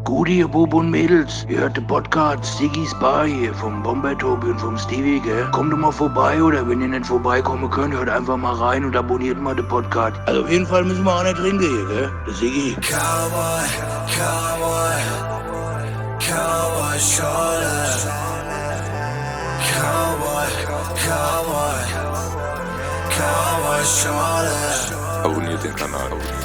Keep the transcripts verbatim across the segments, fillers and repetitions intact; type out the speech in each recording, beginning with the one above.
Gute, ihr Bub und Mädels, ihr hört den Podcast Siggy's Bar hier vom Bomber Tobi und vom Stevie, gell? Kommt doch mal vorbei, oder wenn ihr nicht vorbeikommen könnt, hört einfach mal rein und abonniert mal den Podcast. Also auf jeden Fall müssen wir auch nicht trinken hier, gell? Der Siggy. Cowboy, Cowboy, Cowboy Schorle. Cowboy, Cowboy, Cowboy Schorle. Abonniert den Kanal, abonniert den Kanal.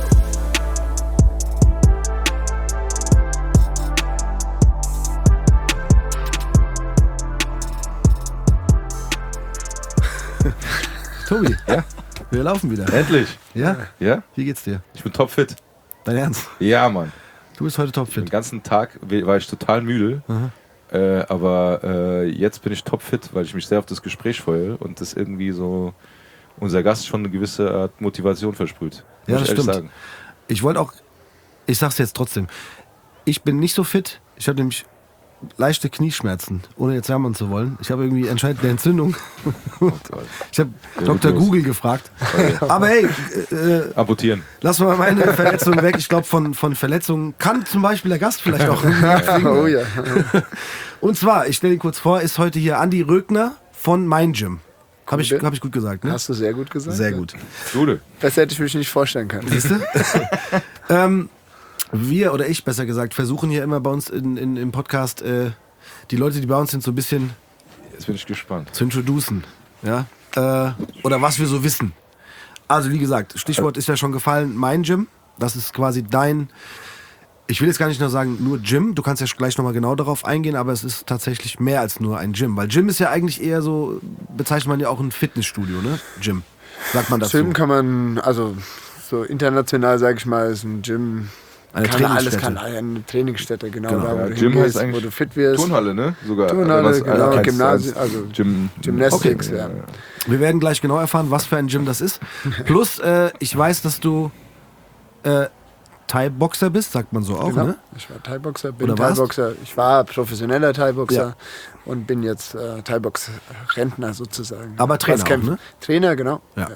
Tobi, Ja? wir laufen wieder. Endlich! Ja? Ja? Wie geht's dir? Ich bin topfit. Dein Ernst? Ja, Mann. Du bist heute Den topfit. ganzen Tag war ich total müde. Mhm. Äh, aber äh, jetzt bin ich topfit, weil ich mich sehr auf das Gespräch freue und das irgendwie so unser Gast schon eine gewisse Art Motivation versprüht. Ja, Muss das ich ehrlich stimmt. sagen. Ich wollte auch, ich sag's jetzt trotzdem, ich bin nicht so fit. Ich habe nämlich leichte Knieschmerzen, ohne jetzt jammern zu wollen. Ich habe irgendwie anscheinend eine Entzündung. Ich habe Doktor los. Google gefragt. Aber hey, äh, Amputieren. lass mal meine Verletzung weg. Ich glaube, von, von Verletzungen kann zum Beispiel der Gast vielleicht auch. Oh ja. Und zwar, ich stelle ihn kurz vor, ist heute hier Andi Rögner von Mein Gym. Habe ich, hab ich gut gesagt, ne? Hast du sehr gut gesagt. Sehr ja. gut. Gute. Besser hätte ich mich nicht vorstellen können. Siehst du? ähm, wir, oder ich besser gesagt, versuchen hier immer bei uns in, in, im Podcast äh, die Leute, die bei uns sind, so ein bisschen Jetzt bin ich gespannt. zu introducen. Ja? Äh, oder was wir so wissen. Also wie gesagt, Stichwort ist ja schon gefallen, Mein Gym. Das ist quasi dein, ich will jetzt gar nicht nur sagen, nur Gym. Du kannst ja gleich nochmal genau darauf eingehen, aber es ist tatsächlich mehr als nur ein Gym. Weil Gym ist ja eigentlich eher so, bezeichnet man ja auch ein Fitnessstudio, ne? Gym. Sagt man dazu. Gym kann man, also so international sage ich mal, ist ein Gym. Eine kann alles Trainingsstätte. kann eine Trainingsstätte, genau, Genau. da wo Ja, du Gym hingehst, heißt eigentlich wo du fit wirst. Turnhalle, ne? Sogar. Turnhalle, Was- genau, eins- Gymnasium, eins- also Gym. Gymnastics, Okay. ja. Wir werden gleich genau erfahren, was für ein Gym das ist. Plus, äh, ich weiß, dass du äh, Thai-Boxer bist, sagt man so auch, Genau. ne? Ich war Thai-Boxer, bin Oder warst? Thai-Boxer. Ich war professioneller Thai-Boxer Ja. und bin jetzt äh, Thai-Box-Rentner sozusagen. Aber Trainer Was kämpft- auch, ne? Trainer, genau. Ja.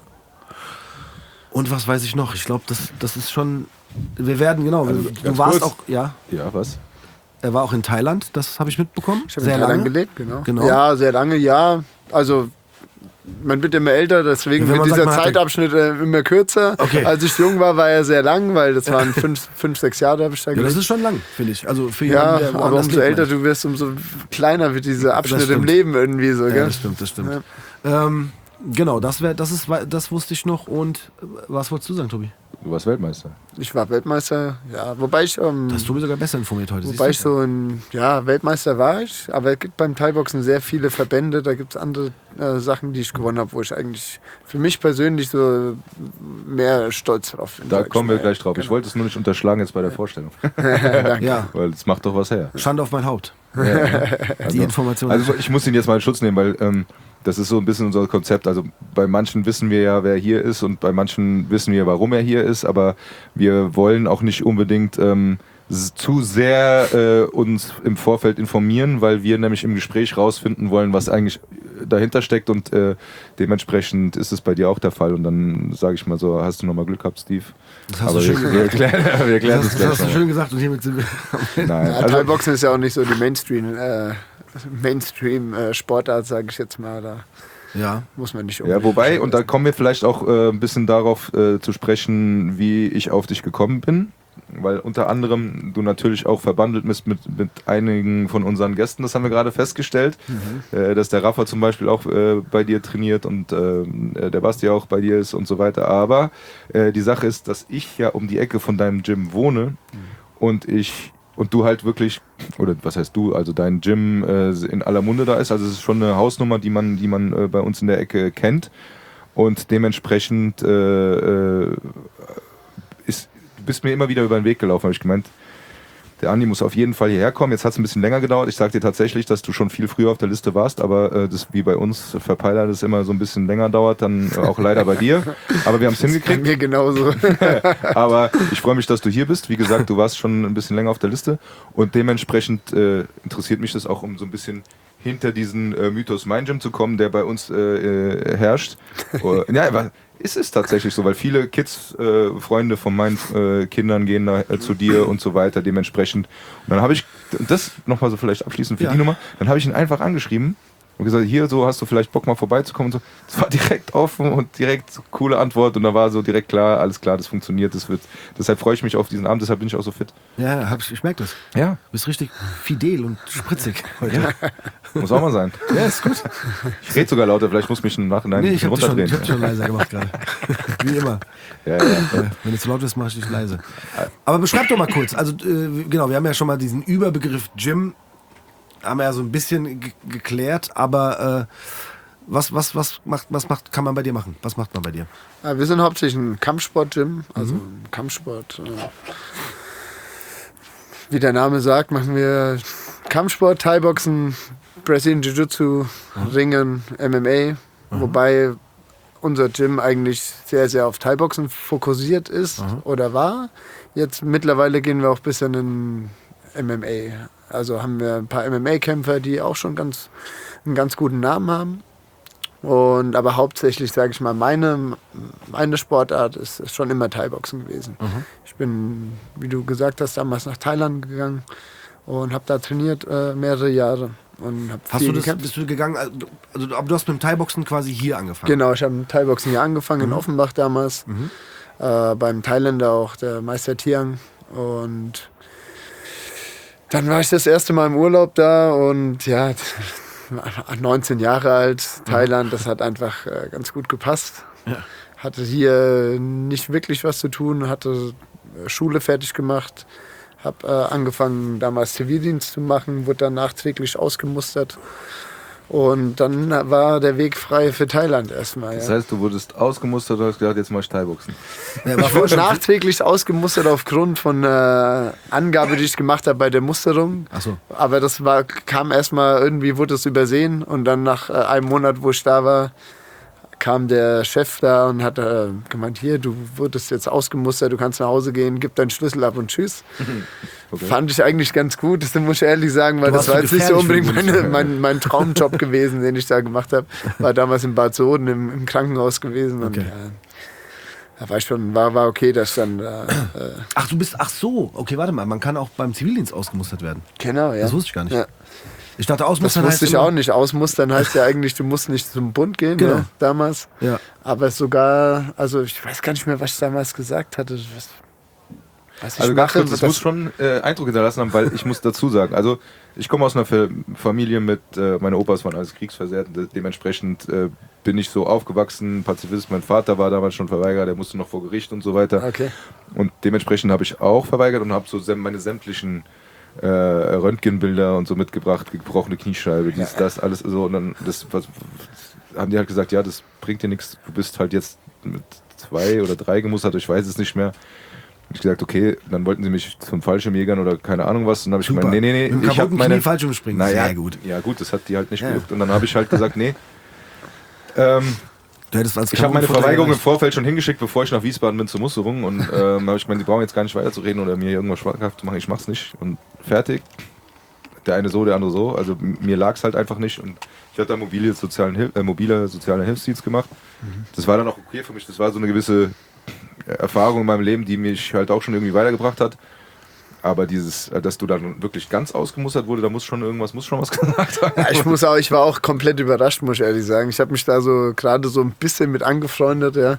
Und was weiß ich noch? Ich glaube, das, das ist schon. Wir werden, genau. Also, du ganz warst kurz. auch, ja. Ja, was? Er war auch in Thailand, das habe ich mitbekommen. Ich habe in Thailand gelebt, genau. Genau. Ja, sehr lange, ja. Also man wird immer älter, deswegen Wenn wird man sagt, dieser man hat- Zeitabschnitt äh, immer kürzer. Okay. Als ich jung war, war er sehr lang, weil das waren fünf, fünf sechs Jahre, habe ich da Ja, das gelebt. ist schon lang, finde ich. Also für Ja, jemanden, der aber woanders umso lebt, älter meine du wirst, umso kleiner wird dieser Abschnitt im stimmt. Leben irgendwie so. ich. Ja, Gell? das stimmt, das stimmt. Ähm, genau, das, wär, das, ist, das wusste ich noch. Und äh, was wolltest du sagen, Tobi? Du warst Weltmeister. Ich war Weltmeister, ja, wobei ich, ähm, Das ist Tobi sogar besser informiert heute. wobei ich siehst du? so ein, ja, Weltmeister war ich, aber es gibt beim Thai-Boxen sehr viele Verbände, da gibt es andere äh, Sachen, die ich gewonnen habe, wo ich eigentlich für mich persönlich so mehr stolz drauf bin. Da sag ich kommen wir mal. gleich drauf. Ich Genau. wollte es nur nicht unterschlagen jetzt bei der Vorstellung. Ja, Weil es macht doch was her. Schande auf mein Haupt. Also, Die Information. also ich muss ihn jetzt mal in Schutz nehmen, weil ähm, das ist so ein bisschen unser Konzept. Also bei manchen wissen wir ja, wer hier ist und bei manchen wissen wir, warum er hier ist, aber wir wollen auch nicht unbedingt ähm, s- zu sehr äh, uns im Vorfeld informieren, weil wir nämlich im Gespräch rausfinden wollen, was eigentlich dahinter steckt und äh, dementsprechend ist es bei dir auch der Fall und dann sage ich mal so, hast du nochmal Glück gehabt, Steve? Das hast aber du schön wir, gesagt. wir erklären, wir erklären das das hast, das gleich hast du nochmal. schön gesagt und hiermit sind wir. Nein, Ja, also, Thai-Boxen ist ja auch nicht so die Mainstream, äh, Mainstream-Sportart, sage ich jetzt mal, da Ja. muss man nicht ja, unbedingt wobei, Bescheid und da wissen. kommen wir vielleicht auch äh, ein bisschen darauf äh, zu sprechen, wie ich auf dich gekommen bin. Weil unter anderem du natürlich auch verbandelt bist mit, mit einigen von unseren Gästen, das haben wir gerade festgestellt. Mhm. Äh, dass der Rafa zum Beispiel auch äh, bei dir trainiert und äh, der Basti auch bei dir ist und so weiter. Aber äh, die Sache ist, dass ich ja um die Ecke von deinem Gym wohne Mhm. und ich und du halt wirklich, oder was heißt du, also dein Gym äh, in aller Munde da ist. Also es ist schon eine Hausnummer, die man, die man äh, bei uns in der Ecke kennt. Und dementsprechend äh, äh, ist, du bist mir immer wieder über den Weg gelaufen, habe ich gemeint. Der Andi muss auf jeden Fall hierher kommen. Jetzt hat es ein bisschen länger gedauert. Ich sag dir tatsächlich, dass du schon viel früher auf der Liste warst, aber äh, das wie bei uns Verpeiler das immer so ein bisschen länger dauert, dann auch leider bei dir. Aber wir haben es Bei hingekriegt. mir genauso. Aber ich freue mich, dass du hier bist. Wie gesagt, du warst schon ein bisschen länger auf der Liste und dementsprechend äh, interessiert mich das auch, um so ein bisschen hinter diesen äh, Mythos Mein Gym zu kommen, der bei uns äh, äh, herrscht. uh, ja, aber es ist tatsächlich so, weil viele Kids, äh, Freunde von meinen äh, Kindern gehen da, äh, zu dir und so weiter, dementsprechend. Und dann habe ich, das nochmal so vielleicht abschließend für ja. die Nummer, dann habe ich ihn einfach angeschrieben und gesagt, hier, so hast du vielleicht Bock mal vorbeizukommen und so. Das war direkt offen und direkt so coole Antwort und da war so direkt klar, alles klar, das funktioniert, das wird. Deshalb freue ich mich auf diesen Abend, deshalb bin ich auch so fit. Ja, hab ich, ich merke das. Ja. Du bist richtig fidel und spritzig heute. Ja. Muss auch mal sein. Ja, ist gut. Ich rede sogar lauter, vielleicht muss ich mich im Nachhinein Nee, ein ich bisschen hab, dich schon, runterdrehen. ich hab dich schon leiser gemacht gerade. Wie immer. Ja, ja. Äh, wenn du zu laut bist, mach ich dich leise. Aber beschreib doch mal kurz. Also, äh, genau, wir haben ja schon mal diesen Überbegriff Gym, haben wir ja so ein bisschen ge- geklärt, aber äh, was, was, was, macht, was macht, kann man bei dir machen? Was macht man bei dir? Ja, wir sind hauptsächlich ein Kampfsport-Gym, also ein Kampfsport. Äh, wie der Name sagt, machen wir Kampfsport, Thai-Boxen, Brazilian Jiu-Jitsu, Ringen, M M A, wobei unser Gym eigentlich sehr, sehr auf Thai-Boxen fokussiert ist oder war. Jetzt mittlerweile gehen wir auch ein bisschen in M M A. Also haben wir ein paar M M A-Kämpfer, die auch schon ganz, einen ganz guten Namen haben. Und aber hauptsächlich, sage ich mal, meine, meine Sportart ist, ist schon immer Thai-Boxen gewesen. Mhm. Ich bin, wie du gesagt hast, damals nach Thailand gegangen und habe da trainiert äh, mehrere Jahre. Und hab Hast viel du das, gekämpft. bist du gegangen, also aber du hast mit dem Thai-Boxen quasi hier angefangen? Genau, ich habe mit Thai-Boxen hier angefangen, Mhm. in Offenbach damals. Mhm. Äh, beim Thailänder auch, der Meister Tiang. Und dann war ich das erste Mal im Urlaub da und ja, neunzehn Jahre alt, Thailand, das hat einfach äh, ganz gut gepasst. Ja. Hatte hier nicht wirklich was zu tun, hatte Schule fertig gemacht, habe äh, angefangen damals Zivildienst zu machen, wurde dann nachträglich ausgemustert und dann war der Weg frei für Thailand erstmal. Das Ja. heißt, du wurdest ausgemustert und hast gedacht, jetzt mach ich Thai-Boxen. Ja, war Ich wurde nachträglich ausgemustert aufgrund von äh, Angabe, die ich gemacht habe bei der Musterung. Ach so. Aber das war, kam erstmal, irgendwie wurde es übersehen und dann nach äh, einem Monat, wo ich da war, kam der Chef da und hat äh, gemeint, hier, du wurdest jetzt ausgemustert, du kannst nach Hause gehen, gib deinen Schlüssel ab und tschüss. Okay. Fand ich eigentlich ganz gut, das muss ich ehrlich sagen, weil Du das warst war zu jetzt nicht so gefährlich unbedingt für den meine, mein, mein Traumjob gewesen, den ich da gemacht habe. War damals in Bad Soden im, im Krankenhaus gewesen. Und, Okay. ja, da war ich schon, war, war okay, dass dann äh, äh, Ach, du bist, ach so, okay, warte mal, man kann auch beim Zivildienst ausgemustert werden. genau, ja. Das wusste ich gar nicht. Ja. Ich dachte, Das ausmustern wusste heißt ich immer- auch nicht. Ausmustern heißt ja eigentlich, du musst nicht zum Bund gehen, Genau. ne, damals. Ja. Aber sogar, also ich weiß gar nicht mehr, was ich damals gesagt hatte. Was, was ich Also ganz mache, kurz, das das- muss schon äh, Eindruck hinterlassen haben, weil ich muss dazu sagen, also ich komme aus einer Fa- Familie mit, äh, meine Opas waren alles kriegsversehrt, de- dementsprechend äh, bin ich so aufgewachsen, Pazifist, mein Vater war damals schon verweigert, der musste noch vor Gericht und so weiter. Okay. Und dementsprechend habe ich auch verweigert und habe so säm- meine sämtlichen äh, Röntgenbilder und so mitgebracht, gebrochene Kniescheibe, dies, das, alles so. Und dann das, was, haben die halt gesagt, ja, das bringt dir nichts, du bist halt jetzt mit zwei oder drei gemustert, ich weiß es nicht mehr. Ich gesagt, okay, dann wollten sie mich zum Fallschirmjägern oder keine Ahnung was. Und dann habe ich Super. gemeint, nee, nee, Mit dem nee, ich habe kaputten meine Knie Fallschirmspringen. Naja, Sehr gut. Ja gut, das hat die halt nicht Ja. gejuckt. Und dann habe ich halt gesagt, nee. Ähm, Du hättest als ich habe meine Kanonenfutter Verweigerung im gereicht. Vorfeld schon hingeschickt, bevor ich nach Wiesbaden bin zur Musterung. Und ähm, habe ich gemeint, die brauchen jetzt gar nicht weiterzureden oder mir irgendwas schmackhaft zu machen. Ich mach's nicht. Und fertig. Der eine so, der andere so. Also m- mir lag's halt einfach nicht. Und ich hatte da mobile sozialen Hil äh, mobile soziale Hilfsdienst gemacht. Das war dann auch okay für mich. Das war so eine gewisse Erfahrung in meinem Leben, die mich halt auch schon irgendwie weitergebracht hat. Aber dieses, äh, dass du dann wirklich ganz ausgemustert wurde, da muss schon irgendwas, muss schon was gesagt haben. Ja, ich muss auch, ich war auch komplett überrascht, muss ich ehrlich sagen. Ich habe mich da so gerade so ein bisschen mit angefreundet, ja.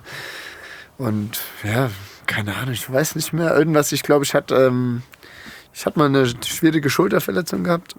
Und ja, keine Ahnung, ich weiß nicht mehr. Irgendwas, ich glaube, ich hatte, ähm, ich hatte mal eine schwierige Schulterverletzung gehabt,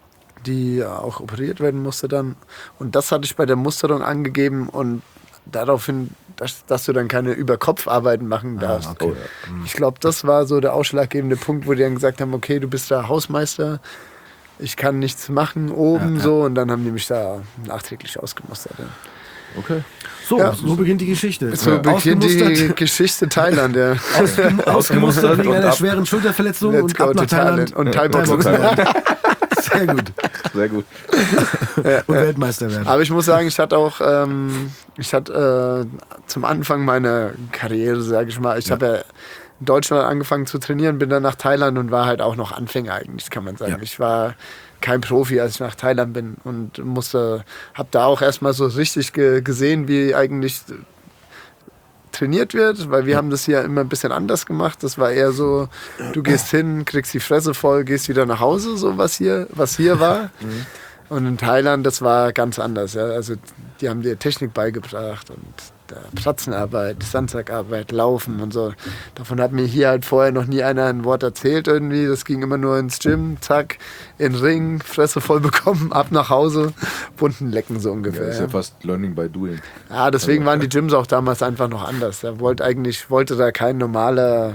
die auch operiert werden musste dann. Und das hatte ich bei der Musterung angegeben und daraufhin, dass, dass du dann keine Überkopfarbeiten machen darfst. okay. Ich glaube, das war so der ausschlaggebende Punkt, wo die dann gesagt haben, okay, du bist da Hausmeister, ich kann nichts machen oben Ja, ja. so und dann haben die mich da nachträglich ausgemustert. Ja. Okay. So, Ja. so beginnt die Geschichte. So beginnt die Ausgemustert, Geschichte Thailand, ja. ausgem- ausgemustert wegen und einer ab. schweren Schulterverletzung Let's und go ab to nach Thailand. Thailand. Und Ja, Thai-Boxen. Thai-Boxen. Sehr gut. Sehr gut. Und Weltmeister werden. Aber ich muss sagen, ich hatte auch, ähm, ich hatte äh, zum Anfang meiner Karriere, sage ich mal, ich habe ja in Deutschland angefangen zu trainieren, bin dann nach Thailand und war halt auch noch Anfänger eigentlich, kann man sagen. Ja. Ich war kein Profi, als ich nach Thailand bin und musste, habe da auch erstmal so richtig ge- gesehen, wie eigentlich trainiert wird, weil wir ja. haben das hier immer ein bisschen anders gemacht. Das war eher so, du gehst hin, kriegst die Fresse voll, gehst wieder nach Hause, so was hier, was hier war. Mhm. Und in Thailand, das war ganz anders. Ja. Also die haben dir Technik beigebracht und Pratzenarbeit, Sandsackarbeit, Laufen und so. Davon hat mir hier halt vorher noch nie einer ein Wort erzählt irgendwie. Das ging immer nur ins Gym, zack, in den Ring, Fresse voll bekommen, ab nach Hause, bunten Lecken so ungefähr. Ja, das ist ja fast Learning by Doing. Ja, deswegen waren die Gyms auch damals einfach noch anders. Da wollte eigentlich, wollte da kein normaler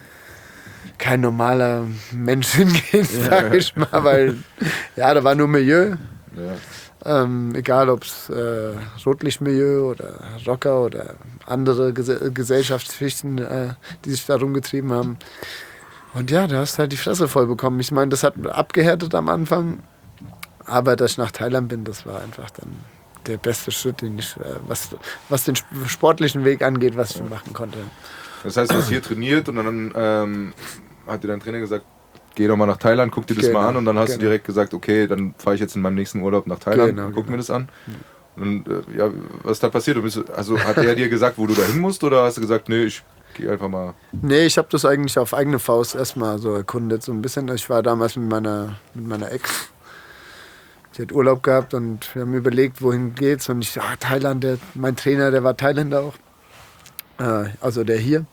kein normaler Mensch hingehen, ja, sag ich mal, weil ja, da war nur Milieu. Ja. Ähm, egal ob es äh, Rotlichtmilieu oder Rocker oder andere Ges- Gesellschaftsschichten, äh, die sich da rumgetrieben haben. Und ja, da hast du halt die Fresse voll bekommen. Ich meine, das hat abgehärtet am Anfang, aber dass ich nach Thailand bin, das war einfach dann der beste Schritt, den ich, äh, was, was den sportlichen Weg angeht, was ich machen konnte. Das heißt, du hast hier trainiert und dann ähm, hat dir dein Trainer gesagt, geh doch mal nach Thailand, guck dir das genau, mal an und dann hast genau. du direkt gesagt, okay, dann fahre ich jetzt in meinem nächsten Urlaub nach Thailand genau, und guck genau. mir das an. Und äh, ja, was ist da passiert? Du bist, also hat er dir gesagt, wo du da hin musst oder hast du gesagt, nee, ich gehe einfach mal? Nee, ich habe das eigentlich auf eigene Faust erstmal so erkundet, so ein bisschen. Ich war damals mit meiner, mit meiner Ex, die hat Urlaub gehabt und wir haben überlegt, wohin geht's und ich, ah, Thailand, der, mein Trainer, der war Thailänder auch, äh, also der hier. Mhm.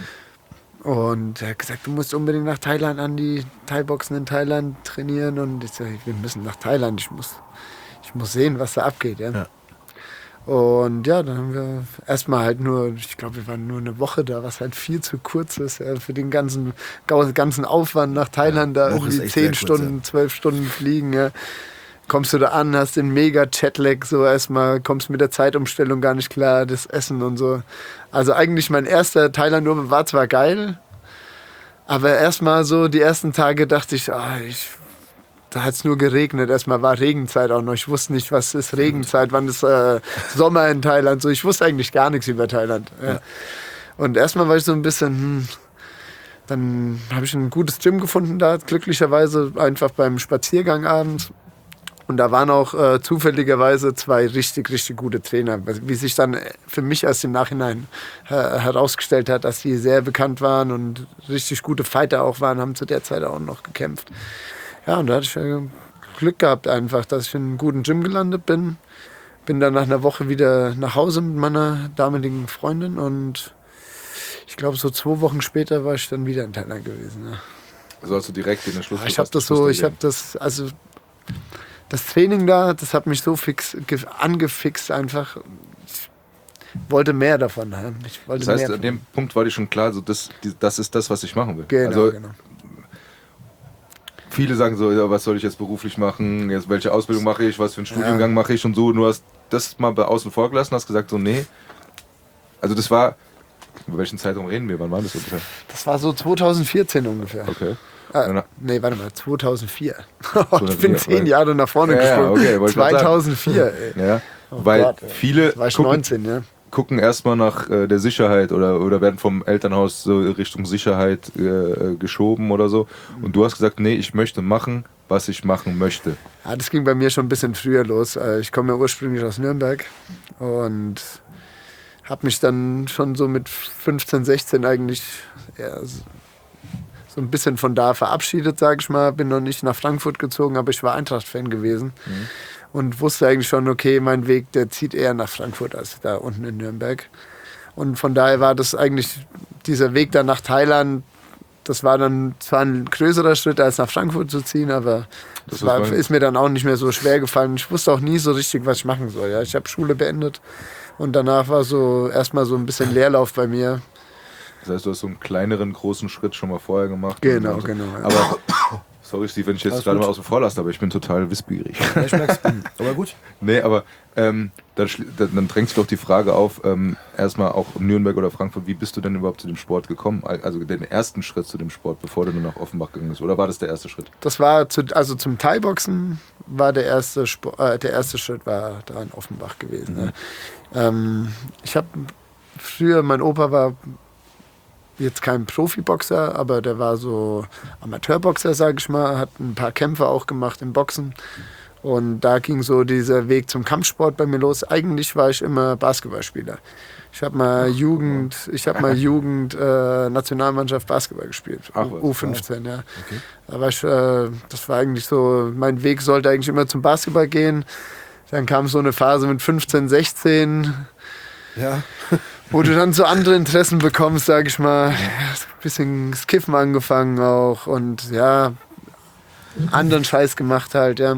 Und er hat gesagt, du musst unbedingt nach Thailand an die Thai-Boxen in Thailand trainieren. Und ich sage, wir müssen nach Thailand, ich muss, ich muss sehen, was da abgeht. Ja. Ja. Und ja, dann haben wir erstmal halt nur, ich glaube, wir waren nur eine Woche da, was halt viel zu kurz ist ja, für den ganzen, ganzen Aufwand nach Thailand, ja, da irgendwie zehn Stunden, kurz, ja. zwölf Stunden fliegen. Ja. Kommst du da an, hast den mega Jetlag, so erstmal, kommst mit der Zeitumstellung gar nicht klar, das Essen und so. Also eigentlich mein erster Thailand-Urlaub war zwar geil, aber erstmal so die ersten Tage dachte ich, ah, ich da hat es nur geregnet. Erstmal war Regenzeit auch noch. Ich wusste nicht, was ist Regenzeit, wann ist äh, Sommer in Thailand. So, ich wusste eigentlich gar nichts über Thailand. Ja. Ja. Und erstmal war ich so ein bisschen, hm, dann habe ich ein gutes Gym gefunden da, glücklicherweise einfach beim Spaziergang abends. Und da waren auch äh, zufälligerweise zwei richtig, richtig gute Trainer. Wie sich dann für mich erst im Nachhinein äh, herausgestellt hat, dass die sehr bekannt waren und richtig gute Fighter auch waren, haben zu der Zeit auch noch gekämpft. Ja, und da hatte ich äh, Glück gehabt einfach, dass ich in einem guten Gym gelandet bin. Bin dann nach einer Woche wieder nach Hause mit meiner damaligen Freundin und ich glaube, so zwei Wochen später war ich dann wieder in Thailand gewesen. Ja. Also hast du direkt in der Schluss? Ja, ich habe das so, ich habe das, also das Training da, das hat mich so fix angefixt einfach. Ich wollte mehr davon haben. Ich wollte das heißt, mehr an dem Punkt war dir schon klar, so das, das ist das, was ich machen will. Genau, also, genau. Viele sagen so, ja, was soll ich jetzt beruflich machen, jetzt welche Ausbildung mache ich, was für einen Studiengang ja. mache ich und so. Und du hast das mal außen vor gelassen, hast gesagt so, nee. Also das war, über welchen Zeitraum reden wir, wann war das ungefähr? Das war so zwanzig vierzehn ungefähr. Okay. Ah, nee, warte mal, zweitausendvier. Ich bin zehn Jahre nach vorne ja, gesprungen. Ja, okay, zweitausendvier, ey. Ja, oh weil Gott, viele war ich gucken, neunzehn, ja. gucken erstmal nach äh, der Sicherheit oder, oder werden vom Elternhaus so Richtung Sicherheit äh, geschoben oder so. Und du hast gesagt, nee, ich möchte machen, was ich machen möchte. Ja, das ging bei mir schon ein bisschen früher los. Ich komme ja ursprünglich aus Nürnberg und habe mich dann schon so mit fünfzehn, sechzehn eigentlich ja, so ein bisschen von da verabschiedet, sage ich mal. Bin noch nicht nach Frankfurt gezogen, aber ich war Eintracht-Fan gewesen. Mhm. Und wusste eigentlich schon, okay, mein Weg, der zieht eher nach Frankfurt als da unten in Nürnberg. Und von daher war das eigentlich, dieser Weg dann nach Thailand, das war dann zwar ein größerer Schritt, als nach Frankfurt zu ziehen, aber das, das war, ist mir dann auch nicht mehr so schwer gefallen. Ich wusste auch nie so richtig, was ich machen soll. Ja. Ich habe Schule beendet und danach war so erstmal so ein bisschen Leerlauf bei mir. Das heißt, du hast so einen kleineren, großen Schritt schon mal vorher gemacht. Genau, so. genau. Ja. Aber, sorry Steve, wenn ich jetzt gerade mal außen vor lasse, aber ich bin total wissbegierig. Ja, ich merk's. Aber gut. Nee, aber ähm, dann, dann drängt sich doch die Frage auf, ähm, erstmal auch Nürnberg oder Frankfurt, wie bist du denn überhaupt zu dem Sport gekommen? Also den ersten Schritt zu dem Sport, bevor du nur nach Offenbach gegangen bist. Oder war das der erste Schritt? Das war, zu, also zum Thai-Boxen war der erste, Sport, äh, der erste Schritt war da in Offenbach gewesen. Mhm. Ne? Ähm, ich habe früher, mein Opa war jetzt kein Profiboxer, aber der war so Amateurboxer, sage ich mal, hat ein paar Kämpfe auch gemacht im Boxen. Und da ging so dieser Weg zum Kampfsport bei mir los. Eigentlich war ich immer Basketballspieler. Ich habe mal Jugend, ich habe mal Jugend äh, Nationalmannschaft Basketball gespielt, Ach, U fünfzehn, ja. Okay. Da war ich, äh, das war eigentlich so, mein Weg sollte eigentlich immer zum Basketball gehen. Dann kam so eine Phase mit fünfzehn, sechzehn, Ja. wo du dann so andere Interessen bekommst, sag ich mal. Ein bisschen das Kiffen angefangen auch und ja, anderen Scheiß gemacht halt, ja.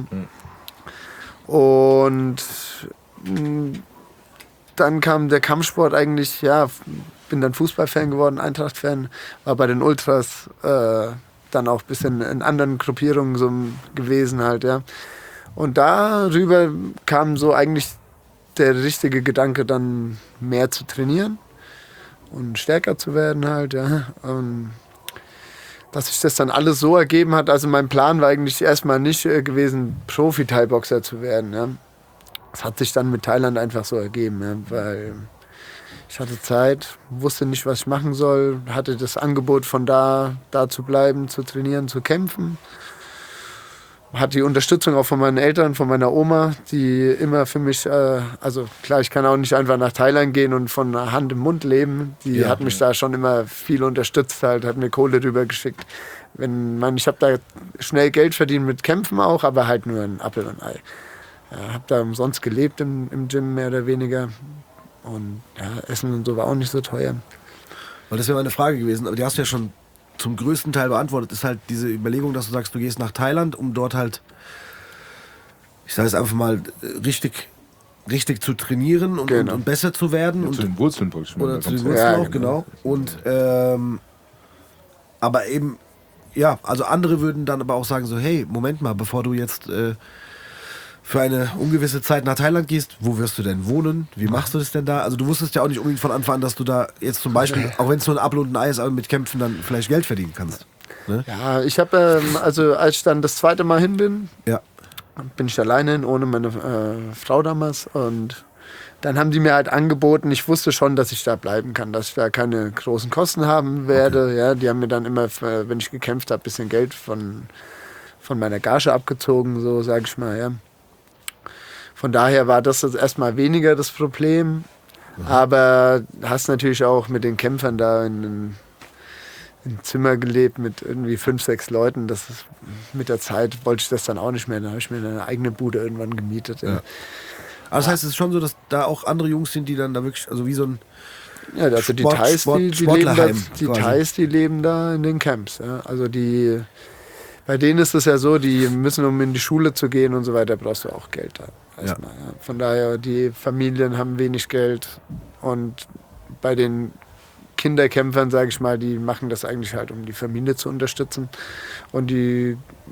Und mh, dann kam der Kampfsport eigentlich, ja, bin dann Fußballfan geworden, Eintracht-Fan, war bei den Ultras äh, dann auch ein bisschen in anderen Gruppierungen so gewesen halt, ja. Und darüber kam so eigentlich der richtige Gedanke, dann mehr zu trainieren und stärker zu werden halt, ja. Und dass sich das dann alles so ergeben hat, also mein Plan war eigentlich erstmal nicht äh, gewesen, Profi-Thai-Boxer zu werden, ja. Das hat sich dann mit Thailand einfach so ergeben, ja, weil ich hatte Zeit, wusste nicht, was ich machen soll, hatte das Angebot von da, da zu bleiben, zu trainieren, zu kämpfen. Hatte die Unterstützung auch von meinen Eltern, von meiner Oma, die immer für mich, äh, also klar, ich kann auch nicht einfach nach Thailand gehen und von Hand im Mund leben. Die Ja, hat mich ja. da schon immer viel unterstützt, halt, hat mir Kohle rübergeschickt. Wenn man, ich habe da schnell Geld verdient mit Kämpfen auch, aber halt nur ein Apfel und Ei. Ja, habe da umsonst gelebt im, im Gym mehr oder weniger. Und ja, Essen und so war auch nicht so teuer. Weil das wäre meine Frage gewesen, aber die hast du ja schon zum größten Teil beantwortet. Ist halt diese Überlegung, dass du sagst, du gehst nach Thailand, um dort halt, ich sage es einfach mal, richtig, richtig zu trainieren und, Genau. und, und besser zu werden. Ja, und zu den Wurzeln praktisch. Oder Da zu den kommt's Wurzeln Ja, auch, genau. Und ähm, aber eben, ja, also andere würden dann aber auch sagen so, hey, Moment mal, bevor du jetzt äh, für eine ungewisse Zeit nach Thailand gehst, wo wirst du denn wohnen? Wie machst du das denn da? Also du wusstest ja auch nicht unbedingt von Anfang an, dass du da jetzt zum Beispiel, auch wenn es nur ein Apfel und ein Ei ist, aber mit Kämpfen dann vielleicht Geld verdienen kannst. Ne? Ja, ich habe, ähm, also als ich dann das zweite Mal hin bin, Ja. bin ich alleine hin, ohne meine äh, Frau damals. Und dann haben die mir halt angeboten, ich wusste schon, dass ich da bleiben kann, dass ich da keine großen Kosten haben werde. Okay. Ja, die haben mir dann immer, wenn ich gekämpft habe, ein bisschen Geld von, von meiner Gage abgezogen, so sage ich mal. Ja. Von daher war das jetzt erstmal weniger das Problem. Mhm. Aber hast natürlich auch mit den Kämpfern da in einem Zimmer gelebt mit irgendwie fünf, sechs Leuten. Das ist, mit der Zeit wollte ich das dann auch nicht mehr. Da habe ich mir eine eigene Bude irgendwann gemietet. Ja. Ja. Aber das heißt, es ist schon so, dass da auch andere Jungs sind, die dann da wirklich, also wie so ein Ja, also die Sport- Thais, Sport- die, die, leben da, Sportlerheim die quasi. Thais, die leben da in den Camps. Ja. Also die, bei denen ist es ja so, die müssen, um in die Schule zu gehen und so weiter, brauchst du auch Geld. Da, erstmal, ja. Von daher, die Familien haben wenig Geld und bei den Kinderkämpfern, sage ich mal, die machen das eigentlich halt, um die Familie zu unterstützen. Und die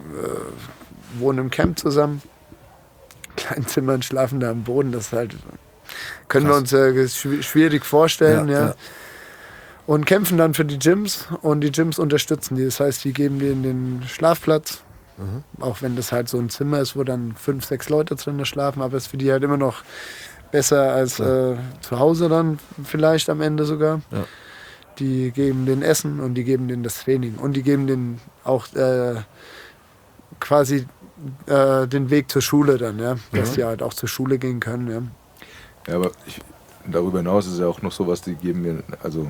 äh, wohnen im Camp zusammen. Kleinen Zimmern, schlafen da am Boden. Das ist halt, können Krass. wir uns äh, schw- schwierig vorstellen. Ja, Ja, ja. Und kämpfen dann für die Gyms und die Gyms unterstützen die. Das heißt, die geben denen den Schlafplatz. Mhm. Auch wenn das halt so ein Zimmer ist, wo dann fünf, sechs Leute drin schlafen. Aber es ist für die halt immer noch besser als äh, zu Hause dann vielleicht am Ende sogar. Ja. Die geben den Essen und die geben denen das Training. Und die geben denen auch äh, quasi äh, den Weg zur Schule dann, ja. Dass Mhm. die halt auch zur Schule gehen können, ja. Ja, aber ich, darüber hinaus ist ja auch noch sowas, die geben mir, also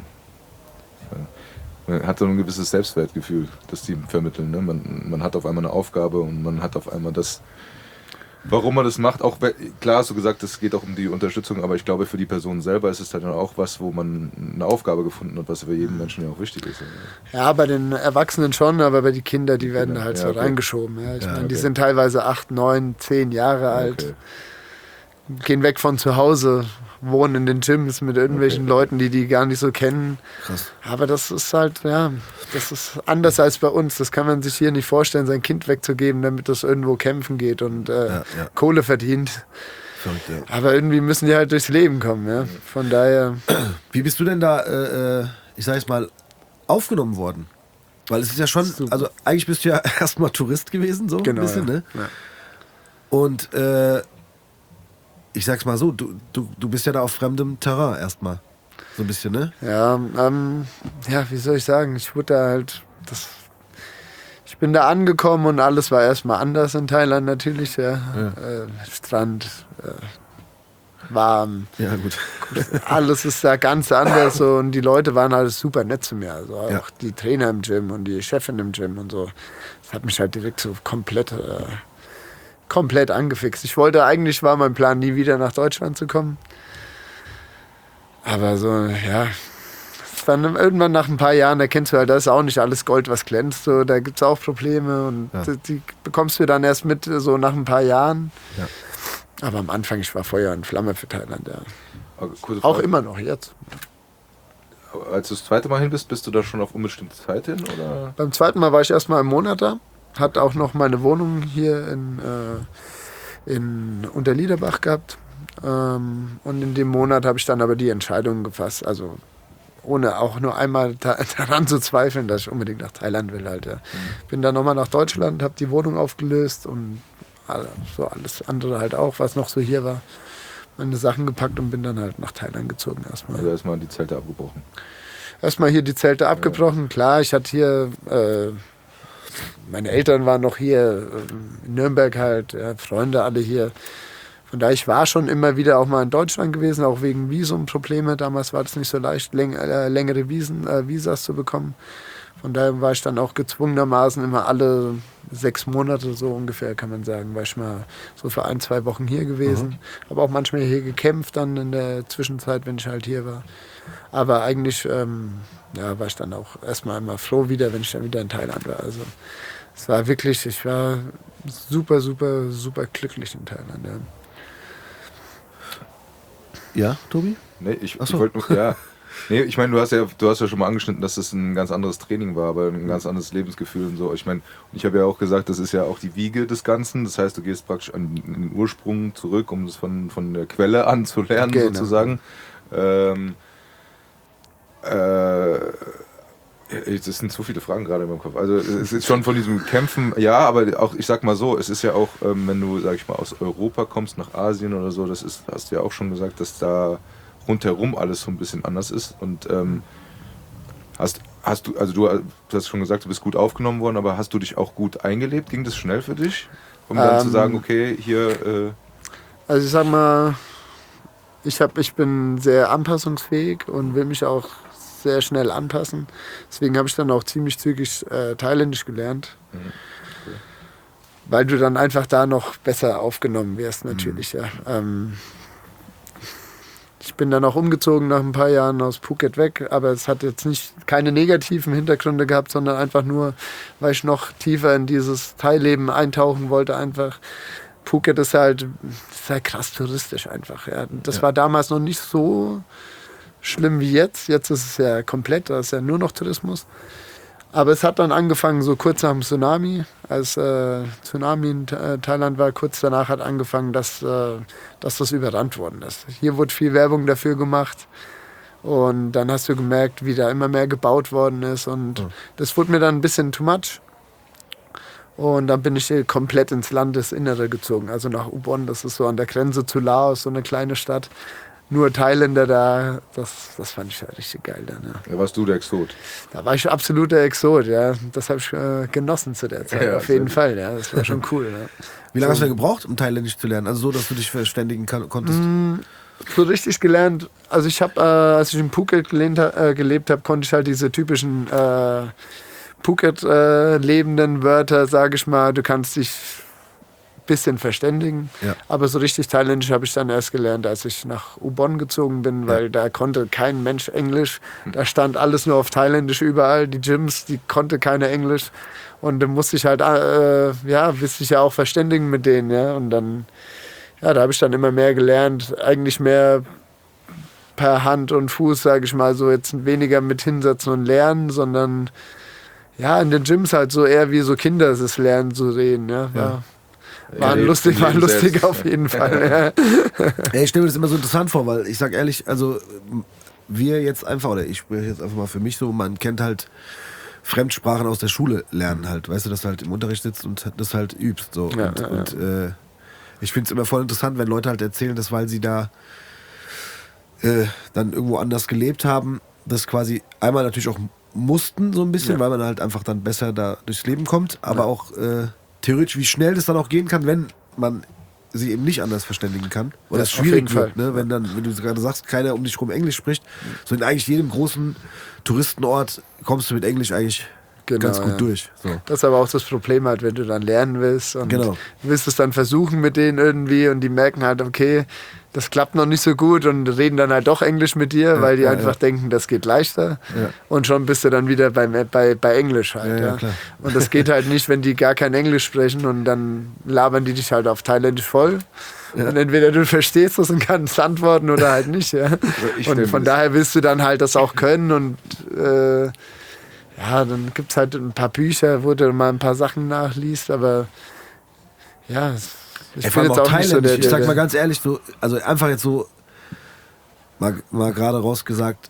äh, man hat so ein gewisses Selbstwertgefühl, das die vermitteln. Ne? Man, man hat auf einmal eine Aufgabe und man hat auf einmal das, warum man das macht. Auch we- klar hast du gesagt, es geht auch um die Unterstützung, aber ich glaube, für die Person selber ist es dann auch was, wo man eine Aufgabe gefunden hat, was für jeden Menschen ja auch wichtig ist. Ja, bei den Erwachsenen schon, aber bei den Kindern, die werden Kinder, halt ja, so okay. reingeschoben. Ja. Ich Ja, meine, die okay. sind teilweise acht, neun, zehn Jahre alt, Okay. gehen weg von zu Hause, wohnen in den Gyms mit irgendwelchen Okay. Leuten, die die gar nicht so kennen. Krass. Aber das ist halt, ja, das ist anders als bei uns. Das kann man sich hier nicht vorstellen, sein Kind wegzugeben, damit das irgendwo kämpfen geht und äh, Ja, ja. Kohle verdient. Verrückt, ja. Aber irgendwie müssen die halt durchs Leben kommen, ja. Von daher, Wie bist du denn da, äh, äh, ich sag jetzt mal, aufgenommen worden? Weil es ist ja schon, Super. also eigentlich bist du ja erstmal Tourist gewesen, so genau. ein bisschen, ja. ne? Ja. Und äh, ich sag's mal so, du, du, du bist ja da auf fremdem Terrain erstmal. So ein bisschen, ne? Ja, ähm, ja, wie soll ich sagen? Ich wurde da halt, das, ich bin da angekommen und alles war erstmal anders in Thailand natürlich. Ja. Ja. Äh, Strand, äh, warm, Ja, gut. alles ist da ganz anders so, und die Leute waren alles super nett zu mir. Also auch Ja. die Trainer im Gym und die Chefin im Gym und so. Das hat mich halt direkt so komplett, äh, komplett angefixt. Ich wollte eigentlich, war mein Plan, nie wieder nach Deutschland zu kommen. Aber so, ja, dann irgendwann nach ein paar Jahren erkennst du halt, da ist auch nicht alles Gold, was glänzt. So, da gibt es auch Probleme und Ja. die, die bekommst du dann erst mit, so nach ein paar Jahren. Ja. Aber am Anfang, ich war Feuer und Flamme für Thailand, ja. Aber kurze Auch Frage. immer noch jetzt. Als du das zweite Mal hin bist, bist du da schon auf unbestimmte Zeit hin? Oder? Beim zweiten Mal war ich erst mal einen Monat da, hatte auch noch meine Wohnung hier in, äh, in Unterliederbach gehabt. Ähm, und in dem Monat habe ich dann aber die Entscheidung gefasst, also ohne auch nur einmal da, daran zu zweifeln, dass ich unbedingt nach Thailand will. Halt, ja. mhm. Bin dann nochmal nach Deutschland, habe die Wohnung aufgelöst und so alles andere halt auch, was noch so hier war. Meine Sachen gepackt und bin dann halt nach Thailand gezogen erstmal. Also erstmal die Zelte abgebrochen. Erstmal hier die Zelte abgebrochen. Ja. Klar, ich hatte hier, äh, meine Eltern waren noch hier, äh, in Nürnberg halt, ja, Freunde alle hier. Von daher, ich war schon immer wieder auch mal in Deutschland gewesen, auch wegen Visumprobleme. Damals war es nicht so leicht, läng äh, längere Visen, äh, Visas zu bekommen. Von daher war ich dann auch gezwungenermaßen immer alle sechs Monate so ungefähr, kann man sagen, war ich mal so für ein, zwei Wochen hier gewesen. Mhm. Habe auch manchmal hier gekämpft dann in der Zwischenzeit, wenn ich halt hier war. Aber eigentlich ähm, ja, war ich dann auch erstmal immer froh wieder, wenn ich dann wieder in Thailand war. Also es war wirklich, ich war super, super, super glücklich in Thailand. Ja, ja Tobi? Nee, ich, so. ich wollte nur, ja. Nee, ich meine, du hast ja, du hast ja schon mal angeschnitten, dass das ein ganz anderes Training war, aber ein ganz anderes Lebensgefühl und so. Ich meine, ich habe ja auch gesagt, das ist ja auch die Wiege des Ganzen. Das heißt, du gehst praktisch an den Ursprung zurück, um es von, von der Quelle an zu lernen, genau. sozusagen. Ähm, äh, es sind zu viele Fragen gerade in meinem Kopf. Also es ist schon von diesem Kämpfen, ja, aber auch, ich sag mal so, es ist ja auch, ähm, wenn du, sag ich mal, aus Europa kommst, nach Asien oder so, das ist, hast du ja auch schon gesagt, dass da rundherum alles so ein bisschen anders ist. Und ähm, hast, hast du, also du, du hast schon gesagt, du bist gut aufgenommen worden, aber hast du dich auch gut eingelebt? Ging das schnell für dich? Um dann ähm, zu sagen, okay, hier... Äh also ich sag mal, ich, hab, ich bin sehr anpassungsfähig und will mich auch sehr schnell anpassen. Deswegen habe ich dann auch ziemlich zügig äh, Thailändisch gelernt. Mhm. Cool. Weil du dann einfach da noch besser aufgenommen wirst, natürlich. Mhm. Ja. Ähm, Ich bin dann auch umgezogen nach ein paar Jahren aus Phuket weg, aber es hat jetzt nicht keine negativen Hintergründe gehabt, sondern einfach nur, weil ich noch tiefer in dieses Thai-Leben eintauchen wollte. Einfach Phuket ist halt, ist halt krass touristisch einfach. Ja. Das ja. war damals noch nicht so schlimm wie jetzt. Jetzt ist es ja komplett, da ist ja nur noch Tourismus. Aber es hat dann angefangen, so kurz nach dem Tsunami, als äh, Tsunami in äh, Thailand war, kurz danach hat angefangen, dass, äh, dass das überrannt worden ist. Hier wurde viel Werbung dafür gemacht und dann hast du gemerkt, wie da immer mehr gebaut worden ist und ja. das wurde mir dann ein bisschen too much. Und dann bin ich komplett ins Landesinnere gezogen, also nach Ubon, das ist so an der Grenze zu Laos, so eine kleine Stadt. Nur Thailänder da, das, das fand ich ja richtig geil dann. Ja. Da warst du der Exot. Da war ich absoluter Exot, ja. Das habe ich äh, genossen zu der Zeit, ja, auf jeden Fall. Ja. Das war schon cool. Ja. Wie lange so. hast du gebraucht, um Thailändisch zu lernen? Also so, dass du dich verständigen kann, konntest? Mm, so richtig gelernt. Also ich habe, äh, als ich in Phuket gelehnt, äh, gelebt habe, konnte ich halt diese typischen äh, Phuket äh, lebenden Wörter, sage ich mal. Du kannst dich bisschen verständigen, ja. aber so richtig Thailändisch habe ich dann erst gelernt, als ich nach Ubon gezogen bin, weil ja. da konnte kein Mensch Englisch, da stand alles nur auf Thailändisch überall, die Gyms, die konnte keiner Englisch und dann musste ich halt, äh, ja, wusste ich ja auch verständigen mit denen, ja, und dann, ja, da habe ich dann immer mehr gelernt, eigentlich mehr per Hand und Fuß, sage ich mal, so jetzt weniger mit hinsetzen und lernen, sondern ja, in den Gyms halt so eher wie so Kinder es lernen zu sehen, ja, ja. ja. War ja, lustig, war lustig auf jeden Fall. Ja. Ja, ich stelle mir das immer so interessant vor, weil ich sag ehrlich, also wir jetzt einfach, oder ich spreche jetzt einfach mal für mich so, man kennt halt Fremdsprachen aus der Schule lernen halt, weißt du, dass du halt im Unterricht sitzt und das halt übst. So. Ja, und ja, und äh, ich finde es immer voll interessant, wenn Leute halt erzählen, dass weil sie da äh, dann irgendwo anders gelebt haben, das quasi einmal natürlich auch mussten so ein bisschen, Ja. weil man halt einfach dann besser da durchs Leben kommt, aber auch äh, theoretisch, wie schnell das dann auch gehen kann, wenn man sich eben nicht anders verständigen kann. Oder Ja, es auf schwierig jeden wird, Fall. ne? Wenn dann, wenn du gerade sagst, keiner um dich rum Englisch spricht. So in eigentlich jedem großen Touristenort kommst du mit Englisch eigentlich Genau, ganz gut ja. durch. So. Das ist aber auch das Problem halt, wenn du dann lernen willst und Genau. willst es dann versuchen mit denen irgendwie und die merken halt, okay, das klappt noch nicht so gut und reden dann halt doch Englisch mit dir, weil die ja, einfach ja. denken, das geht leichter Ja. und schon bist du dann wieder bei, bei, bei Englisch halt. Ja, Ja, ja, klar. Und das geht halt nicht, wenn die gar kein Englisch sprechen und dann labern die dich halt auf Thailändisch voll. Und entweder du verstehst das und kannst antworten oder halt nicht. Ja. ich Und stell von mir das- daher willst du dann halt das auch können und äh, ja, dann gibt es halt ein paar Bücher, wo du mal ein paar Sachen nachliest, aber ja, es- ich Ey, vor bin allem jetzt auch auch nicht so der, Thailändisch. Ich sag der, mal ganz ehrlich, so, also einfach jetzt so, mal, mal gerade rausgesagt,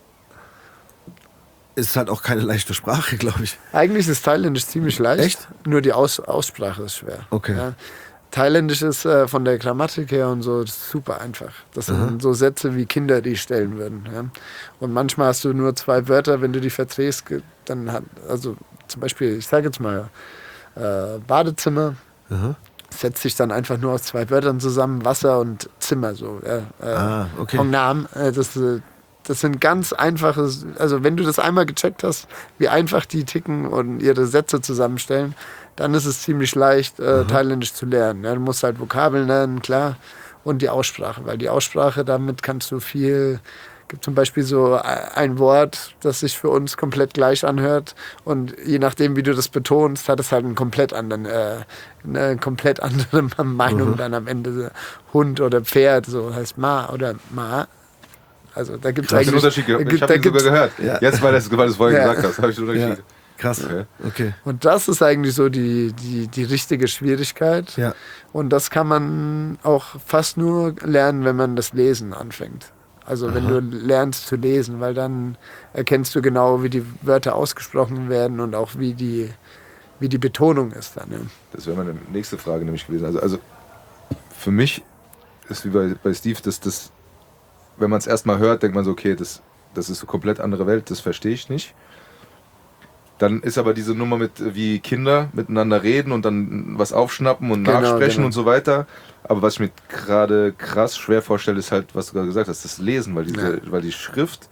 ist halt auch keine leichte Sprache, glaube ich. Eigentlich ist Thailändisch ziemlich leicht, Echt? nur die Aus Aussprache ist schwer. Okay. Ja. Thailändisch ist äh, von der Grammatik her und so super einfach. Das sind so Sätze, wie Kinder die stellen würden. Ja. Und manchmal hast du nur zwei Wörter, wenn du die verdrehst, ge- dann hat, also zum Beispiel, ich sage jetzt mal, äh, Badezimmer, Aha. setzt sich dann einfach nur aus zwei Wörtern zusammen, Wasser und Zimmer so. Ja. Äh, Ah, okay. Hongnam, äh, das, äh, das sind ganz einfache, also wenn du das einmal gecheckt hast, wie einfach die ticken und ihre Sätze zusammenstellen, dann ist es ziemlich leicht, äh, Thailändisch zu lernen. Ja, du musst halt Vokabeln lernen, klar, und die Aussprache, weil die Aussprache, damit kannst du viel, gibt zum Beispiel so ein Wort, das sich für uns komplett gleich anhört und je nachdem, wie du das betonst, hat es halt einen komplett anderen, äh, eine komplett andere Meinung dann am Ende. Hund oder Pferd, so heißt Ma oder Ma. Also da gibt es Ich habe den eigentlich... Unterschied ge- da ich gibt- hab da ihn sogar gibt's- gehört. Ja. Jetzt, weil, das, weil du es vorher Ja. gesagt hast, habe ich den Unterschied. Ja, krass. Okay. Okay. Und das ist eigentlich so die, die, die richtige Schwierigkeit. Ja. Und das kann man auch fast nur lernen, wenn man das Lesen anfängt. Also wenn du lernst zu lesen, weil dann erkennst du genau, wie die Wörter ausgesprochen werden und auch wie die, wie die Betonung ist dann. Ja. Das wäre meine nächste Frage nämlich gewesen. Also, also für mich ist wie bei, bei Steve, dass das, wenn man es erstmal hört, denkt man so, okay, das, das ist eine komplett andere Welt, das verstehe ich nicht. Dann ist aber diese Nummer mit, wie Kinder miteinander reden und dann was aufschnappen und Genau, nachsprechen genau. und so weiter. Aber was ich mir gerade krass schwer vorstelle, ist halt, was du gerade gesagt hast, das Lesen, weil, diese, weil die Schrift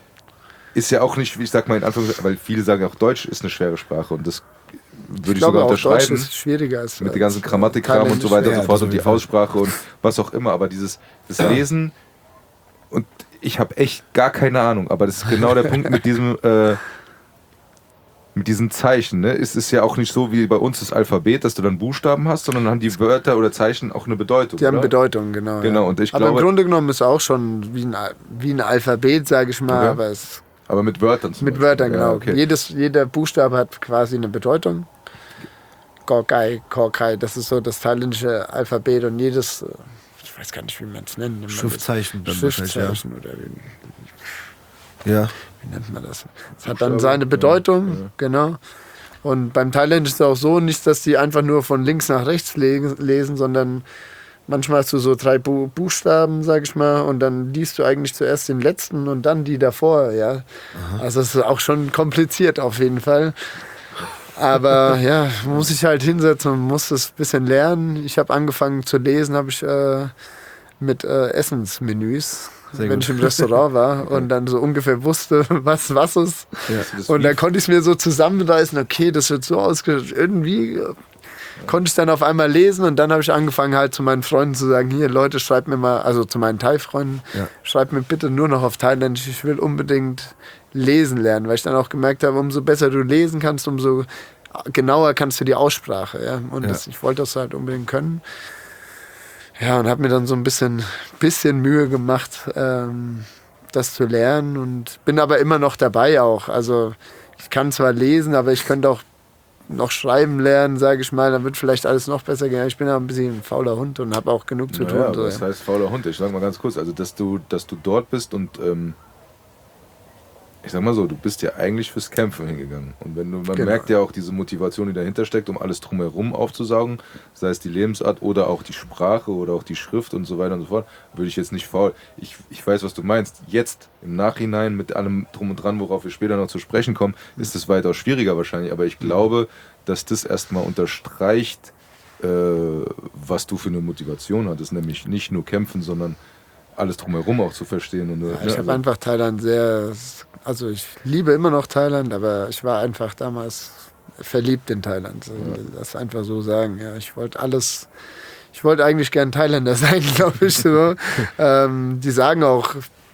ist ja auch nicht, wie ich sag mal in Anführungszeichen, weil viele sagen auch, Deutsch ist eine schwere Sprache und das würde ich, Ich glaube sogar auch Deutsch unterschreiben. ist schwieriger als Mit der ganzen als Grammatikkram und so Thailändisch. weiter und Ja, so fort das und auf die jeden Fall. Aussprache und was auch immer. Aber dieses das Lesen und ich habe echt gar keine Ahnung, aber das ist genau der Punkt mit diesem äh, mit diesen Zeichen. Ne? Es ist ja auch nicht so wie bei uns das Alphabet, dass du dann Buchstaben hast, sondern haben die Wörter oder Zeichen auch eine Bedeutung. Die haben oder? Bedeutung, genau. Genau, ja. und ich aber glaube- im Grunde genommen ist es auch schon wie ein, Al- wie ein Alphabet, sage ich mal, Okay. aber es Aber mit Wörtern zum mit Beispiel. Wörtern, genau. Ja, okay. Jedes, jeder Buchstabe hat quasi eine Bedeutung. Gorkai, Korkai, das ist so das thailändische Alphabet und jedes, äh, ich weiß gar nicht, wie man es nennt. Nennt man das? Schriftzeichen dann wahrscheinlich, Schriftzeichen oder wie, Ja. wie nennt man das? Es hat dann seine Bedeutung, genau. Und beim Thailändisch ist es auch so, nicht, dass die einfach nur von links nach rechts le- lesen, sondern manchmal hast du so drei Bu Buchstaben, sag ich mal, und dann liest du eigentlich zuerst den letzten und dann die davor, ja. Also es ist auch schon kompliziert auf jeden Fall. Aber ja, muss ich halt hinsetzen und muss das ein bisschen lernen. Ich habe angefangen zu lesen, habe ich äh, mit äh, Essensmenüs, Sehr wenn gut. ich im Restaurant war und dann so ungefähr wusste, was was ist. Das Und wie- dann konnte ich es mir so zusammenreißen, okay, das wird so ausgesprochen. Irgendwie äh, konnte ich dann auf einmal lesen und dann habe ich angefangen halt zu meinen Freunden zu sagen, hier Leute, schreibt mir mal, also zu meinen Thai-Freunden, Ja. schreibt mir bitte nur noch auf Thailändisch, ich will unbedingt lesen lernen, weil ich dann auch gemerkt habe, umso besser du lesen kannst, umso genauer kannst du die Aussprache. Ja? Und Ja. Das, ich wollte das halt unbedingt können. Ja, und habe mir dann so ein bisschen, bisschen Mühe gemacht, ähm, das zu lernen und bin aber immer noch dabei auch. Also ich kann zwar lesen, aber ich könnte auch noch schreiben lernen, sage ich mal, dann wird vielleicht alles noch besser gehen. Ich bin aber ein bisschen ein fauler Hund und habe auch genug zu Naja, tun. aber So, das ja. heißt fauler Hund. Ich sag mal ganz kurz, also dass du, dass du dort bist und ähm, ich sag mal so, du bist ja eigentlich fürs Kämpfen hingegangen. Und wenn du, man Genau. merkt ja auch diese Motivation, die dahinter steckt, um alles drumherum aufzusaugen, sei es die Lebensart oder auch die Sprache oder auch die Schrift und so weiter und so fort, würde ich jetzt nicht faul. Ich, ich weiß, was du meinst. Jetzt, im Nachhinein, mit allem drum und dran, worauf wir später noch zu sprechen kommen, ist es weitaus schwieriger wahrscheinlich. Aber ich glaube, dass das erstmal unterstreicht, äh, was du für eine Motivation hattest. Nämlich nicht nur kämpfen, sondern alles drumherum auch zu verstehen. Und, Ja, ne, ich habe also- einfach Thailand sehr, also ich liebe immer noch Thailand, aber ich war einfach damals verliebt in Thailand. So, das einfach so sagen. Ja, ich wollte alles, ich wollte eigentlich gern Thailänder sein, glaube ich. So. ähm, die sagen auch,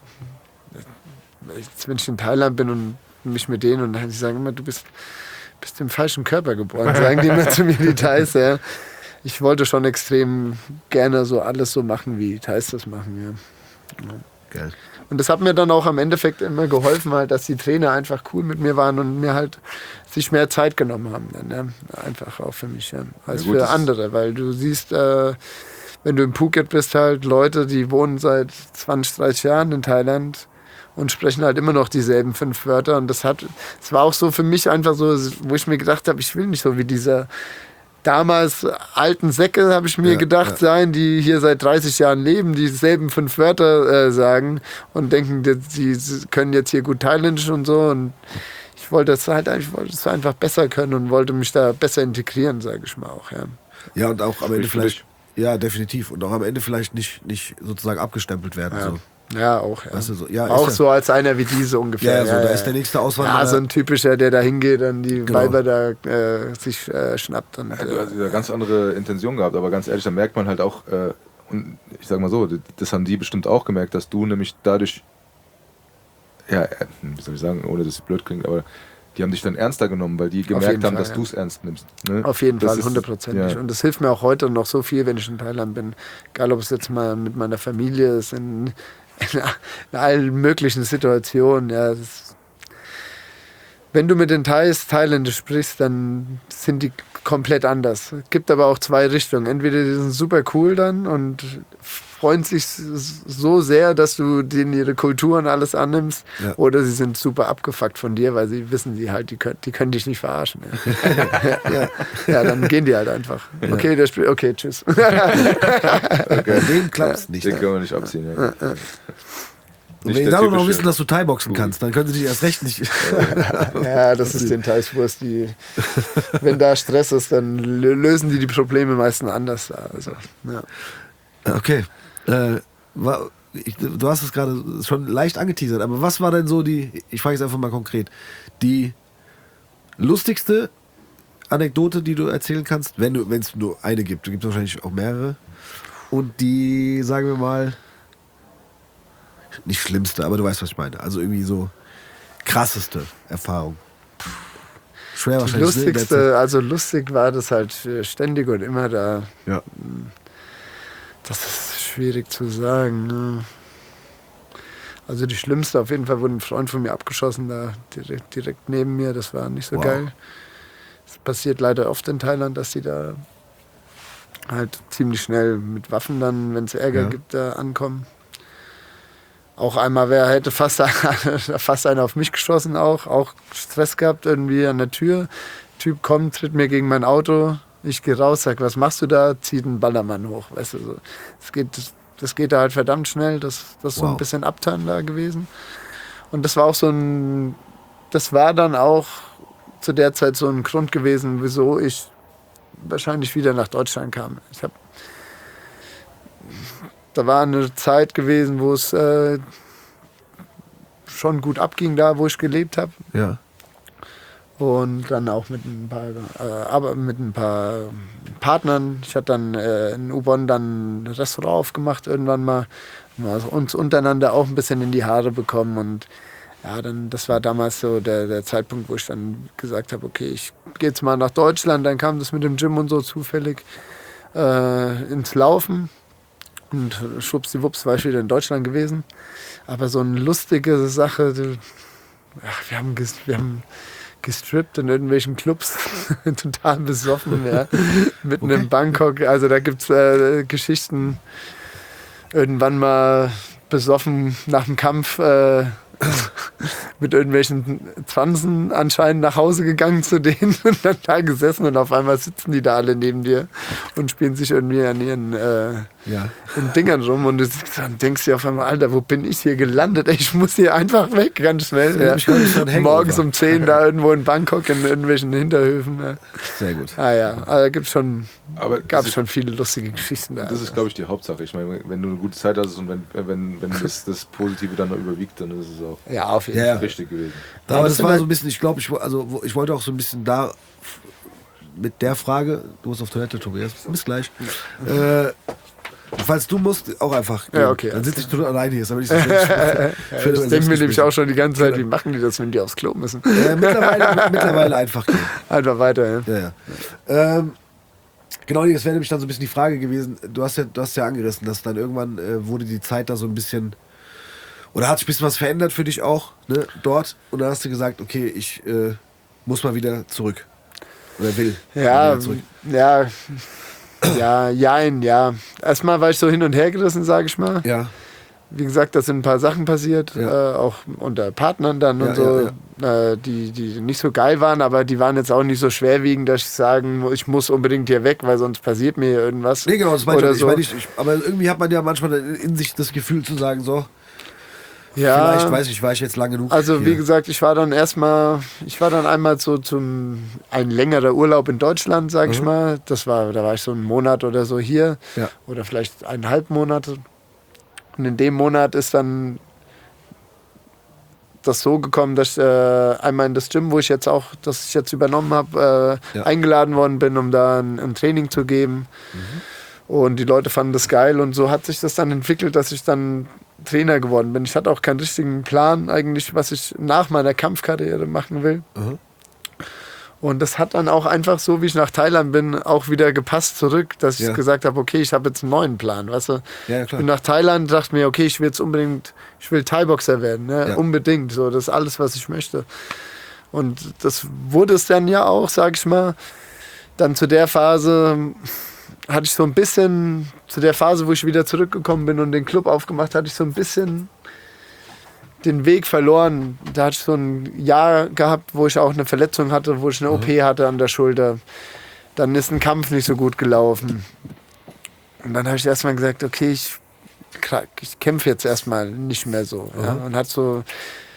jetzt, wenn ich in Thailand bin und mich mit denen und dann die sagen immer, du bist, bist im falschen Körper geboren, sagen die immer zu mir, die Thais. Ja. Ich wollte schon extrem gerne so alles so machen, wie die Thais das machen. Ja. Geil. Und das hat mir dann auch am Endeffekt immer geholfen, halt, dass die Trainer einfach cool mit mir waren und mir halt sich mehr Zeit genommen haben. Dann, ja. Einfach auch für mich, ja. als Ja gut, für das ist- andere. Weil du siehst, äh, wenn du in Phuket bist, halt Leute, die wohnen seit zwanzig, dreißig Jahren in Thailand und sprechen halt immer noch dieselben fünf Wörter. Und das hat, es war auch so für mich einfach so, wo ich mir gedacht habe, ich will nicht so wie dieser damals alten Säcke, habe ich mir Ja, gedacht, ja. sein, die hier seit dreißig Jahren leben, dieselben fünf Wörter äh, sagen und denken, die, die können jetzt hier gut Thailändisch und so. Und ich wollte das halt ich wollte das einfach besser können und wollte mich da besser integrieren, sage ich mal auch. Ja. Ja, und auch am Ende Sprich für vielleicht, ja, definitiv. Und auch am Ende vielleicht nicht, nicht sozusagen abgestempelt werden. Ja. So. Ja, auch. Ja. Weißt du, so, ja, auch ist so als einer wie diese Ja, ungefähr. ja, so, da ist der nächste Auswanderer. Ja, so ein typischer, der da hingeht und die Genau. Weiber da äh, sich äh, schnappt. Und, Ja, du äh, hast ja ganz andere Intention gehabt, aber ganz ehrlich, da merkt man halt auch, äh, und ich sag mal so, das haben die bestimmt auch gemerkt, dass du nämlich dadurch, ja, äh, wie soll ich sagen, ohne dass es blöd klingt, aber die haben dich dann ernster genommen, weil die gemerkt jeden haben, Fall, dass ja. du es ernst nimmst. Ne? Auf jeden Das Fall, ist- hundertprozentig. ja. Und das hilft mir auch heute noch so viel, wenn ich in Thailand bin. Egal, ob es jetzt mal mit meiner Familie ist, in, in, in allen möglichen Situationen. Ja, das, wenn du mit den Thais Thailändisch sprichst, dann sind die komplett anders. Es gibt aber auch zwei Richtungen. Entweder die sind super cool dann und freuen sich so sehr, dass du denen ihre Kultur und alles annimmst, Ja. oder sie sind super abgefuckt von dir, weil sie wissen, die halt, die können, die können dich nicht verarschen. Ja. ja. ja, dann gehen die halt einfach. Okay, der spielt, okay, tschüss. Bei dem klappt es nicht. Den Ne? können wir nicht abziehen. Ja. Und Nicht wenn die der dann auch noch typische- wissen, dass du Thai-Boxen kannst, dann können sie dich erst recht nicht. Ja, das ist den Thais-Wurst, die, wenn da Stress ist, dann lö- lösen die die Probleme meistens anders. Also, ja. Okay. Äh, war, ich, du hast es gerade schon leicht angeteasert, aber was war denn so die, ich frage jetzt einfach mal konkret, die lustigste Anekdote, die du erzählen kannst, wenn du, wenn es nur eine gibt, du gibt wahrscheinlich auch mehrere, und die, sagen wir mal, nicht schlimmste, aber du weißt, was ich meine, also irgendwie so krasseste Erfahrung. Schwer Die wahrscheinlich. ne, in der Zeit. lustigste, also lustig war das halt äh, ständig und immer da. Ja. Das ist schwierig zu sagen. Ne? Also die schlimmste, auf jeden Fall wurde ein Freund von mir abgeschossen, da direkt, direkt neben mir. Das war nicht so Wow. geil. Das passiert leider oft in Thailand, dass die da halt ziemlich schnell mit Waffen dann, wenn es Ärger Ja. gibt, da ankommen. Auch einmal wer hätte fast, fast einer auf mich geschossen, auch, auch Stress gehabt irgendwie an der Tür. Typ kommt, tritt mir gegen mein Auto, ich gehe raus, sag, was machst du da? Zieht einen Ballermann hoch, weißt du so. Das geht, das geht da halt verdammt schnell, das, das ist so Wow. ein bisschen Upturn da gewesen. Und das war auch so ein, das war dann auch zu der Zeit so ein Grund gewesen, wieso ich wahrscheinlich wieder nach Deutschland kam. Ich habe Da war eine Zeit gewesen, wo es äh, schon gut abging, da wo ich gelebt habe. Ja. Und dann auch mit ein paar, äh, aber mit ein paar Partnern. Ich hatte dann äh, in U-Bonn dann ein Restaurant aufgemacht irgendwann mal. Und also uns untereinander auch ein bisschen in die Haare bekommen. Und ja, dann, das war damals so der, der Zeitpunkt, wo ich dann gesagt habe, okay, ich gehe jetzt mal nach Deutschland. Dann kam das mit dem Gym und so zufällig äh, ins Laufen. Und schwuppsdiwupps war ich wieder in Deutschland gewesen. Aber so eine lustige Sache, du, ach, wir haben, ges, wir haben gestrippt in irgendwelchen Clubs, total besoffen, ja, mitten Okay. in Bangkok. Also da gibt es äh, Geschichten, irgendwann mal besoffen nach dem Kampf äh, mit irgendwelchen Zwanzen anscheinend nach Hause gegangen zu denen und dann da gesessen und auf einmal sitzen die da alle neben dir und spielen sich irgendwie an ihren äh, Ja. in Dingern rum und du dann denkst dir auf einmal, Alter, wo bin ich hier gelandet? Ey, ich muss hier einfach weg, ganz schnell. Ja. Ich kann nicht so ein Hangover. Morgens um zehn da irgendwo in Bangkok in irgendwelchen Hinterhöfen. Ja. Sehr gut. Ah ja, aber da gibt's schon, Aber gab das es ist- schon viele lustige Geschichten da. Das ist, glaube ich, die Hauptsache. Ich meine, wenn du eine gute Zeit hast und wenn, wenn, wenn das, das Positive dann noch überwiegt, dann ist es auch ja, auf jeden Ja, Fall. ja. richtig gewesen. Aber das das sind war halt- so ein bisschen, ich glaube, ich, wo- also, wo- ich wollte auch so ein bisschen da mit der Frage, du musst auf Toilette, Tobias, bis gleich. Äh, falls du musst, auch einfach. Ja, okay, Dann alles sitze ich total alleine hier. Ist aber nicht so schlimm. Ja, das denken wir nämlich auch schon die ganze Zeit, wie machen die das, wenn die aufs Klo müssen? Äh, mittlerweile, mittlerweile einfach gehen. Einfach weiter, ja. Ja, ja. Ähm, genau, das wäre nämlich dann so ein bisschen die Frage gewesen. Du hast ja, du hast ja angerissen, dass dann irgendwann äh, wurde die Zeit da so ein bisschen. Oder hat sich ein bisschen was verändert für dich auch, ne, dort? Und dann hast du gesagt, okay, ich äh, muss mal wieder zurück. Oder will. Ja, wieder zurück. ja, ja, jein, ja. Erstmal war ich so hin und her gerissen, sage ich mal. Ja, Wie gesagt, da sind ein paar Sachen passiert, Ja. äh, auch unter Partnern dann Ja, und so, Äh, die, die nicht so geil waren, aber die waren jetzt auch nicht so schwerwiegend, dass ich sagen muss, ich muss unbedingt hier weg, weil sonst passiert mir hier irgendwas. nee, genau, das meine ich, Oder auch. ich, so. mein, ich, ich. Aber irgendwie hat man ja manchmal in sich das Gefühl zu sagen, so, Ja, vielleicht, weiß ich, war ich jetzt lang genug. also wie hier. gesagt, ich war dann erstmal, ich war dann einmal so zum, ein längerer Urlaub in Deutschland, sag ich mal. Das war, da war ich so einen Monat oder so hier. Ja. Oder vielleicht eineinhalb Monate. Und in dem Monat ist dann das so gekommen, dass ich äh, einmal in das Gym, wo ich jetzt auch, das ich jetzt übernommen habe, äh, Ja. eingeladen worden bin, um da ein, ein Training zu geben. Und die Leute fanden das geil und so hat sich das dann entwickelt, dass ich dann Trainer geworden bin. Ich hatte auch keinen richtigen Plan eigentlich, was ich nach meiner Kampfkarriere machen will. Mhm. Und das hat dann auch einfach so, wie ich nach Thailand bin, auch wieder gepasst zurück, dass ich Ja. gesagt habe, okay, ich habe jetzt einen neuen Plan, weißt du. Ja, ja, Ich klar. bin nach Thailand, dachte mir, okay, ich will jetzt unbedingt, ich will Thai-Boxer werden, ne? Ja. Unbedingt, so, das ist alles, was ich möchte. Und das wurde es dann ja auch, sag ich mal. Dann zu der Phase hatte ich so ein bisschen, zu der Phase, wo ich wieder zurückgekommen bin und den Club aufgemacht, hatte ich so ein bisschen den Weg verloren. Da hatte ich so ein Jahr gehabt, wo ich auch eine Verletzung hatte, wo ich eine O P hatte an der Schulter. Dann ist ein Kampf nicht so gut gelaufen. Und dann habe ich erstmal gesagt, okay, ich, ich kämpfe jetzt erstmal nicht mehr so. Ja? Und hat so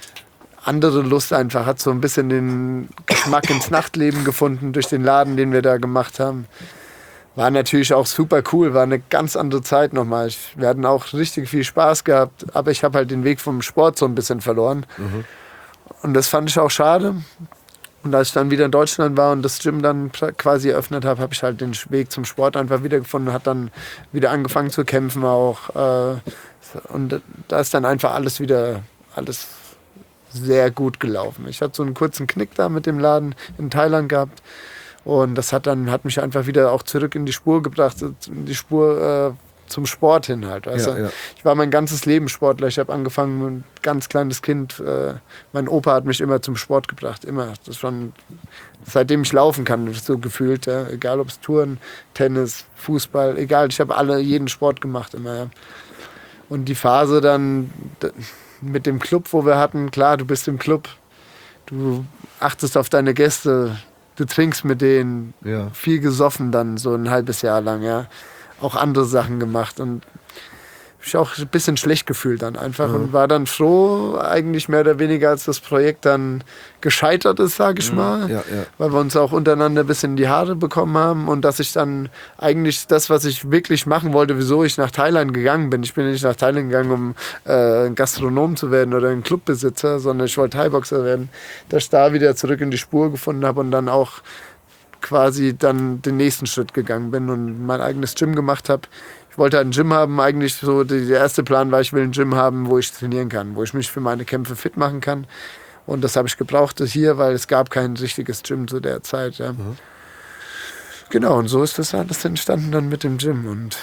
andere Lust einfach, hat so ein bisschen den Geschmack ins Nachtleben gefunden durch den Laden, den wir da gemacht haben. War natürlich auch super cool, war eine ganz andere Zeit nochmal. Ich, wir hatten auch richtig viel Spaß gehabt, aber ich habe halt den Weg vom Sport so ein bisschen verloren. Und das fand ich auch schade. Und als ich dann wieder in Deutschland war und das Gym dann quasi eröffnet habe, habe ich halt den Weg zum Sport einfach wiedergefunden, hat dann wieder angefangen zu kämpfen auch. Äh, und da ist dann einfach alles wieder, alles sehr gut gelaufen. Ich hatte so einen kurzen Knick da mit dem Laden in Thailand gehabt. Und das hat dann hat mich einfach wieder auch zurück in die Spur gebracht, in die Spur äh, zum Sport hin halt. Weißt Ja, du? ja. Ich war mein ganzes Leben Sportler. Ich habe angefangen, ein ganz kleines Kind. Äh, mein Opa hat mich immer zum Sport gebracht, immer. Das ist schon seitdem ich laufen kann, so gefühlt. Ja. Egal ob es Touren, Tennis, Fußball, egal. Ich habe alle jeden Sport gemacht immer. Ja. Und die Phase dann d- mit dem Club, wo wir hatten, klar, du bist im Club, du achtest auf deine Gäste. Du trinkst mit denen, Ja. viel gesoffen dann so ein halbes Jahr lang, ja. Auch andere Sachen gemacht und mich auch ein bisschen schlecht gefühlt dann einfach und war dann froh, eigentlich mehr oder weniger, als das Projekt dann gescheitert ist, sag ich mal. Ja, ja. Weil wir uns auch untereinander ein bisschen in die Haare bekommen haben und dass ich dann eigentlich das, was ich wirklich machen wollte, wieso ich nach Thailand gegangen bin. Ich bin nicht nach Thailand gegangen, um äh, ein Gastronom zu werden oder ein Clubbesitzer, sondern ich wollte Thai-Boxer werden. Dass ich da wieder zurück in die Spur gefunden habe und dann auch quasi dann den nächsten Schritt gegangen bin und mein eigenes Gym gemacht habe. Ich wollte ein Gym haben, eigentlich so die, der erste Plan war, ich will ein Gym haben, wo ich trainieren kann, wo ich mich für meine Kämpfe fit machen kann. Und das habe ich gebraucht das hier, weil es gab kein richtiges Gym zu der Zeit. Ja. Mhm. Genau, und so ist das alles entstanden dann mit dem Gym. Und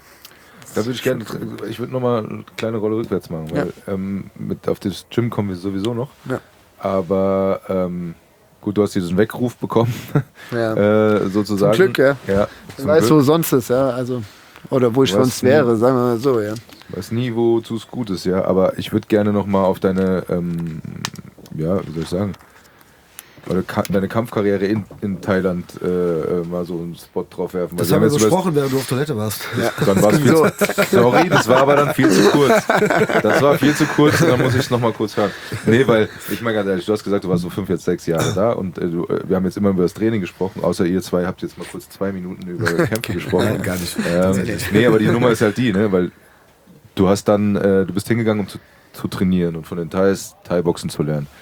Da würde ich gerne, ich würde nochmal eine kleine Rolle rückwärts machen, weil ähm, mit auf das Gym kommen wir sowieso noch. Ja. Aber ähm, gut, du hast diesen Weckruf bekommen, ja. äh, sozusagen. Zum Glück, ja. ja Ich zum weiß, Glück. wo sonst ist, ja. Also, oder wo ich Du weißt sonst nie. wäre, sagen wir mal so, ja. Weiß nie, wozu es gut ist, ja. Aber ich würde gerne nochmal auf deine ähm, ja, wie soll ich sagen, oder Ka- deine Kampfkarriere in, in Thailand äh, äh, mal so einen Spot drauf werfen. Das Weil haben wir jetzt über- besprochen, während du auf Toilette warst. Ja. Dann war es viel So. zu, sorry, das war aber dann viel zu kurz. Das war viel zu kurz und dann muss ich es nochmal kurz hören. Nee, weil, ich meine ganz ehrlich, du hast gesagt, du warst so fünf, jetzt sechs Jahre da und äh, du, äh, wir haben jetzt immer über das Training gesprochen, außer ihr zwei habt jetzt mal kurz zwei Minuten über Kämpfe gesprochen. Nein, gar nicht. Ähm, nee, aber die Nummer ist halt die, ne, weil du hast dann, äh, du bist hingegangen, um zu, zu trainieren und von den Thais Thai-Boxen zu lernen.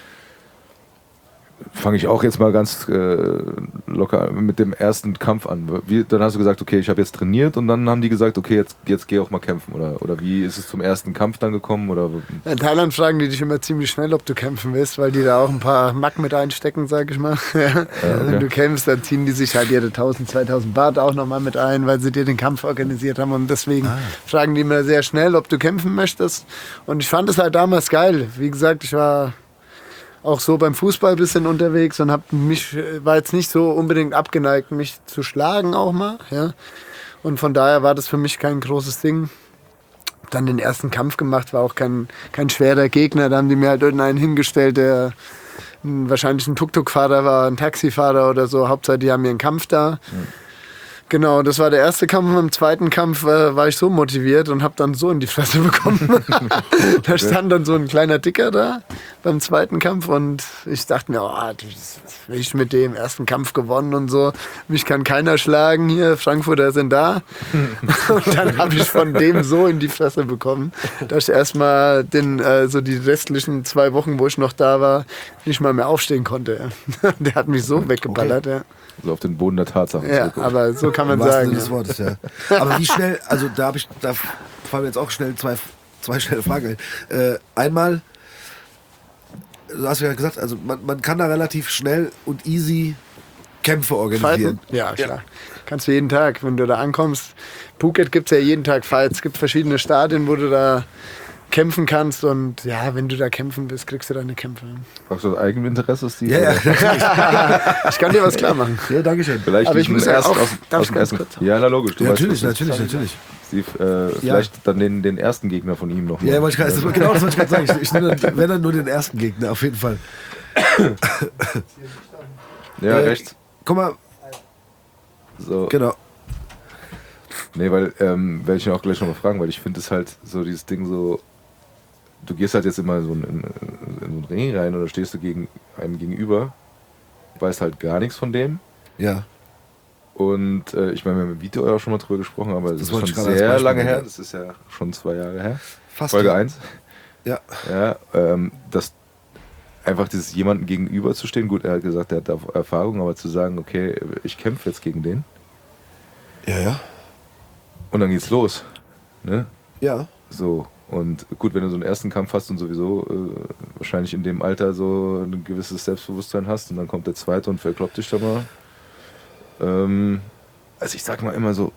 Fange ich auch jetzt mal ganz äh, locker mit dem ersten Kampf an. Wie, dann hast du gesagt, okay, ich habe jetzt trainiert und dann haben die gesagt, okay, jetzt, jetzt geh auch mal kämpfen. Oder, oder wie ist es zum ersten Kampf dann gekommen? Oder? In Thailand fragen die dich immer ziemlich schnell, ob du kämpfen willst, weil die da auch ein paar Mack mit einstecken, sag ich mal. Ja. okay. Wenn du kämpfst, dann ziehen die sich halt ihre tausend, zweitausend Baht auch nochmal mit ein, weil sie dir den Kampf organisiert haben. Und deswegen Ah. fragen die immer sehr schnell, ob du kämpfen möchtest. Und ich fand es halt damals geil. Wie gesagt, ich war auch so beim Fußball ein bisschen unterwegs und hab mich, war jetzt nicht so unbedingt abgeneigt, mich zu schlagen auch mal. Ja. Und von daher war das für mich kein großes Ding. Dann den ersten Kampf gemacht, war auch kein, kein schwerer Gegner. Da haben die mir halt irgendeinen hingestellt, der ein, wahrscheinlich ein Tuk-Tuk-Fahrer war, ein Taxifahrer oder so. Hauptsache, die haben mir einen Kampf da. Mhm. Genau, das war der erste Kampf. Im zweiten Kampf äh, war ich so motiviert und habe dann so in die Fresse bekommen. Da stand dann so ein kleiner Dicker da beim zweiten Kampf und ich dachte mir, oh, das will ich mit dem ersten Kampf gewonnen und so. Mich kann keiner schlagen hier, Frankfurter sind da. Und dann habe ich von dem so in die Fresse bekommen, dass ich erstmal den, äh, so die restlichen zwei Wochen, wo ich noch da war, nicht mal mehr aufstehen konnte. Der hat mich so weggeballert, okay. Ja. So auf den Boden der Tatsachen. Ja, aber so kann man Im wahrsten sagen. Sinne des Wortes, ja. Aber wie schnell, also da habe ich, da fallen mir jetzt auch schnell zwei, zwei schnelle Fragen ein. Äh, einmal, du hast ja gesagt, also man, man kann da relativ schnell und easy Kämpfe organisieren. Fighten? Ja, klar. Ja. Kannst du jeden Tag, wenn du da ankommst. Phuket gibt es ja jeden Tag Fights. Es gibt verschiedene Stadien, wo du da kämpfen kannst und ja, wenn du da kämpfen bist, kriegst du deine Kämpfe. Hast du das Eigeninteresse, Steve? Ja, ja. Ich kann dir was klar machen. Ja, danke schön. Vielleicht Aber ich muss ja erst auch, aus, darf aus ich dem ganz ersten. kurz? Ja, na logisch. Du Ja, weißt, natürlich, was das natürlich, ist. natürlich. Steve, äh, vielleicht dann den, den ersten Gegner von ihm noch mal. Ja, wollte ich grad, das, genau das wollte ich gerade sagen. Ich, ich nenne dann, wenn dann nur den ersten Gegner, auf jeden Fall. Ja, äh, rechts. Guck mal, So. genau. Nee, weil, ähm, werde ich ihn auch gleich nochmal fragen, weil ich finde es halt so dieses Ding so, du gehst halt jetzt immer in so einen, in, in so einen Ring rein oder stehst du gegen einem gegenüber, weißt halt gar nichts von dem. Ja. Und äh, ich meine, wir haben im Video auch schon mal drüber gesprochen, aber das, Das ist wollte schon ich gerade als sehr Beispiel lange nennen. her. Das ist ja schon zwei Jahre her. Fast. Folge eins. Ja. Ja, ähm, das einfach dieses jemanden gegenüber zu stehen, gut, er hat gesagt, er hat da Erfahrung, aber zu sagen, okay, ich kämpfe jetzt gegen den Ja, ja. und dann geht's los. Ne? Ja. So, und gut, wenn du so einen ersten Kampf hast und sowieso äh, wahrscheinlich in dem Alter so ein gewisses Selbstbewusstsein hast und dann kommt der zweite und verkloppt dich da mal. Ähm, also ich sag mal immer so,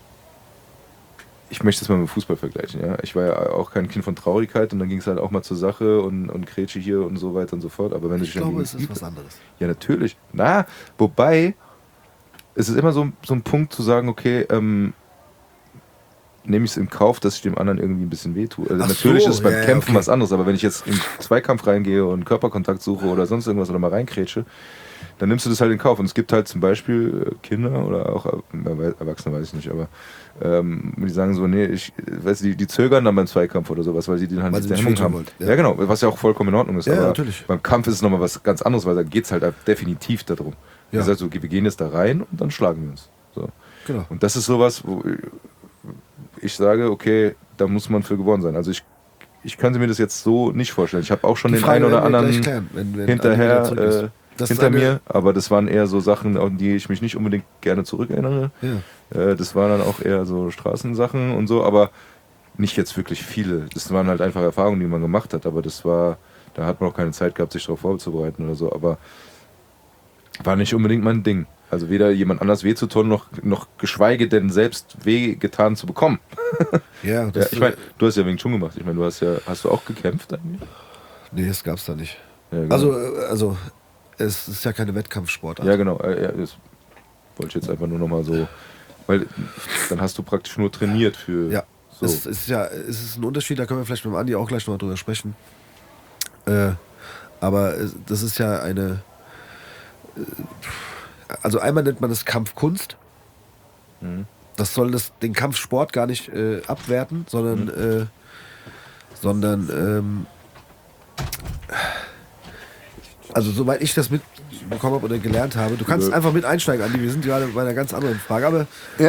ich möchte es mal mit Fußball vergleichen, ja. Ich war ja auch kein Kind von Traurigkeit und dann ging es halt auch mal zur Sache und, und Grätsche hier und so weiter und so fort. Aber wenn Ich du dich dann glaube, es gegen- ist was anderes. Ja, natürlich. Na, wobei, es ist immer so, so ein Punkt zu sagen, okay, ähm, nehme ich es in Kauf, dass ich dem anderen irgendwie ein bisschen wehtue. Also Ach natürlich so, ist es beim ja, ja, Kämpfen okay. was anderes, aber wenn ich jetzt in Zweikampf reingehe und Körperkontakt suche oder sonst irgendwas oder mal reinkrätsche, dann nimmst du das halt in Kauf. Und es gibt halt zum Beispiel äh, Kinder oder auch äh, Erwachsene, weiß ich nicht, aber ähm, die sagen so, nee, ich, weißt du, die, die zögern dann beim Zweikampf oder sowas, weil sie den halt Weil nicht sie der nicht Hemmung wehtun haben. wollen, Ja. ja. genau, was ja auch vollkommen in Ordnung ist. Ja, ja, aber natürlich. beim Kampf ist es nochmal was ganz anderes, weil da geht es halt definitiv darum. Ja. Das heißt, so, wir gehen jetzt da rein und dann schlagen wir uns. So. Genau. Und das ist sowas, wo ich sage, okay, da muss man für geboren sein. Also ich, ich könnte mir das jetzt so nicht vorstellen. Ich habe auch schon Die den Frage einen oder werden wir anderen gleich klären, wenn- wenn hinterher Andi wieder zurück ist. äh, Das ist hinter eine- mir, aber das waren eher so Sachen, an die ich mich nicht unbedingt gerne zurückerinnere. Ja. Äh, das waren dann auch eher so Straßensachen und so, aber nicht jetzt wirklich viele. Das waren halt einfach Erfahrungen, die man gemacht hat, aber das war, da hat man auch keine Zeit gehabt, sich darauf vorzubereiten oder so, aber war nicht unbedingt mein Ding. Also weder jemand anders weh zu tun, noch, noch geschweige denn selbst weh getan zu bekommen. Ja, Ja, das, ich meine, du hast ja wegen Chun gemacht. Ich meine, du hast ja, hast du auch gekämpft eigentlich? nee, das gab's da nicht. Ja, genau. Also, äh, also es ist ja keine Wettkampfsportart. Ja, genau. Äh, ja, das wollte ich jetzt einfach nur nochmal so, weil dann hast du praktisch nur trainiert für Ja, so. es ist ja, es ist ein Unterschied, da können wir vielleicht mit dem Andi auch gleich nochmal drüber sprechen. Äh, Aber äh, das ist ja eine, äh, also einmal nennt man das Kampfkunst. Mhm. Das soll das, den Kampfsport gar nicht äh, abwerten, sondern, mhm. äh, sondern ähm, also soweit ich das mitbekommen habe oder gelernt habe, du kannst einfach mit einsteigen, Andi, wir sind gerade bei einer ganz anderen Frage, aber ja.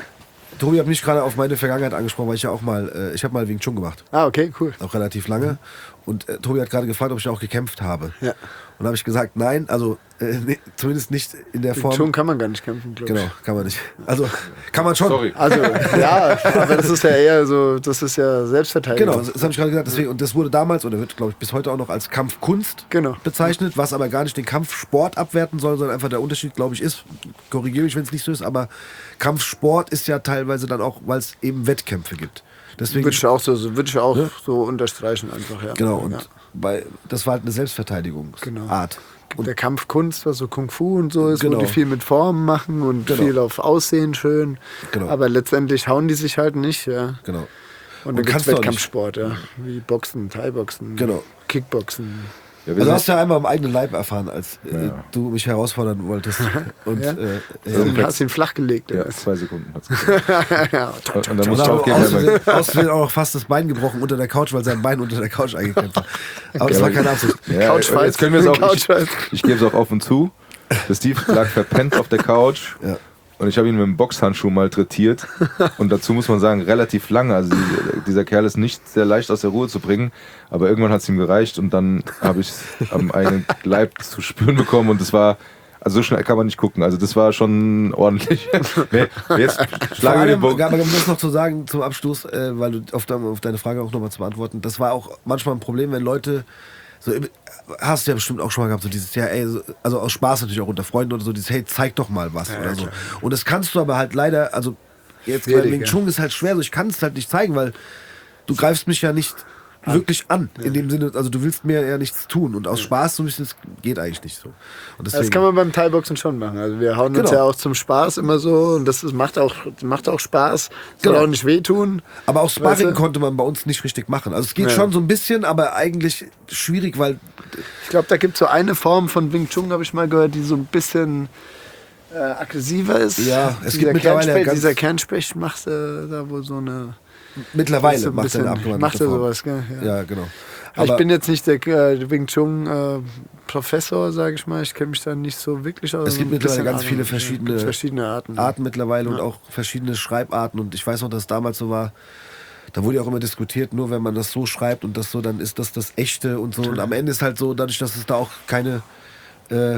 Tobi hat mich gerade auf meine Vergangenheit angesprochen, weil ich ja auch mal, äh, ich habe mal Wing Chun gemacht. Ah, okay, cool. Auch relativ lange. Und äh, Tobi hat gerade gefragt, ob ich auch gekämpft habe. Ja. Und da habe ich gesagt, nein, also äh, nee, zumindest nicht in der Wing Form. Chun kann man gar nicht kämpfen, glaube ich. Genau, kann man nicht. Also kann man schon. Sorry. Also, ja, aber das ist ja eher so, das ist ja Selbstverteidigung. Genau, das habe ich gerade gesagt. Deswegen, und das wurde damals oder wird, glaube ich, bis heute auch noch als Kampfkunst genau. bezeichnet, was aber gar nicht den Kampfsport abwerten soll, sondern einfach der Unterschied, glaube ich, ist, korrigiere mich, wenn es nicht so ist, aber Kampfsport ist ja teilweise dann auch, weil es eben Wettkämpfe gibt. Deswegen, würde ich auch so, würde ich auch ne? so unterstreichen einfach, ja. Genau, und ja. bei, das war halt eine Selbstverteidigungsart. Genau. Und der Kampfkunst, was so Kung Fu und so ist, genau. wo die viel mit Formen machen und genau. viel auf Aussehen schön. Genau. Aber letztendlich hauen die sich halt nicht, ja. Genau. Und dann gibt es Wettkampfsport, ja. Wie Boxen, Thai-Boxen, genau. Kickboxen. Ja, also hast du ja einmal am eigenen Leib erfahren, als äh, ja. du mich herausfordern wolltest. Und ja? äh, Du ja. hast ihn flachgelegt. Ja, oder? zwei Sekunden hat's gedauert. ja, Und dann Und musst du dann aufgeben. außerdem, außerdem auch noch fast das Bein gebrochen unter der Couch, weil sein Bein unter der Couch eingeklemmt war. Aber das Ja, war aber- keine Absicht. Ja, Couchfight. jetzt können wir es auch. Ich, Couchfight. ich gebe es auch offen zu. Der Steve lag verpennt auf der Couch. Ja. Und ich habe ihn mit einem Boxhandschuh malträtiert. Und dazu muss man sagen, relativ lange. Also die, dieser Kerl ist nicht sehr leicht aus der Ruhe zu bringen. Aber irgendwann hat es ihm gereicht. Und dann habe ich es am eigenen Leib zu spüren bekommen. Und das war, also so schnell kann man nicht gucken. Also das war schon ordentlich. Nee, jetzt Vor schlagen wir den allem, Bogen. aber um das noch zu sagen zum Abschluss, äh, weil du auf, de, auf deine Frage auch nochmal zu beantworten, das war auch manchmal ein Problem, wenn Leute so, hast du ja bestimmt auch schon mal gehabt, so dieses, ja, ey, so, also aus Spaß natürlich auch unter Freunden oder so, dieses, hey, zeig doch mal was Ja, oder ja, so. klar. Und das kannst du aber halt leider, also jetzt Schwierig, bei Wing ja. Chun ist halt schwer, so ich kann es halt nicht zeigen, weil du greifst mich ja nicht wirklich an, in dem Sinne, also du willst mir ja nichts tun und aus Spaß so ein bisschen, das geht eigentlich nicht so. Und deswegen, Das kann man beim Thai-Boxen schon machen. Also wir hauen uns Genau. ja auch zum Spaß immer so und das ist, macht, auch, macht auch Spaß. Soll Genau. auch nicht wehtun. aber auch Sparring Weißt du? konnte man bei uns nicht richtig machen. Also es geht Ja. schon so ein bisschen, aber eigentlich schwierig, weil Ich glaube, da gibt es so eine Form von Wing Chun, habe ich mal gehört, die so ein bisschen äh, aggressiver ist. Ja, es dieser gibt mittlerweile Kernspecht, ganz- dieser Kernspecht macht äh, da wohl so eine... mittlerweile so ein macht er eine bisschen- abgewandte macht er Form. sowas, gell? Ja. Ja, genau. Aber ich bin jetzt nicht der äh, Wing Chun äh, Professor, sage ich mal. Ich kenne mich da nicht so wirklich aus. Es gibt Ein bisschen mittlerweile ganz Ahnung. viele Ja, verschiedene gibt verschiedene Arten. Arten mittlerweile und Ja. auch verschiedene Schreibarten. Und ich weiß noch, dass es damals so war, da wurde ja auch immer diskutiert, nur wenn man das so schreibt und das so, dann ist das das Echte und so. Und am Ende ist halt so, dadurch, dass es da auch keine, äh,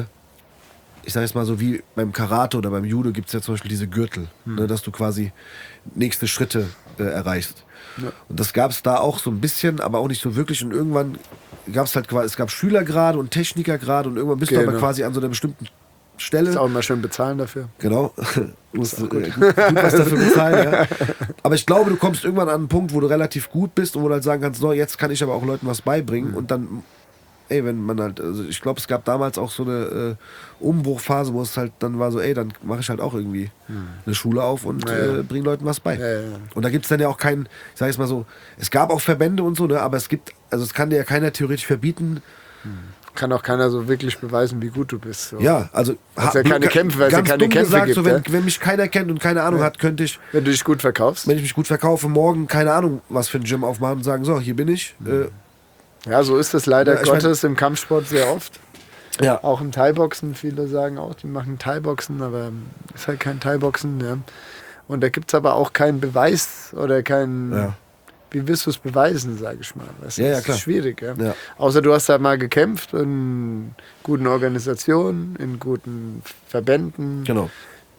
ich sag jetzt mal so wie beim Karate oder beim Judo gibt es ja zum Beispiel diese Gürtel, Hm. ne, dass du quasi nächste Schritte äh, erreichst. Und das gab es da auch so ein bisschen, aber auch nicht so wirklich. Und irgendwann gab es halt quasi, es gab Schülergrade und Technikergrade und irgendwann bist du Genau. aber quasi an so einer bestimmten Stelle. Ist auch immer schön bezahlen dafür. Genau. Du musst äh, gut, gut was dafür bezahlen, ja. Aber ich glaube, du kommst irgendwann an einen Punkt, wo du relativ gut bist und wo du halt sagen kannst, so, jetzt kann ich aber auch Leuten was beibringen. Und dann, ey, wenn man halt, also ich glaube, es gab damals auch so eine äh, Umbruchphase, wo es halt dann war so, ey, dann mache ich halt auch irgendwie eine Schule auf und Ja, ja. äh, bringe Leuten was bei. Ja, ja. Und da gibt es dann ja auch keinen, ich sage jetzt mal so, es gab auch Verbände und so, ne, aber es gibt, also es kann dir ja keiner theoretisch verbieten. Kann auch keiner so wirklich beweisen, wie gut du bist. So. Ja, also Weil's ja ha- keine ga- Kämpfe, weil's ja ganz keine dumm Kämpfe gesagt, gibt, so, wenn, ja? wenn mich keiner kennt und keine Ahnung hat, könnte ich, Wenn du dich gut verkaufst. wenn ich mich gut verkaufe, morgen, keine Ahnung, was für ein Gym aufmachen und sagen, so, hier bin ich. Äh, Ja, so ist es leider Ja, ich mein- Gottes im Kampfsport sehr oft. ja. Auch im Thai-Boxen. Viele sagen auch, die machen Thai-Boxen, aber ist halt kein Thai-Boxen. Ja. Und da gibt es aber auch keinen Beweis oder keinen... Ja. Wie willst du es beweisen, sage ich mal. Weißt du, Ja, ja, das klar. ist schwierig. Ja. Ja. Außer du hast da mal gekämpft in guten Organisationen, in guten Verbänden, Genau.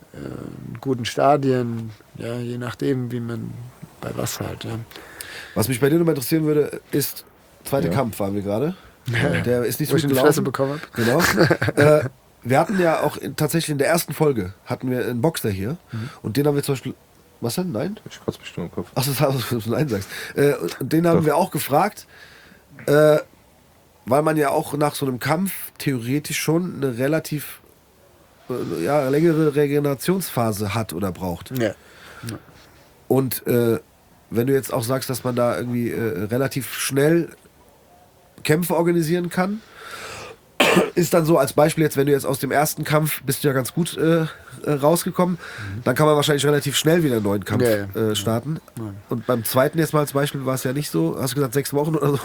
in guten Stadien. Ja, je nachdem, wie man bei was halt. Ja. Was mich bei dir noch mal interessieren würde, ist, zweiter Ja. Kampf waren wir gerade. Der ist nicht so Wo ich gut eine Fresse gelaufen. bekommen habe. Genau. äh, wir hatten ja auch in, tatsächlich in der ersten Folge hatten wir einen Boxer hier und den haben wir zum Beispiel, was denn? Nein? Ich kotze mich nur im Kopf. Ach, das hast du Nein sagst. Äh, und den haben wir auch gefragt, äh, weil man ja auch nach so einem Kampf theoretisch schon eine relativ äh, ja, längere Regenerationsphase hat oder braucht. Ja. Und äh, wenn du jetzt auch sagst, dass man da irgendwie äh, relativ schnell Kämpfe organisieren kann. Ist dann so als Beispiel jetzt, wenn du jetzt aus dem ersten Kampf bist du ja ganz gut äh, äh, rausgekommen, mhm. dann kann man wahrscheinlich relativ schnell wieder einen neuen Kampf ja, ja. Äh, starten. Ja. Und beim zweiten jetzt mal als Beispiel war es ja nicht so. Hast du gesagt, sechs Wochen oder so?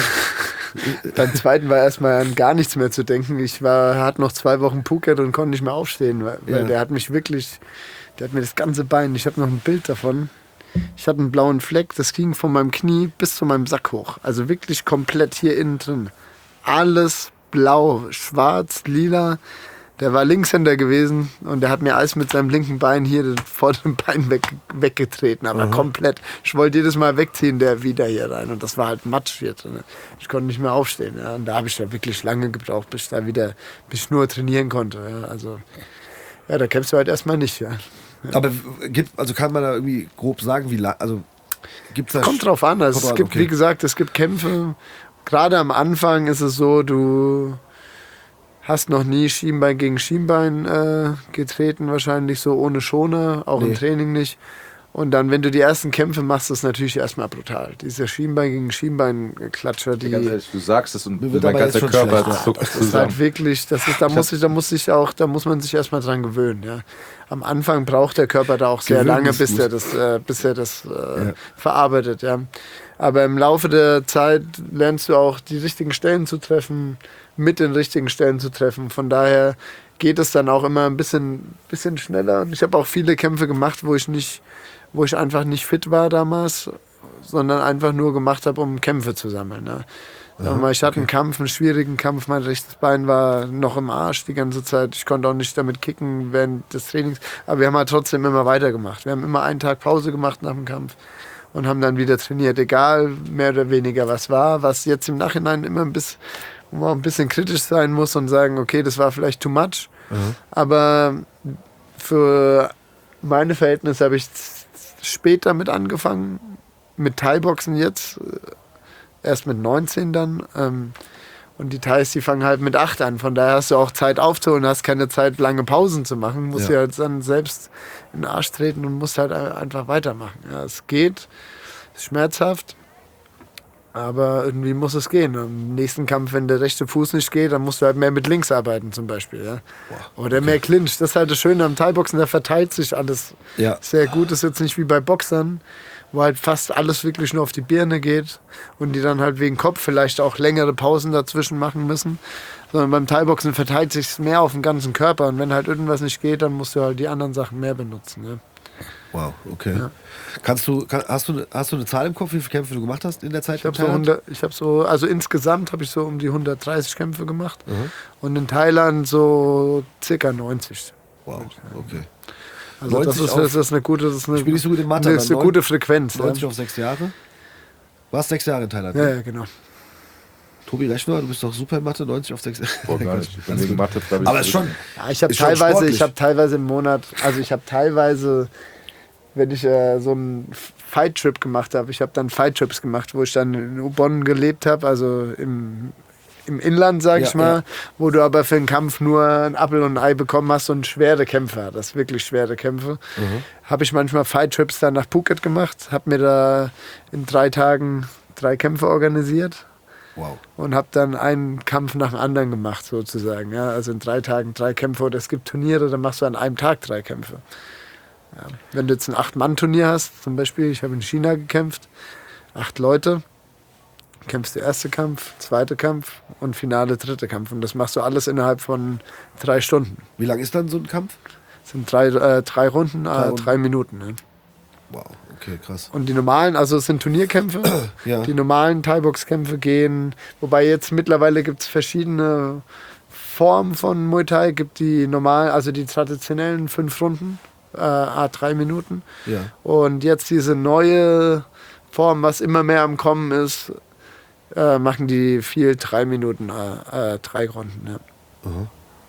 Beim zweiten war erstmal an gar nichts mehr zu denken. Ich war, hatte noch zwei Wochen Phuket und konnte nicht mehr aufstehen, weil, weil ja. der hat mich wirklich, der hat mir das ganze Bein, ich habe noch ein Bild davon. Ich hatte einen blauen Fleck, das ging von meinem Knie bis zu meinem Sack hoch. Also wirklich komplett hier innen drin. Alles blau, schwarz, lila. Der war Linkshänder gewesen und der hat mir alles mit seinem linken Bein hier vor dem Bein weg, weggetreten, aber mhm. komplett. Ich wollte jedes Mal wegziehen, der wieder hier rein und das war halt Matsch hier drin. Ich konnte nicht mehr aufstehen. Ja. Und da habe ich ja wirklich lange gebraucht, bis ich da wieder, bis ich nur trainieren konnte. Ja. Also, ja, da kämpfst du halt erstmal nicht. Ja. Ja. Aber gibt, also kann man da irgendwie grob sagen, wie lang, also gibt's da kommt drauf an. Also es gibt, okay. wie gesagt, es gibt Kämpfe. Gerade am Anfang ist es so, du hast noch nie Schienbein gegen Schienbein äh, getreten, wahrscheinlich so ohne Schoner, auch nee. im Training nicht. Und dann, wenn du die ersten Kämpfe machst, ist das natürlich erstmal brutal. Diese Schienbein gegen Schienbein-Klatscher, die... Ganz ehrlich, du sagst es und mein ganzer Körper schlecht, zuckt ja. zusammen. Das ist halt wirklich, das ist, da, muss ich, da, muss ich auch, da muss man sich erstmal dran gewöhnen. Ja. Am Anfang braucht der Körper da auch sehr lange, bis er das, äh, bis er das äh, ja. verarbeitet. Ja. Aber im Laufe der Zeit lernst du auch, die richtigen Stellen zu treffen, mit den richtigen Stellen zu treffen. Von daher geht es dann auch immer ein bisschen, bisschen schneller. Und ich habe auch viele Kämpfe gemacht, wo ich nicht, wo ich einfach nicht fit war damals, sondern einfach nur gemacht habe, um Kämpfe zu sammeln. Ne? Ja, mal, ich hatte okay. einen Kampf, einen schwierigen Kampf, mein rechtes Bein war noch im Arsch die ganze Zeit. Ich konnte auch nicht damit kicken während des Trainings, aber wir haben halt trotzdem immer weitergemacht. Wir haben immer einen Tag Pause gemacht nach dem Kampf und haben dann wieder trainiert, egal mehr oder weniger was war, was jetzt im Nachhinein immer ein bisschen, wo man ein bisschen kritisch sein muss und sagen, okay, das war vielleicht too much, mhm. aber für meine Verhältnisse habe ich spät damit angefangen, mit Thai-Boxen jetzt, erst mit neunzehn dann. Ähm, und die Thais, die fangen halt mit acht an. Von daher hast du auch Zeit aufzuholen, hast keine Zeit, lange Pausen zu machen. Du musst ja halt dann selbst in den Arsch treten und musst halt einfach weitermachen. Ja, es geht, ist schmerzhaft, aber irgendwie muss es gehen. Im nächsten Kampf, wenn der rechte Fuß nicht geht, dann musst du halt mehr mit links arbeiten zum Beispiel. Ja? Boah, oder okay. mehr Clinch. Das ist halt das Schöne am Thai-Boxen, da verteilt sich alles ja. sehr gut. Das ist jetzt nicht wie bei Boxern, wo halt fast alles wirklich nur auf die Birne geht und die dann halt wegen Kopf vielleicht auch längere Pausen dazwischen machen müssen. Sondern beim Thai-Boxen verteilt sich mehr auf den ganzen Körper und wenn halt irgendwas nicht geht, dann musst du halt die anderen Sachen mehr benutzen. Ja. Wow, okay. Ja. Kannst du, kann, hast, du, hast du eine Zahl im Kopf, wie viele Kämpfe du gemacht hast in der Zeit? Ich habe so, hundert, ich hab so, also insgesamt habe ich so um die hundertdreißig Kämpfe gemacht mhm. und in Thailand so circa neunzig. Wow, okay. Also das ist, das ist eine gute, das ist eine, ich bin nicht so gut in Mathe, das ist eine gute Frequenz. neunzig ja. auf sechs Jahre? Warst sechs Jahre in Thailand? Ja, ne? ja, genau. Tobi Rechner, du bist doch super in Mathe, neunzig auf sechs Jahre. Boah, gar nicht. Wegen Mathe, ich aber es ist schon. Ja, ich habe teilweise, ich habe teilweise im Monat, also ich habe teilweise, wenn ich äh, so einen Fight-Trip gemacht habe, ich habe dann Fight-Trips gemacht, wo ich dann in Ubon gelebt habe, also im im Inland, sag ja, ich mal, ja. wo du aber für einen Kampf nur ein Apfel und ein Ei bekommen hast und schwere Kämpfe hattest, wirklich schwere Kämpfe. Mhm. Habe ich manchmal Fight-Trips dann nach Phuket gemacht, habe mir da in drei Tagen drei Kämpfe organisiert. Wow. Und habe dann einen Kampf nach dem anderen gemacht, sozusagen. Ja, also in drei Tagen drei Kämpfe. Oder es gibt Turniere, da machst du an einem Tag drei Kämpfe. Ja. Wenn du jetzt ein Acht-Mann-Turnier hast, zum Beispiel, ich habe in China gekämpft, acht Leute, kämpfst der erste Kampf, zweite Kampf und Finale, dritte Kampf. Und das machst du alles innerhalb von drei Stunden. Wie lang ist dann so ein Kampf? Das sind drei, äh, drei Runden, drei, äh, Runden. drei Minuten. Ne? Wow, okay, krass. Und die normalen, also es sind Turnierkämpfe, ja. die normalen Thai-Box-Kämpfe gehen, wobei jetzt mittlerweile gibt es verschiedene Formen von Muay Thai, gibt die normalen, also die traditionellen fünf Runden, äh, à drei Minuten. Ja. Und jetzt diese neue Form, was immer mehr am Kommen ist, äh, machen die viel drei Minuten, äh, äh, drei Runden. Ja. Uh-huh.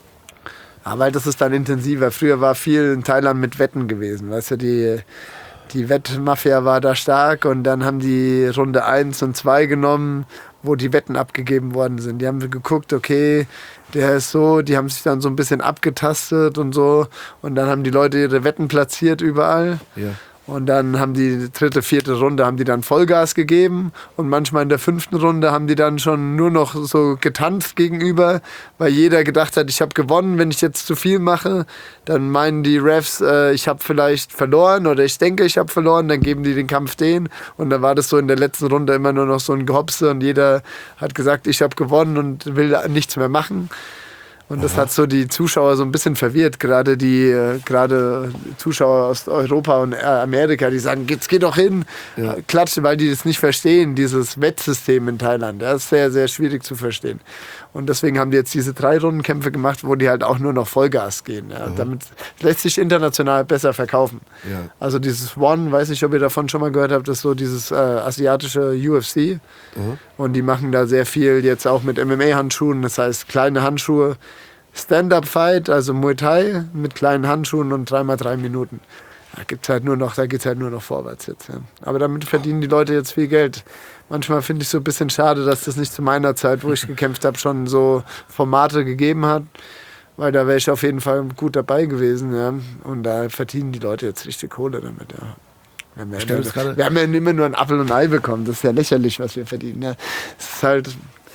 Aber weil das ist dann intensiver. Früher war viel in Thailand mit Wetten gewesen, weißt du, die Die Wettmafia war da stark und dann haben die Runde eins und zwei genommen, wo die Wetten abgegeben worden sind. Die haben geguckt, okay, der ist so, die haben sich dann so ein bisschen abgetastet und so und dann haben die Leute ihre Wetten platziert überall. Ja. Und dann haben die dritte, vierte Runde haben die dann Vollgas gegeben und manchmal in der fünften Runde haben die dann schon nur noch so getanzt gegenüber, weil jeder gedacht hat, ich habe gewonnen, wenn ich jetzt zu viel mache, dann meinen die Refs, äh, ich habe vielleicht verloren oder ich denke, ich habe verloren, dann geben die den Kampf denen und dann war das so in der letzten Runde immer nur noch so ein Gehopse und jeder hat gesagt, ich habe gewonnen und will nichts mehr machen. Und das Aha. hat so die Zuschauer so ein bisschen verwirrt, gerade die äh, gerade Zuschauer aus Europa und Amerika, die sagen, jetzt geh doch hin, ja. klatschen, weil die das nicht verstehen, dieses Wettsystem in Thailand. Das ist sehr, sehr schwierig zu verstehen. Und deswegen haben die jetzt diese drei Rundenkämpfe gemacht, wo die halt auch nur noch Vollgas gehen. Ja. Damit lässt sich international besser verkaufen. Ja. Also dieses One, weiß nicht, ob ihr davon schon mal gehört habt, das ist so dieses äh, asiatische U F C. Mhm. Und die machen da sehr viel jetzt auch mit M M A-Handschuhen, das heißt kleine Handschuhe, Stand-Up-Fight, also Muay Thai mit kleinen Handschuhen und dreimal drei Minuten. Da gibt's halt nur noch, da geht's halt nur noch vorwärts jetzt. Ja. Aber damit verdienen die Leute jetzt viel Geld. Manchmal finde ich so ein bisschen schade, dass das nicht zu meiner Zeit, wo ich gekämpft habe, schon so Formate gegeben hat. Weil da wäre ich auf jeden Fall gut dabei gewesen. Ja. Und da verdienen die Leute jetzt richtig Kohle damit. Ja. Wir haben ja, immer, wir haben ja immer nur ein Apfel und ein Ei bekommen. Das ist ja lächerlich, was wir verdienen. Ja. Das ist halt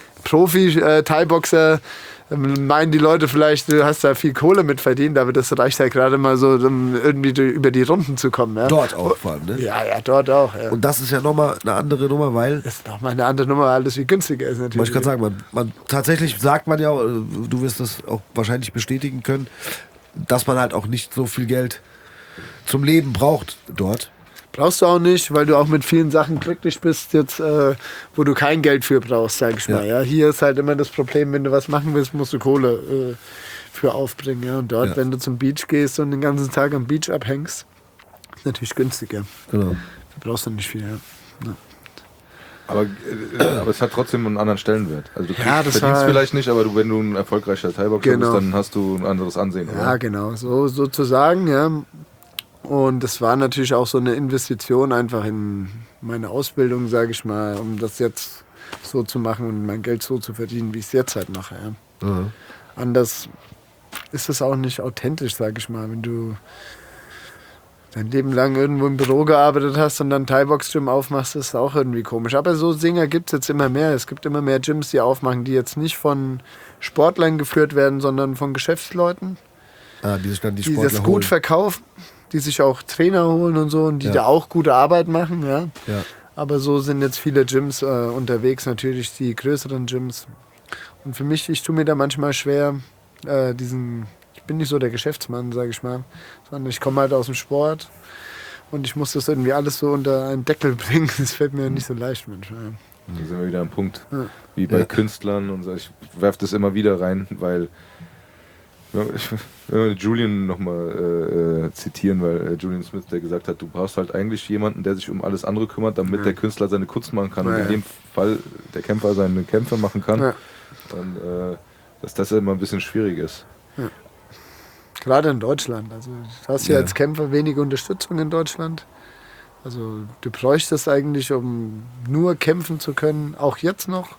Profi-Thai-Boxer. Meinen die Leute vielleicht, du hast da viel Kohle mit verdient, aber das reicht ja gerade mal so, um irgendwie über die Runden zu kommen. Ja? Dort auch vor allem, ne? Ja, ja, dort auch. Ja. Und das ist ja nochmal eine andere Nummer, weil... Das ist nochmal eine andere Nummer, weil alles viel günstiger ist natürlich. Ich kann sagen, man, man, tatsächlich sagt man ja, du wirst das auch wahrscheinlich bestätigen können, dass man halt auch nicht so viel Geld zum Leben braucht dort. Brauchst du auch nicht, weil du auch mit vielen Sachen glücklich bist, jetzt, äh, wo du kein Geld für brauchst, sag ich mal. Ja. Ja. Hier ist halt immer das Problem, wenn du was machen willst, musst du Kohle äh, für aufbringen. Ja. Und dort, ja. wenn du zum Beach gehst und den ganzen Tag am Beach abhängst, ist natürlich günstiger. Genau. Da brauchst du nicht viel. Ja. Ja. Aber, äh, aber es hat trotzdem einen anderen Stellenwert. Also du kriegst, ja, das verdienst war, vielleicht nicht, aber du, wenn du ein erfolgreicher Thai-Boxer genau. bist, dann hast du ein anderes Ansehen. Ja, oder? genau. So, sozusagen, ja. Und das war natürlich auch so eine Investition einfach in meine Ausbildung, sage ich mal, um das jetzt so zu machen und mein Geld so zu verdienen, wie ich es jetzt halt mache. Ja. Mhm. Anders ist es auch nicht authentisch, sage ich mal, wenn du dein Leben lang irgendwo im Büro gearbeitet hast und dann Thai-Box-Gym aufmachst, ist auch irgendwie komisch. Aber so Singer gibt es jetzt immer mehr. Es gibt immer mehr Gyms, die aufmachen, die jetzt nicht von Sportlern geführt werden, sondern von Geschäftsleuten, ah, die, sich dann die, die das gut holen. verkaufen. Die sich auch Trainer holen und so und die ja. da auch gute Arbeit machen. Ja. Ja. Aber so sind jetzt viele Gyms äh, unterwegs, natürlich die größeren Gyms. Und für mich, ich tue mir da manchmal schwer, äh, diesen, ich bin nicht so der Geschäftsmann, sage ich mal, sondern ich komme halt aus dem Sport und ich muss das irgendwie alles so unter einen Deckel bringen. Das fällt mir nicht so leicht manchmal. Da sind wir wieder am Punkt, ja. wie bei ja. Künstlern und so. Ich werfe das immer wieder rein, weil ich will Julian nochmal äh, zitieren, weil äh, Julian Smith, der gesagt hat, du brauchst halt eigentlich jemanden, der sich um alles andere kümmert, damit ja. der Künstler seine Kunst machen kann ja, und in dem Fall der Kämpfer seine Kämpfe machen kann. Ja. Dann, äh, dass das immer ein bisschen schwierig ist. Ja. Gerade in Deutschland. Also du hast ja, ja als Kämpfer wenig Unterstützung in Deutschland. Also du bräuchtest eigentlich, um nur kämpfen zu können, auch jetzt noch.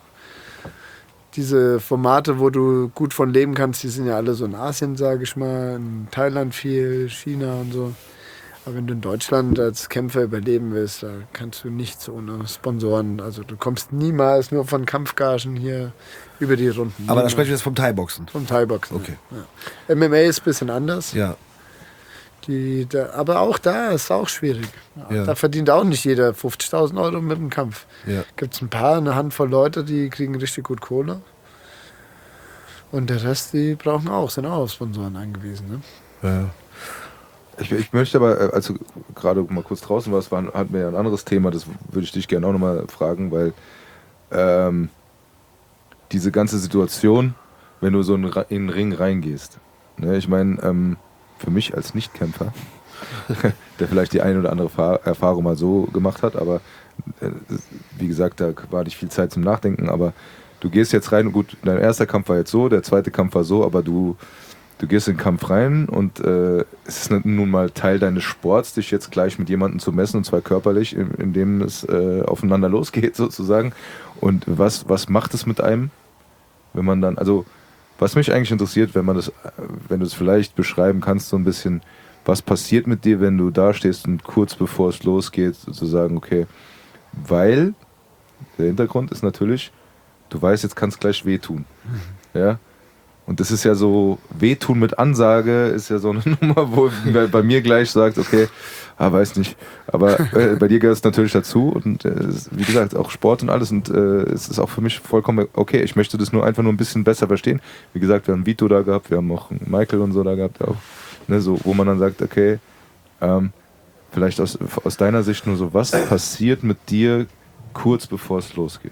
Diese Formate, wo du gut von leben kannst, die sind ja alle so in Asien, sage ich mal, in Thailand viel, China und so. Aber wenn du in Deutschland als Kämpfer überleben willst, da kannst du nichts ohne Sponsoren. Also du kommst niemals nur von Kampfgagen hier über die Runden. Aber da sprechen wir jetzt vom Thai-Boxen? Vom Thai-Boxen, okay. Ja. M M A ist ein bisschen anders. Ja. Die, da, aber auch da ist es auch schwierig. Ja. Da verdient auch nicht jeder fünfzigtausend Euro mit dem Kampf. Ja. Gibt es ein paar, eine Handvoll Leute, die kriegen richtig gut Kohle. Und der Rest, die brauchen auch, sind auch auf Sponsoren angewiesen. Ne? Ja. Ich, ich möchte aber, als du gerade mal kurz draußen warst, war, hatten wir ja ein anderes Thema, das würde ich dich gerne auch nochmal fragen, weil ähm, diese ganze Situation, wenn du so in, in den Ring reingehst, ne, ich meine, ähm, für mich als Nichtkämpfer, der vielleicht die eine oder andere Erfahrung mal so gemacht hat, aber äh, wie gesagt, da war nicht viel Zeit zum Nachdenken, aber du gehst jetzt rein und gut, dein erster Kampf war jetzt so, der zweite Kampf war so, aber du, du gehst in den Kampf rein und äh, es ist nun mal Teil deines Sports, dich jetzt gleich mit jemandem zu messen, und zwar körperlich, in, in dem es äh, aufeinander losgeht sozusagen. Und was, was macht es mit einem, wenn man dann, also was mich eigentlich interessiert, wenn man das, wenn du es vielleicht beschreiben kannst, so ein bisschen, was passiert mit dir, wenn du da stehst und kurz bevor es losgeht, zu sagen, okay, weil der Hintergrund ist natürlich, du weißt, jetzt kann es gleich wehtun. Mhm. Ja? Und das ist ja so, wehtun mit Ansage ist ja so eine Nummer, wo bei mir gleich sagt, okay, ah, weiß nicht. Aber äh, bei dir gehört es natürlich dazu und äh, wie gesagt, auch Sport und alles und äh, es ist auch für mich vollkommen okay. Ich möchte das nur einfach nur ein bisschen besser verstehen. Wie gesagt, wir haben Vito da gehabt, wir haben auch Michael und so da gehabt, auch, ne, so, wo man dann sagt, okay, ähm, vielleicht aus, aus deiner Sicht nur so, was passiert mit dir kurz bevor es losgeht?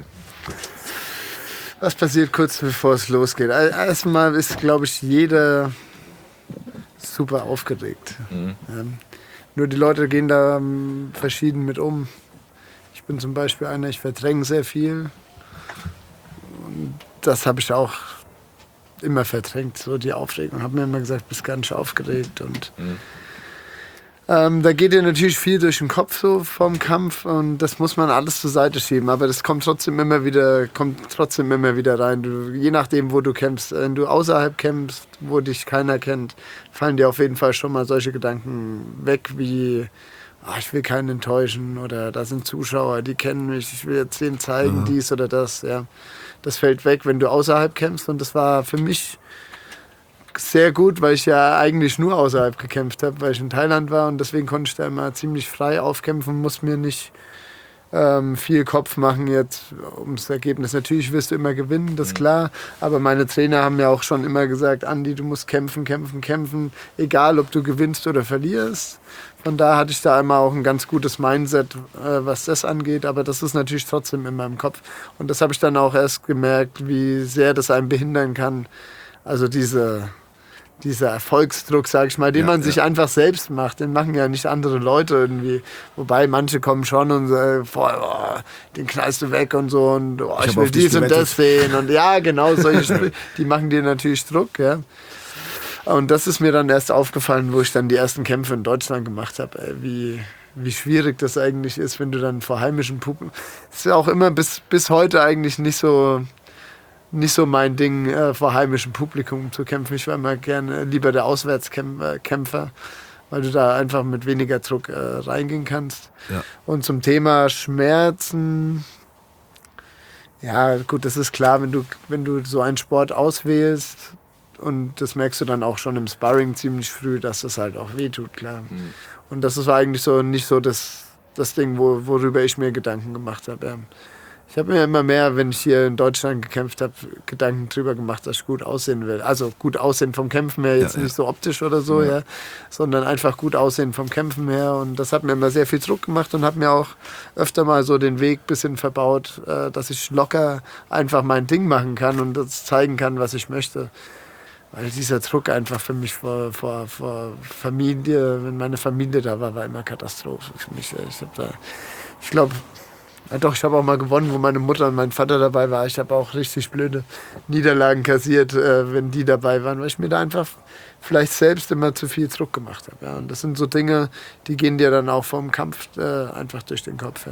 Was passiert kurz bevor es losgeht? Erstmal ist, glaube ich, jeder super aufgeregt. Mhm. Ähm, nur die Leute gehen da ähm, verschieden mit um. Ich bin zum Beispiel einer, ich verdränge sehr viel. Und das habe ich auch immer verdrängt, so die Aufregung. Ich habe mir immer gesagt, du bist gar nicht aufgeregt. Und mhm. Ähm, da geht dir natürlich viel durch den Kopf so vom Kampf und das muss man alles zur Seite schieben, aber das kommt trotzdem immer wieder, kommt trotzdem immer wieder rein. Du, je nachdem, wo du kämpfst, wenn du außerhalb kämpfst, wo dich keiner kennt, fallen dir auf jeden Fall schon mal solche Gedanken weg wie, oh, ich will keinen enttäuschen oder da sind Zuschauer, die kennen mich, ich will jetzt denen zeigen, mhm. dies oder das. Ja. Das fällt weg, wenn du außerhalb kämpfst und das war für mich sehr gut, weil ich ja eigentlich nur außerhalb gekämpft habe, weil ich in Thailand war und deswegen konnte ich da immer ziemlich frei aufkämpfen, muss mir nicht ähm, viel Kopf machen jetzt ums Ergebnis. Natürlich wirst du immer gewinnen, das ist klar, aber meine Trainer haben mir auch schon immer gesagt, Andi, du musst kämpfen, kämpfen, kämpfen, egal ob du gewinnst oder verlierst. Von da hatte ich da immer auch ein ganz gutes Mindset, äh, was das angeht, aber das ist natürlich trotzdem in meinem Kopf und das habe ich dann auch erst gemerkt, wie sehr das einen behindern kann. Also diese dieser Erfolgsdruck, sag ich mal, den ja, man sich ja. einfach selbst macht, den machen ja nicht andere Leute irgendwie. Wobei manche kommen schon und sagen, oh, den knallst du weg und so und oh, ich, ich will dies und das sehen und ja, genau, solche Spiele, die machen dir natürlich Druck, ja. Und das ist mir dann erst aufgefallen, wo ich dann die ersten Kämpfe in Deutschland gemacht habe, wie, wie schwierig das eigentlich ist, wenn du dann vor heimischem Publikum, das ist ja auch immer bis, bis heute eigentlich nicht so nicht so mein Ding, äh, vor heimischem Publikum zu kämpfen. Ich war immer gerne lieber der Auswärtskämpfer, weil du da einfach mit weniger Druck äh, reingehen kannst. Ja. Und zum Thema Schmerzen, ja gut, das ist klar, wenn du, wenn du so einen Sport auswählst und das merkst du dann auch schon im Sparring ziemlich früh, dass das halt auch wehtut, klar. Mhm. Und das war eigentlich so nicht so das, das Ding, wo, worüber ich mir Gedanken gemacht habe. Ja. Ich habe mir immer mehr, wenn ich hier in Deutschland gekämpft habe, Gedanken drüber gemacht, dass ich gut aussehen will. Also gut aussehen vom Kämpfen her, jetzt ja, nicht ja. so optisch oder so, ja. Ja, sondern einfach gut aussehen vom Kämpfen her. Und das hat mir immer sehr viel Druck gemacht und hat mir auch öfter mal so den Weg ein bisschen verbaut, dass ich locker einfach mein Ding machen kann und das zeigen kann, was ich möchte. Weil dieser Druck einfach für mich vor, vor, vor Familie, wenn meine Familie da war, war immer Katastrophe für mich. Ich, hab da, ich glaube, ja doch, ich habe auch mal gewonnen, wo meine Mutter und mein Vater dabei waren. Ich habe auch richtig blöde Niederlagen kassiert, äh, wenn die dabei waren, weil ich mir da einfach vielleicht selbst immer zu viel Druck gemacht habe. Ja. Und das sind so Dinge, die gehen dir dann auch vom Kampf äh, einfach durch den Kopf. Ja.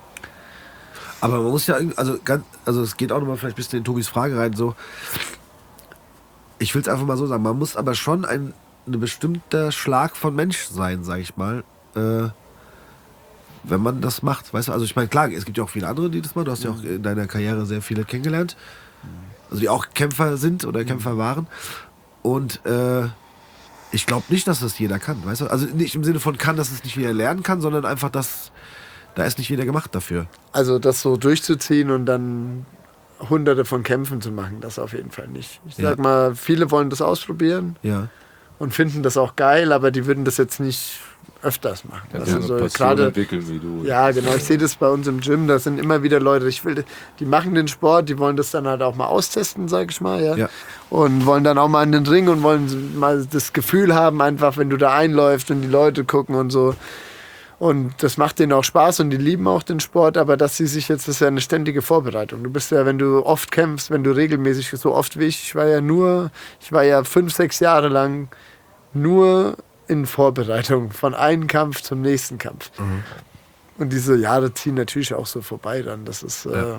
Aber man muss ja, also, ganz, also es geht auch nochmal vielleicht ein bisschen in Tobis Frage rein, so, ich will es einfach mal so sagen, man muss aber schon ein, ein bestimmter Schlag von Mensch sein, sag ich mal, äh, wenn man das macht, weißt du, also ich meine, klar, es gibt ja auch viele andere, die das machen, du hast ja auch in deiner Karriere sehr viele kennengelernt, also die auch Kämpfer sind oder Kämpfer waren und äh, ich glaube nicht, dass das jeder kann, weißt du, also nicht im Sinne von kann, dass es nicht jeder lernen kann, sondern einfach, dass da ist nicht jeder gemacht dafür. Also das so durchzuziehen und dann hunderte von Kämpfen zu machen, das auf jeden Fall nicht. Ich sag ja. mal, viele wollen das ausprobieren ja. und finden das auch geil, aber die würden das jetzt nicht öfters machen. Ja, also so gerade entwickeln wie du. Ja, genau. Ich sehe das bei uns im Gym. Da sind immer wieder Leute, ich will, die machen den Sport, die wollen das dann halt auch mal austesten, sag ich mal, ja? Ja. Und wollen dann auch mal in den Ring und wollen mal das Gefühl haben, einfach, wenn du da einläufst und die Leute gucken und so. Und das macht denen auch Spaß und die lieben auch den Sport, aber dass sie sich jetzt, das ist ja eine ständige Vorbereitung. Du bist ja, wenn du oft kämpfst, wenn du regelmäßig, so oft wie ich, ich war ja nur, ich war ja fünf, sechs Jahre lang nur in Vorbereitung von einem Kampf zum nächsten Kampf. Mhm. Und diese Jahre ziehen natürlich auch so vorbei dann. Das ist, ja. äh,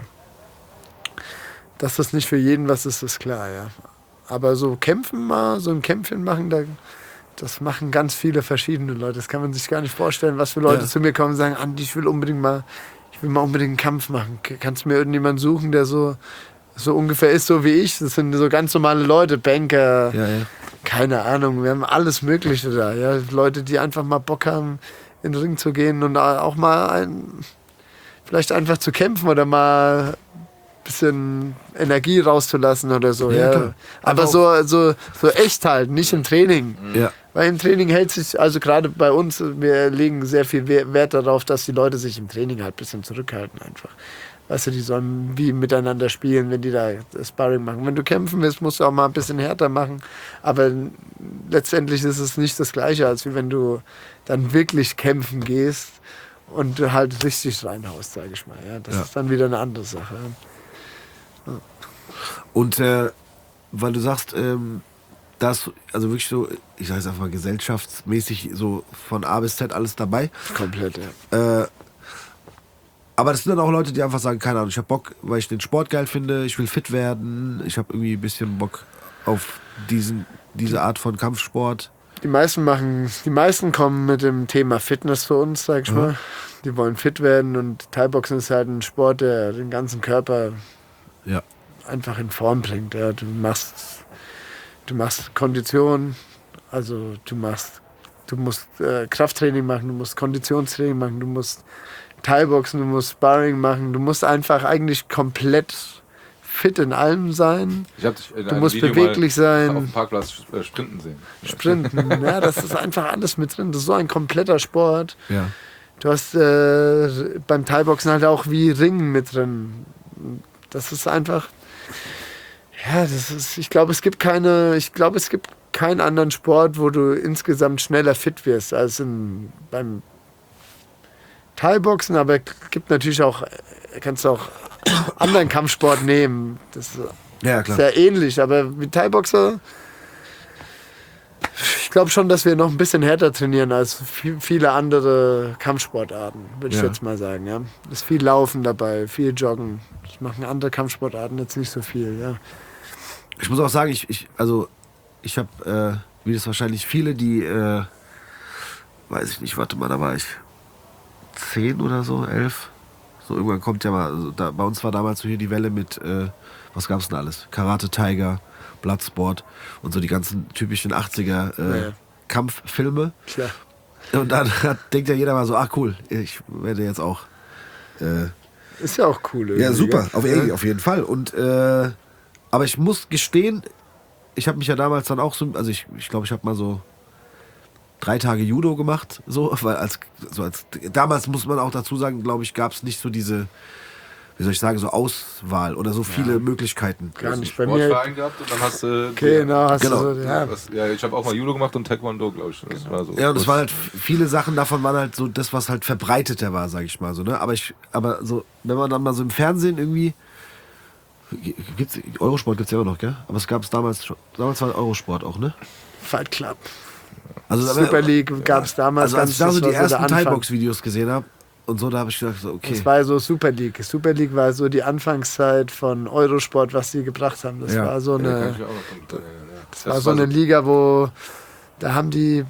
dass das nicht für jeden was ist, ist klar, ja. Aber so kämpfen mal, so ein Kämpfchen machen, da das machen ganz viele verschiedene Leute. Das kann man sich gar nicht vorstellen, was für Leute Ja. zu mir kommen und sagen, Andi, ich will unbedingt mal, ich will mal unbedingt einen Kampf machen. Kannst du mir irgendjemanden suchen, der so, so ungefähr ist, so wie ich? Das sind so ganz normale Leute, Banker, Ja, ja. keine Ahnung, wir haben alles Mögliche da. Ja? Leute, die einfach mal Bock haben, in den Ring zu gehen und auch mal ein, vielleicht einfach zu kämpfen oder mal bisschen Energie rauszulassen oder so. Ja, Ja, klar. Aber Aber so, so, so echt halt, nicht im Training. Ja. Weil im Training hält sich, also gerade bei uns, wir legen sehr viel We- Wert darauf, dass die Leute sich im Training halt ein bisschen zurückhalten einfach. Weißt du, die sollen wie miteinander spielen, wenn die da Sparring machen. Wenn du kämpfen willst, musst du auch mal ein bisschen härter machen. Aber letztendlich ist es nicht das Gleiche, als wie wenn du dann wirklich kämpfen gehst und du halt richtig reinhaust, sage ich mal. Ja, das Ja. ist dann wieder eine andere Sache. Und äh, weil du sagst, ähm, dass, also wirklich so, ich sage es einfach mal gesellschaftsmäßig so von A bis Z alles dabei. Komplett, ja. Äh, aber das sind dann auch Leute, die einfach sagen, keine Ahnung, ich habe Bock, weil ich den Sport geil finde, ich will fit werden, ich habe irgendwie ein bisschen Bock auf diesen, diese Art von Kampfsport. Die meisten machen, die meisten kommen mit dem Thema Fitness zu uns, sag ich Mhm. mal. Die wollen fit werden und Thai-Boxen ist halt ein Sport, der den ganzen Körper Ja. einfach in Form bringt. Ja. Du machst, du machst Kondition, also du machst, du musst äh, Krafttraining machen, du musst Konditionstraining machen, du musst Thai-Boxen, du musst Sparring machen, du musst einfach eigentlich komplett fit in allem sein. Ich hab dich in Du einem musst Video beweglich mal sein. auf dem Parkplatz äh, sprinten sehen. Sprinten, ja, das ist einfach alles mit drin. Das ist so ein kompletter Sport. Ja. Du hast äh, beim Thai-Boxen halt auch wie Ringen mit drin. Das ist einfach, ja, das ist, ich glaube, es gibt keine, ich glaube, es gibt keinen anderen Sport, wo du insgesamt schneller fit wirst als im, beim Thai-Boxen, aber es gibt natürlich auch, kannst du auch anderen Kampfsport nehmen. Das ist Ja, klar. sehr ähnlich, aber mit Thai-Boxer, ich glaube schon, dass wir noch ein bisschen härter trainieren als viel, viele andere Kampfsportarten, würde ich Ja. jetzt mal sagen. Ja. Es ist viel Laufen dabei, viel Joggen. Das machen andere Kampfsportarten jetzt nicht so viel. Ja. Ich muss auch sagen, ich, ich also ich habe, äh, wie das wahrscheinlich viele, die, äh, weiß ich nicht, warte mal, da war ich zehn oder so, elf. So irgendwann kommt ja mal, also da, bei uns war damals so hier die Welle mit, äh, was gab's denn alles? Karate Tiger, Bloodsport und so die ganzen typischen achtziger äh, Ja, ja. Kampffilme. Klar. Und dann hat, denkt ja jeder mal so, ach cool, ich werde jetzt auch. Äh, Ist ja auch cool. irgendwie, ja, super, auf, gell? ey, auf jeden Fall. Und, äh, aber ich muss gestehen, ich habe mich ja damals dann auch so, also ich glaube, ich, glaub, ich habe mal so drei Tage Judo gemacht, so, weil als, so als damals muss man auch dazu sagen, glaube ich, gab es nicht so diese, wie soll ich sagen, so Auswahl oder so viele Möglichkeiten. Gar nicht. Bei Einen mir, Sportverein gehabt und dann hast du. genau, hast Genau. du so, ja, Das, ja, ich habe auch mal Judo gemacht und Taekwondo, glaube ich. Das war so. Ja, und es waren halt viele Sachen davon waren halt so das, was halt verbreiteter war, sag ich mal so, ne? Aber ich, aber so, wenn man dann mal so im Fernsehen irgendwie gibt's, Eurosport gibt's ja immer noch, gell? Aber es gab es damals schon. Damals war Eurosport auch, ne? Fight Club. Also Super League gab es damals. Also als ich da ganz, so das die war der ersten Anfang. Thai-Box-Videos gesehen habe und so, da habe ich gedacht, so, okay. Das war so Super League. Super League war so die Anfangszeit von Eurosport, was sie gebracht haben. Das Ja. war so Ja, kann eine, ich auch noch dran erinnern, ja. das war so eine Liga, wo da haben die,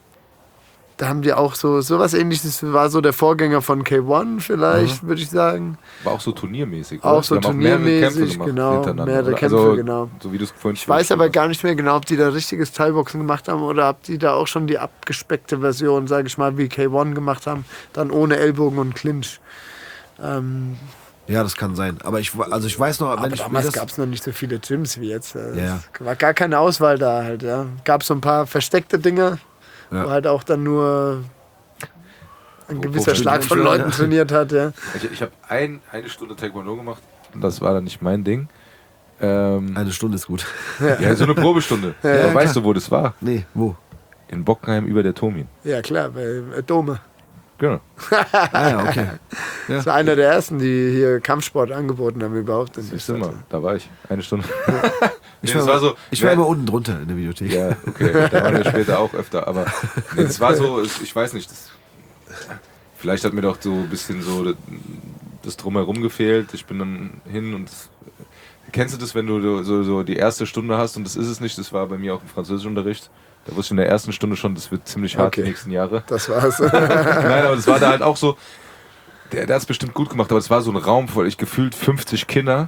da haben die auch so sowas Ähnliches. War so der Vorgänger von K eins vielleicht, würde ich sagen. War auch so turniermäßig. Auch oder? so Die haben mehrere turniermäßig, Kämpfe gemacht genau, hintereinander, mehrere oder? Kämpfe, also, genau. So wie du es vorhin Ich weiß aber gar nicht mehr genau, ob die da richtiges Thai-Boxen gemacht haben oder ob die da auch schon die abgespeckte Version, sage ich mal, wie K eins gemacht haben, dann ohne Ellbogen und Clinch. Ähm, Ja, das kann sein. Aber ich, also ich weiß noch, wenn aber ich mir damals das, gab es noch nicht so viele Gyms wie jetzt. Es Ja. war gar keine Auswahl da halt. Ja. Gab so ein paar versteckte Dinge, Ja. wo halt auch dann nur ein Wo- gewisser wo- Schlag von ja. Leuten trainiert hat. Ja. Ich, ich habe ein, eine Stunde Taekwondo gemacht. Das war dann nicht mein Ding. Ähm, eine Stunde ist gut. ja, so eine Probestunde. Ja, Aber ja, weißt klar. du, wo das war? Nee, wo? In Bockenheim über der Tomin. ja klar, bei äh, Dome. Genau. Ah ja, okay. Das war einer der ersten, die hier Kampfsport angeboten haben überhaupt. in Siehst du Österreich. mal, da war ich. Eine Stunde. Ich Nee, war, das war so, ich war ja, immer unten drunter in der Videothek. Ja, okay, da waren wir später auch öfter, aber nee, das war so, ich ich weiß nicht, das, vielleicht hat mir doch so ein bisschen so das, das Drumherum gefehlt. Ich bin dann hin und das, kennst du das, wenn du so, so die erste Stunde hast und das ist es nicht, das war bei mir auch im Französischunterricht Da wusste ich in der ersten Stunde schon, das wird ziemlich hart Okay. die nächsten Jahre. Das war's. Nein, aber das war da halt auch so, der, der hat es bestimmt gut gemacht, aber es war so ein Raum voll, ich gefühlt fünfzig Kinder,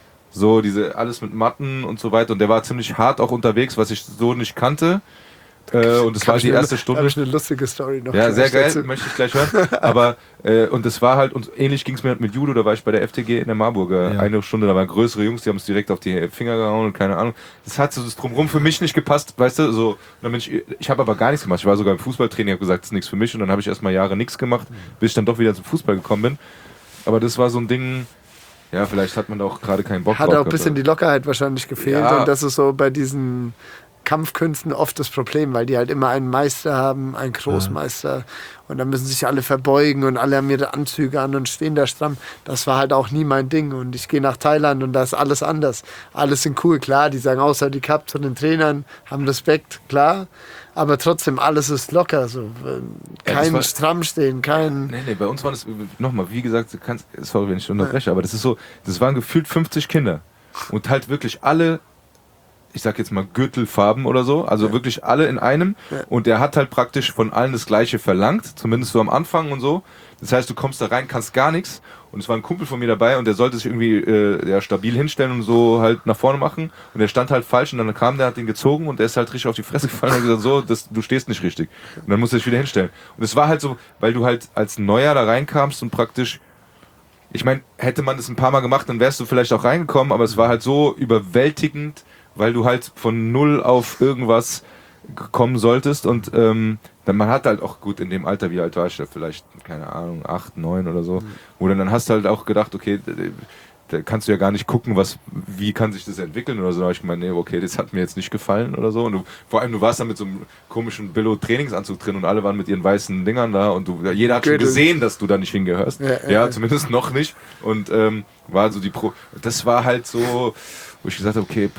so diese, alles mit Matten und so weiter und der war ziemlich hart auch unterwegs, was ich so nicht kannte. Äh, und es war die erste Da Stunde. habe ich eine lustige Story noch. Ja, sehr gleich geil, dazu. möchte ich gleich hören. Aber, äh, und das war halt, und ähnlich ging es mir halt mit Judo, da war ich bei der F T G in der Marburger. Ja. Eine Stunde, da waren größere Jungs, die haben es direkt auf die Finger gehauen und keine Ahnung. Das hat so das Drumherum für mich nicht gepasst, weißt du, so. Und dann bin ich, ich habe aber gar nichts gemacht. Ich war sogar im Fußballtraining, habe gesagt, das ist nichts für mich. Und dann habe ich erstmal Jahre nichts gemacht, bis ich dann doch wieder zum Fußball gekommen bin. Aber das war so ein Ding, ja, vielleicht hat man da auch gerade keinen Bock Hat drauf auch ein gehabt, bisschen aber- die Lockerheit wahrscheinlich gefehlt. Ja. Und das ist so bei diesen Kampfkünsten oft das Problem, weil die halt immer einen Meister haben, einen Großmeister. Und dann müssen sich alle verbeugen und alle haben ihre Anzüge an und stehen da stramm. Das war halt auch nie mein Ding. Und ich gehe nach Thailand und da ist alles anders. Alles sind cool, klar. Die sagen außer die Cup zu den Trainern, haben Respekt, klar. Aber trotzdem, alles ist locker. So. Ja, Kein das war- stramm stehen, kein... Nee, nee, bei uns waren es, nochmal, wie gesagt, du kannst, sorry, wenn ich unterbreche, aber das ist so, das waren gefühlt fünfzig Kinder. Und halt wirklich alle, ich sag jetzt mal Gürtelfarben oder so, also wirklich alle in einem. Und der hat halt praktisch von allen das Gleiche verlangt, zumindest so am Anfang und so. Das heißt, du kommst da rein, kannst gar nichts. Und es war ein Kumpel von mir dabei und der sollte sich irgendwie äh, ja, stabil hinstellen und so halt nach vorne machen. Und der stand halt falsch und dann kam der, hat ihn gezogen und der ist halt richtig auf die Fresse gefallen und hat gesagt, so, das, du stehst nicht richtig. Und dann musst du dich wieder hinstellen. Und es war halt so, weil du halt als Neuer da reinkamst und praktisch, ich meine, hätte man das ein paar Mal gemacht, dann wärst du vielleicht auch reingekommen, aber es war halt so überwältigend, weil du halt von null auf irgendwas kommen solltest und ähm, dann man hat halt auch gut in dem Alter, wie alt war ich da, vielleicht, keine Ahnung, acht, neun oder so, wo dann, dann hast du halt auch gedacht, okay, da, da kannst du ja gar nicht gucken, was, wie kann sich das entwickeln oder so, da habe ich gemeint, nee, okay, das hat mir jetzt nicht gefallen oder so und du, vor allem du warst da mit so einem komischen Billo-Trainingsanzug drin und alle waren mit ihren weißen Dingern da und du, jeder hat schon Gürtel. gesehen, dass du da nicht hingehörst, Ja, ja, ja, ja. zumindest noch nicht und ähm, war so die Pro, das war halt so, wo ich gesagt habe, okay,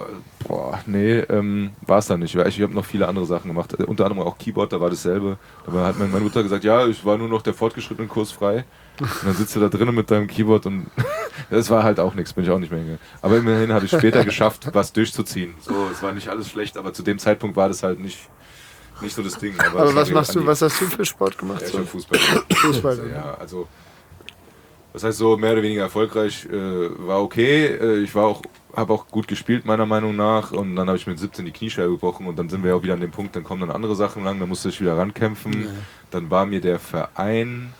boah, nee, ähm, war es dann nicht. Ich, ich habe noch viele andere Sachen gemacht, äh, unter anderem auch Keyboard, da war dasselbe. Da hat meine Mutter gesagt, ja, ich war nur noch der fortgeschrittene Kurs frei. Und dann sitzt du da drinnen mit deinem Keyboard und das war halt auch nichts, bin ich auch nicht mehr hingegangen. Aber immerhin habe ich später geschafft, was durchzuziehen. So, es war nicht alles schlecht, aber zu dem Zeitpunkt war das halt nicht, nicht so das Ding. Aber, Aber es was war machst an du, die- was hast du für Sport gemacht? Ja, ich So? hab Fußball. Fußball. Also, ja, also das heißt so mehr oder weniger erfolgreich, äh, war okay. Äh, ich war auch, habe auch gut gespielt meiner Meinung nach und dann habe ich mit siebzehn die Kniescheibe gebrochen und dann sind wir auch wieder an dem Punkt, dann kommen dann andere Sachen lang, dann musste ich wieder rankämpfen. Dann war mir der Verein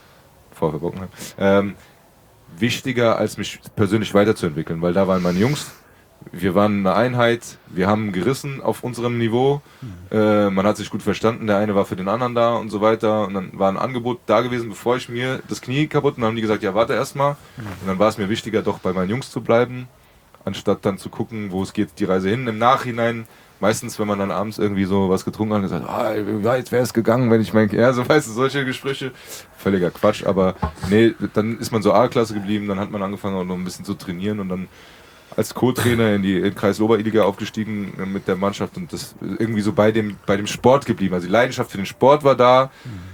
VfB Bockenheim ähm, wichtiger, als mich persönlich weiterzuentwickeln, weil da waren meine Jungs. Wir waren eine Einheit, wir haben gerissen auf unserem Niveau, äh, man hat sich gut verstanden, der eine war für den anderen da und so weiter und dann war ein Angebot da gewesen, bevor ich mir das Knie kaputt und dann haben die gesagt, ja warte erstmal und dann war es mir wichtiger, doch bei meinen Jungs zu bleiben, anstatt dann zu gucken, wo es geht, die Reise hin. Im Nachhinein, meistens wenn man dann abends irgendwie so was getrunken hat, gesagt, ah, wie weit wäre es gegangen, wenn ich mein, ja so weißt du, solche Gespräche, völliger Quatsch, aber nee, dann ist man so A-Klasse geblieben, dann hat man angefangen auch noch ein bisschen zu trainieren und dann als Co-Trainer in die in Kreis Oberliga aufgestiegen äh, mit der Mannschaft und das irgendwie so bei dem, bei dem Sport geblieben. Also die Leidenschaft für den Sport war da,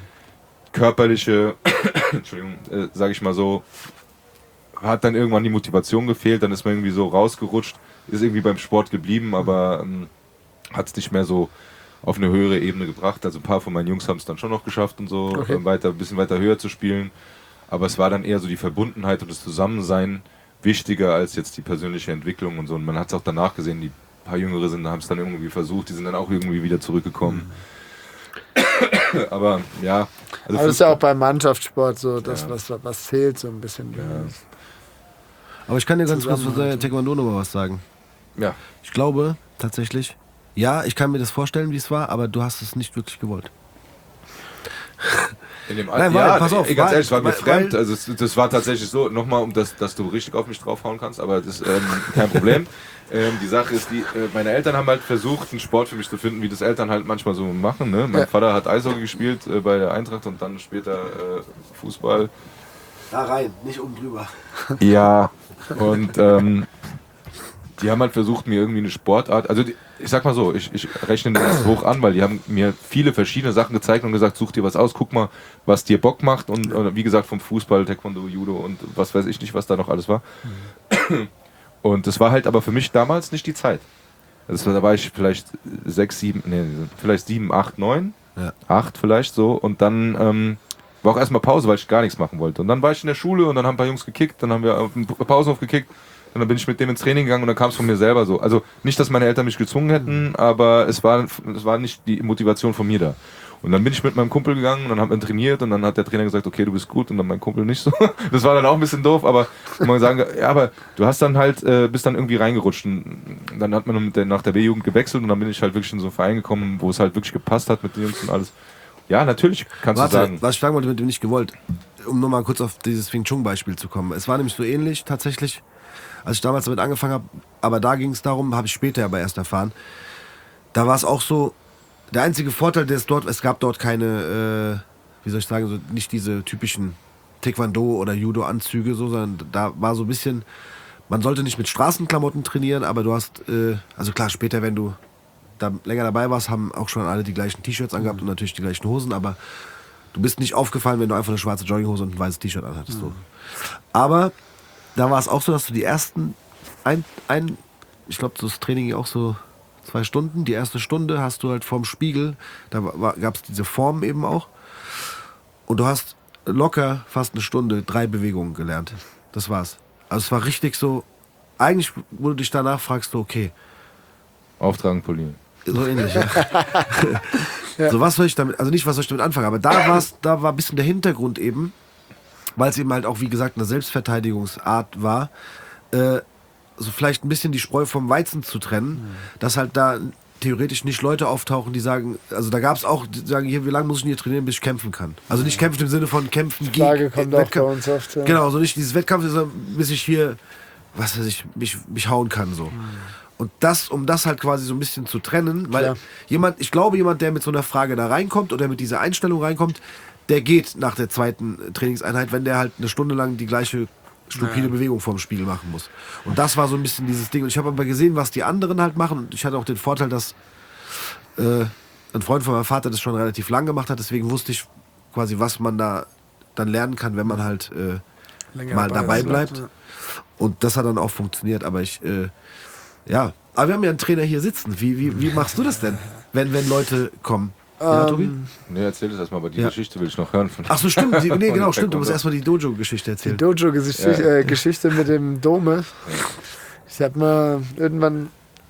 körperliche, Entschuldigung, äh, sage ich mal so, hat dann irgendwann die Motivation gefehlt, dann ist man irgendwie so rausgerutscht, ist irgendwie beim Sport geblieben, aber ähm, hat es nicht mehr so auf eine höhere Ebene gebracht. Also ein paar von meinen Jungs haben es dann schon noch geschafft und so, Okay. äh, weiter, ein bisschen weiter höher zu spielen. Aber es war dann eher so die Verbundenheit und das Zusammensein wichtiger als jetzt die persönliche Entwicklung und so. Und man hat es auch danach gesehen, die paar Jüngere sind, haben es dann irgendwie versucht, die sind dann auch irgendwie wieder zurückgekommen. Aber ja, also Aber das ist ja auch beim Mannschaftssport so, das, Ja. was, was zählt so ein bisschen. Aber ich kann dir ganz kurz von Zusammenhalt. der Taekwondo noch mal was sagen. ja. Ich glaube tatsächlich, ja, ich kann mir das vorstellen, wie es war, aber du hast es nicht wirklich gewollt. In dem Nein, Alter, weil, ja, pass auf, ey, ganz weil- ehrlich, es war mir weil- fremd. weil- Also es, das war tatsächlich so, nochmal, um das, dass du richtig auf mich draufhauen kannst, aber das ist ähm, kein Problem. ähm, die Sache ist, die, äh, meine Eltern haben halt versucht, einen Sport für mich zu finden, wie das Eltern halt manchmal so machen. Ne? Mein Ja. Vater hat Eishockey gespielt äh, bei der Eintracht und dann später äh, Fußball. Da rein, nicht oben drüber. Ja, und ähm, die haben halt versucht, mir irgendwie eine Sportart, also die, ich sag mal so, ich, ich rechne das hoch an, weil die haben mir viele verschiedene Sachen gezeigt und gesagt, such dir was aus, guck mal, was dir Bock macht und äh, wie gesagt vom Fußball, Taekwondo, Judo und was weiß ich nicht, was da noch alles war. Und das war halt aber für mich damals nicht die Zeit. Das war, da war ich vielleicht sechs, sieben, nee, vielleicht sieben, acht, neun, Ja. acht vielleicht so. Und dann ähm, war auch erstmal Pause, weil ich gar nichts machen wollte. Und dann war ich in der Schule und dann haben ein paar Jungs gekickt, dann haben wir auf dem Pausenhof gekickt und dann bin ich mit dem ins Training gegangen und dann kam es von mir selber so. Also nicht, dass meine Eltern mich gezwungen hätten, aber es war, es war nicht die Motivation von mir da. Und dann bin ich mit meinem Kumpel gegangen und dann haben wir trainiert und dann hat der Trainer gesagt, okay, du bist gut und dann mein Kumpel nicht so. Das war dann auch ein bisschen doof, aber man sagen, ja, aber du hast dann halt, äh, bist dann irgendwie reingerutscht und dann hat man mit der, nach der B-Jugend gewechselt und dann bin ich halt wirklich in so einen Verein gekommen, wo es halt wirklich gepasst hat mit den Jungs und alles. Ja, natürlich kannst Warte, du sagen. was ich sagen wollte, mit dem nicht gewollt, um nochmal kurz auf dieses Wing Chun Beispiel zu kommen. Es war nämlich so ähnlich tatsächlich, als ich damals damit angefangen habe, aber da ging es darum, habe ich später aber erst erfahren, da war es auch so, der einzige Vorteil, der es dort, es gab dort keine, äh, wie soll ich sagen, so nicht diese typischen Taekwondo- oder Judo-Anzüge, so, sondern da war so ein bisschen, man sollte nicht mit Straßenklamotten trainieren, aber du hast, äh, also klar, später, wenn du da länger dabei warst, haben auch schon alle die gleichen T-Shirts angehabt und natürlich die gleichen Hosen, aber du bist nicht aufgefallen, wenn du einfach eine schwarze Jogginghose und ein weißes T-Shirt anhattest. So. Aber da war es auch so, dass du die ersten, ein, ein ich glaube, das Training ging auch so zwei Stunden. Die erste Stunde hast du halt vorm Spiegel, da gab es diese Form eben auch. Und du hast locker fast eine Stunde drei Bewegungen gelernt. Das war's. Also es war richtig so, eigentlich, wo du dich danach fragst, du, okay. Auftragen, polieren. So ähnlich, ja. Ja. So, was soll ich damit, also nicht, was soll ich damit anfangen, aber da war's, da war ein bisschen der Hintergrund eben, weil es eben halt auch, wie gesagt, eine Selbstverteidigungsart war, äh, so vielleicht ein bisschen die Spreu vom Weizen zu trennen, mhm. dass halt da theoretisch nicht Leute auftauchen, die sagen, also da gab es auch, die sagen, hier, wie lange muss ich denn hier trainieren, bis ich kämpfen kann? Also nicht kämpfen im Sinne von kämpfen gegen Frage gegen kommt auch bei uns oft, ja. Genau, so nicht dieses Wettkampf, bis ich hier, was weiß ich, mich, mich hauen kann, so. Mhm. Und das, um das halt quasi so ein bisschen zu trennen, weil ja. jemand, ich glaube, jemand, der mit so einer Frage da reinkommt oder mit dieser Einstellung reinkommt, der geht nach der zweiten Trainingseinheit, wenn der halt eine Stunde lang die gleiche stupide ja. Bewegung vorm Spiegel machen muss. Und das war so ein bisschen dieses Ding. Und ich habe aber gesehen, was die anderen halt machen. Und ich hatte auch den Vorteil, dass äh, ein Freund von meinem Vater das schon relativ lang gemacht hat. Deswegen wusste ich quasi, was man da dann lernen kann, wenn man halt äh, mal dabei bleibt. Ja. Und das hat dann auch funktioniert. Aber ich, äh, ja. Aber wir haben ja einen Trainer hier sitzen. Wie, wie, wie machst du das denn, wenn, wenn Leute kommen? Ja, Tobi? Nee, erzähl das erstmal, aber die ja. Geschichte will ich noch hören. Von Ach so, stimmt. Die, nee, genau, stimmt. Du musst erstmal die Dojo-Geschichte erzählen. Die Dojo-Geschichte ja. äh, Geschichte mit dem Dome. Ja. Ich habe mal irgendwann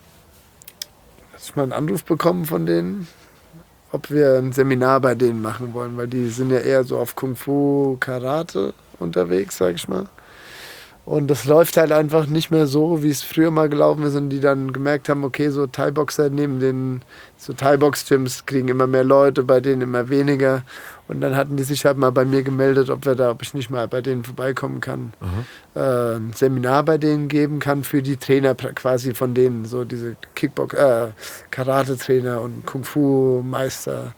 ich mal einen Anruf bekommen von denen, ob wir ein Seminar bei denen machen wollen, weil die sind ja eher so auf Kung Fu, Karate unterwegs, sag ich mal. Und das läuft halt einfach nicht mehr so, wie es früher mal gelaufen ist und die dann gemerkt haben, okay, so Thai-Boxer neben den so Thai-Box-Gyms kriegen immer mehr Leute, bei denen immer weniger. Und dann hatten die sich halt mal bei mir gemeldet, ob wir da, ob ich nicht mal bei denen vorbeikommen kann, äh, ein Seminar bei denen geben kann für die Trainer quasi von denen, so diese Kickbox, äh, Karate-Trainer und Kung-Fu-Meister.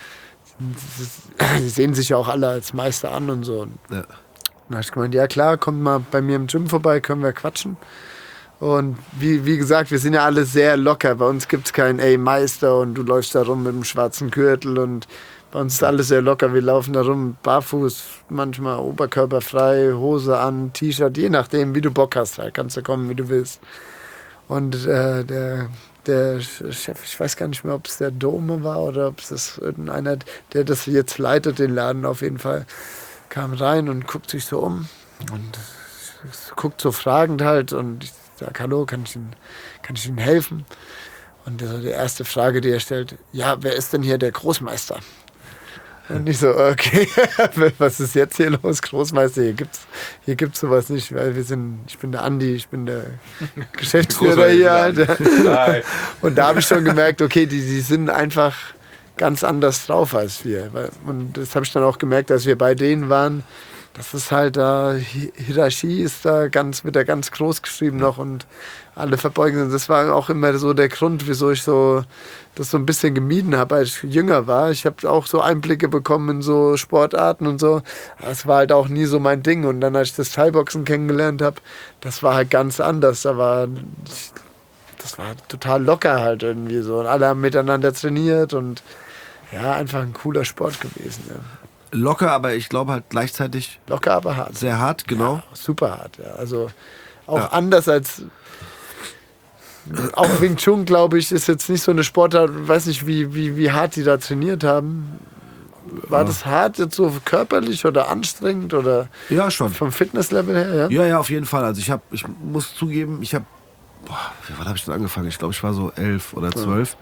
Die sehen sich ja auch alle als Meister an und so. Ja. Dann habe ich gemeint, ja klar, kommt mal bei mir im Gym vorbei, können wir quatschen. Und wie, wie gesagt, wir sind ja alle sehr locker. Bei uns gibt es kein ey Meister und du läufst da rum mit einem schwarzen Gürtel und bei uns ist alles sehr locker. Wir laufen da rum barfuß, manchmal oberkörperfrei, Hose an, T-Shirt, je nachdem, wie du Bock hast. Da kannst du kommen, wie du willst. Und äh, der, der Chef, ich weiß gar nicht mehr, ob es der Dome war oder ob es das irgendeiner, der das jetzt leitet, den Laden auf jeden Fall, kam rein und guckt sich so um und guckt so fragend halt und ich sage, hallo, kann ich Ihnen, kann ich Ihnen helfen? Und das war die erste Frage, die er stellt, ja, wer ist denn hier der Großmeister? Und ich so, okay, was ist jetzt hier los, Großmeister? Hier gibt's, hier gibt's sowas nicht, weil wir sind, ich bin der Andi, ich bin der Geschäftsführer hier. Halt. Und da habe ich schon gemerkt, okay, die, die sind einfach ganz anders drauf als wir. Und das habe ich dann auch gemerkt, als wir bei denen waren. Das ist halt da, Hierarchie ist da ganz, wird da ganz groß geschrieben noch und alle verbeugen sind. Das war auch immer so der Grund, wieso ich so das so ein bisschen gemieden habe, als ich jünger war. Ich habe auch so Einblicke bekommen in so Sportarten und so. Das war halt auch nie so mein Ding. Und dann, als ich das Thai-Boxen kennengelernt habe, das war halt ganz anders. Da war, das war total locker halt irgendwie so. Und alle haben miteinander trainiert und ja, einfach ein cooler Sport gewesen. Ja. Locker, aber ich glaube halt gleichzeitig... Locker, aber hart. Sehr hart, genau. Ja, super hart, ja. Also auch ja. anders als... Auch Wing Chun, glaube ich, ist jetzt nicht so eine Sportart, ich weiß nicht, wie, wie, wie hart die da trainiert haben. War Ja. das hart jetzt so körperlich oder anstrengend oder Ja, schon. vom Fitnesslevel her? Ja. Ja, ja, auf jeden Fall. Also ich habe, ich muss zugeben, ich habe, wann habe ich denn angefangen? Ich glaube, ich war so elf oder zwölf.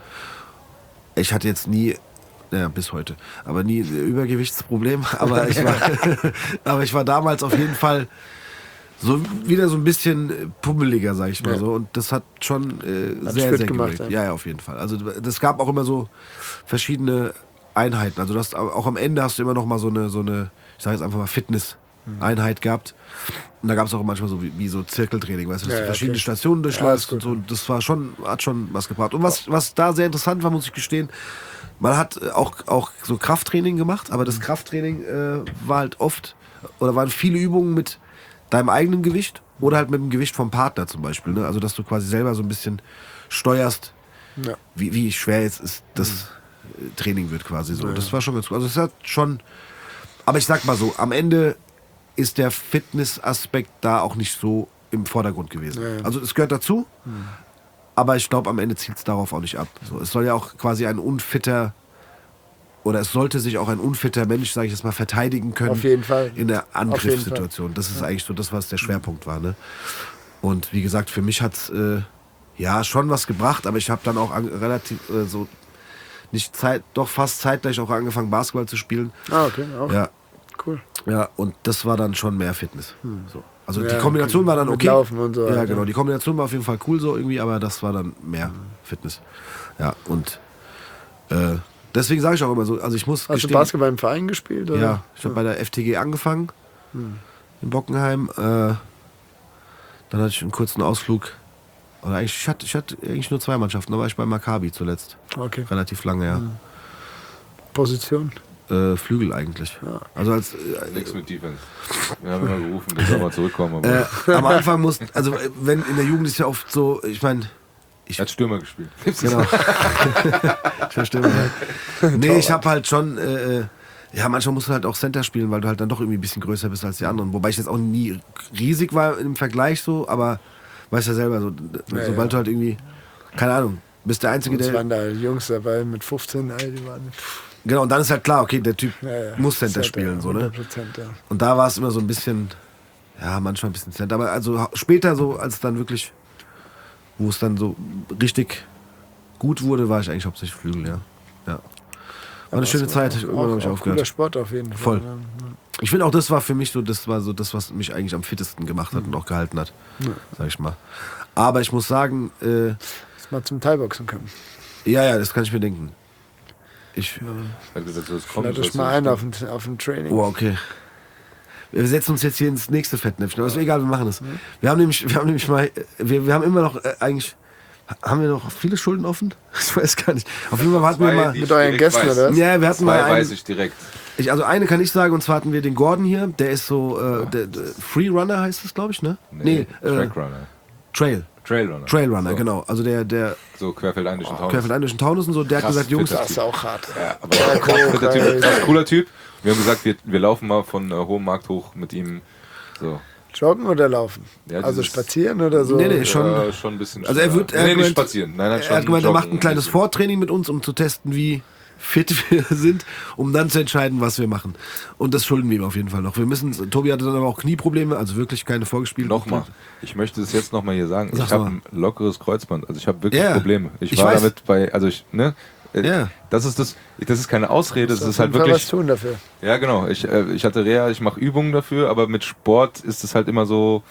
Ich hatte jetzt nie, naja, bis heute, aber nie ein Übergewichtsproblem. Aber ich war, aber ich war damals auf jeden Fall so wieder so ein bisschen pummeliger, sag ich mal Ja. so. Und das hat schon äh, Hat sehr, Schritt sehr gemacht, gewirkt. ja. Ja, ja, auf jeden Fall. Also das gab auch immer so verschiedene Einheiten. Also das, auch am Ende hast du immer noch mal so eine, so eine, ich sage jetzt einfach mal Fitness-Einheit gehabt. Und da gab es auch manchmal so wie, wie so Zirkeltraining, weißt du, dass Ja, du ja, verschiedene okay. Stationen Ja, durchläufst ist und gut. so. Und das war schon, hat schon was gebracht. Und was, was da sehr interessant war, muss ich gestehen, man hat äh, auch, auch so Krafttraining gemacht, aber das Krafttraining äh, war halt oft, oder waren viele Übungen mit deinem eigenen Gewicht oder halt mit dem Gewicht vom Partner zum Beispiel. Ne? Also dass du quasi selber so ein bisschen steuerst, Ja. wie, wie schwer jetzt ist das äh, Training wird quasi so. Das war schon ganz gut. Also es hat schon, aber ich sag mal so, am Ende ist der Fitnessaspekt da auch nicht so im Vordergrund gewesen. Ja, ja. Also es gehört dazu, aber ich glaube, am Ende zielt es darauf auch nicht ab. So, es soll ja auch quasi ein unfitter, oder es sollte sich auch ein unfitter Mensch, sage ich jetzt mal, verteidigen können. Auf jeden Fall. In der Auf jeden Angriffssituation. Das ist eigentlich so das, was der Schwerpunkt war. Ne? Und wie gesagt, für mich hat es äh, ja schon was gebracht, aber ich habe dann auch an, relativ äh, so nicht Zeit, doch fast zeitgleich auch angefangen, Basketball zu spielen. Ah, okay, auch. Ja, Cool. ja, und das war dann schon mehr Fitness. So. Also Ja, die Kombination okay. war dann Mit okay. Laufen und so, Ja, ja. genau. Die Kombination war auf jeden Fall cool so irgendwie, aber das war dann mehr Fitness. Ja, und äh, deswegen sage ich auch immer so, also ich muss Hast du gestehen, Basketball im Verein gespielt? Oder? ja, ich habe bei der F T G angefangen, in Bockenheim. Äh, dann hatte ich einen kurzen Ausflug. Oder eigentlich, ich hatte, ich hatte eigentlich nur zwei Mannschaften. Da war ich bei Maccabi zuletzt. Okay. Relativ lange, ja. Position? Äh, Flügel eigentlich. Also als äh, Nichts mit Defense. Wir haben immer gerufen, der soll mal zurückkommen. Aber äh, am Anfang muss, also äh, wenn in der Jugend ist ja oft so, ich meine, er hat Stürmer gespielt. genau. Ich verstehe mal. Nee, ich habe halt schon, äh, äh, ja, manchmal musst du halt auch Center spielen, weil du halt dann doch irgendwie ein bisschen größer bist als die anderen. Wobei ich jetzt auch nie riesig war im Vergleich so, aber weißt ja selber, so, Ja, sobald ja. du halt irgendwie, keine Ahnung, bist der Einzige, Es der. waren da Jungs dabei mit fünfzehn, ey, die waren. Genau, und dann ist halt klar, okay, der Typ Ja, ja. muss Center Center, spielen, so, ne? hundert Prozent, ja. Und da war es immer so ein bisschen, ja, manchmal ein bisschen Center. Aber also ha- später so, als es dann wirklich, wo es dann so richtig gut wurde, war ich eigentlich hauptsächlich Flügel, ja. ja. War eine schöne Zeit, ich Auch, irgendwann habe ich auch cooler aufgehört. Sport auf jeden Fall. Voll. Ja. Ich finde auch, das war für mich so, das war so das, was mich eigentlich am fittesten gemacht hat und auch gehalten hat, sag ich mal. Aber ich muss sagen, äh, Dass mal zum Thai-Boxen können. ja, ja, das kann ich mir denken. Ich, Er hat gesagt, das kommt. Lade das ich mal ein auf ein, auf ein Training. oh, okay. Wir setzen uns jetzt hier ins nächste Fettnäpfchen, aber ist mir egal, wir machen es. Wir haben nämlich, wir haben nämlich mal, wir, wir haben immer noch, äh, eigentlich, haben wir noch viele Schulden offen? Ich weiß gar nicht. Auf jeden Fall hatten wir mal, Mit euren Gästen, oder was? ja, wir hatten mal Zwei weiß einen, ich direkt. ich, also eine kann ich sagen, und zwar hatten wir den Gordon hier, der ist so, äh, der, der Freerunner heißt es, glaube ich, ne? Nee, äh, Trackrunner. Trail. Trailrunner. Trailrunner, so. genau. Also der, der So querfeldein-Ischen Taunus. Querfeldein-Ischen Taunus und so, der hat Krass, gesagt, Jungs, fitter Das ist auch hart. Ja, aber krass, fitter ey. typ, krass cooler Typ. Wir haben gesagt, wir, wir laufen mal von äh, Hohem Markt hoch mit ihm. So. Joggen oder laufen? Ja, also dieses- spazieren oder so? Nee, nee, schon. Äh, schon ein bisschen. Also er wird, er nee, hat nicht gemeint- spazieren. Nein, nein, schon er hat gemeint, er macht joggen ein kleines bisschen. Vortraining mit uns, um zu testen, wie fit wir sind, um dann zu entscheiden, was wir machen. Und das schulden wir ihm auf jeden Fall noch. Wir müssen, Tobi hatte dann aber auch Knieprobleme, also wirklich keine vorgespielten. Nochmal, ich möchte es jetzt nochmal hier sagen. Sag's ich habe mal. ein lockeres Kreuzband. Also ich habe wirklich Ja. Probleme. Ich, Ich war weiß. damit bei, also ich, ne? Äh, Ja. Das ist das, das ist keine Ausrede, das Auf ist halt jeden Fall wirklich. was tun dafür. Ja, genau. Ich, äh, ich hatte Reha, ich mache Übungen dafür, aber mit Sport ist es halt immer so.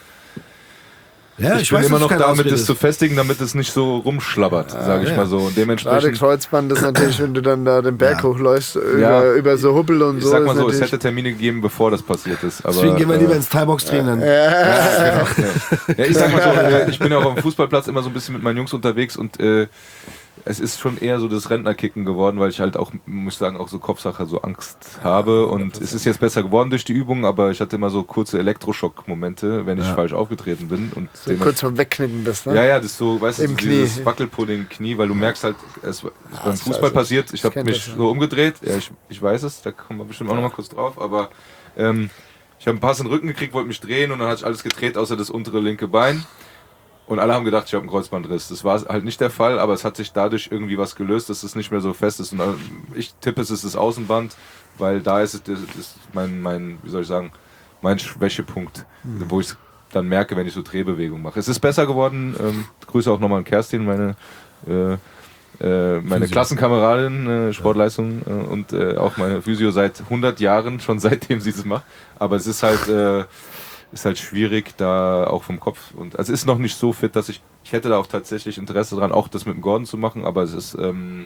Ja, ich, bin weiß, immer dass noch keine da, damit Ausrede es zu ist. festigen, damit es nicht so rumschlabbert, sage ich ja. mal so. Und Gerade dementsprechend. Kreuzband ist natürlich, wenn du dann da den Berg Ja. hochläufst, über, Ja. über so Hubbel und Ich so. sag mal ist so, es natürlich- hätte Termine gegeben, bevor das passiert ist. Aber, Deswegen gehen wir äh, lieber ins Thai-Box-Training dann. Ja, ich sag mal so, äh, ich bin ja auch auf dem Fußballplatz immer so ein bisschen mit meinen Jungs unterwegs und äh, es ist schon eher so das Rentnerkicken geworden, weil ich halt auch, muss ich sagen, auch so Kopfsache, so Angst habe und es ist jetzt besser geworden durch die Übung, aber ich hatte immer so kurze Elektroschock-Momente, wenn ich Ja. falsch aufgetreten bin. Und so dements- kurz vom Wegknicken bist, ne? ja, ja, das ist so, weißt du, Im so Knie. dieses Wackelpudding-Knie, weil du merkst halt, es ist beim ist Fußball scheiße. passiert, ich Ich habe kenn mich das, ja. so umgedreht, ja, ich, ich weiß es, da kommen wir bestimmt auch nochmal kurz drauf, aber ähm, ich habe einen Pass in den Rücken gekriegt, wollte mich drehen und dann hatte ich alles gedreht, außer das untere linke Bein. Und alle haben gedacht, ich habe einen Kreuzbandriss. Das war halt nicht der Fall, aber es hat sich dadurch irgendwie was gelöst, dass es nicht mehr so fest ist. Und ich tippe, es ist das Außenband, weil da ist es das ist mein, mein, wie soll ich sagen, mein Schwächepunkt, mhm. wo ich es dann merke, wenn ich so Drehbewegungen mache. Es ist besser geworden. Ähm, Grüße auch nochmal an Kerstin, meine äh, äh, meine Physio. Klassenkameradin, äh, Sportleistung äh, und äh, auch meine Physio seit hundert Jahren, schon seitdem sie es macht. Aber es ist halt äh, ist halt schwierig, da auch vom Kopf. Und also es ist noch nicht so fit, dass ich, ich hätte da auch tatsächlich Interesse dran, auch das mit dem Gordon zu machen, aber es ist, ähm,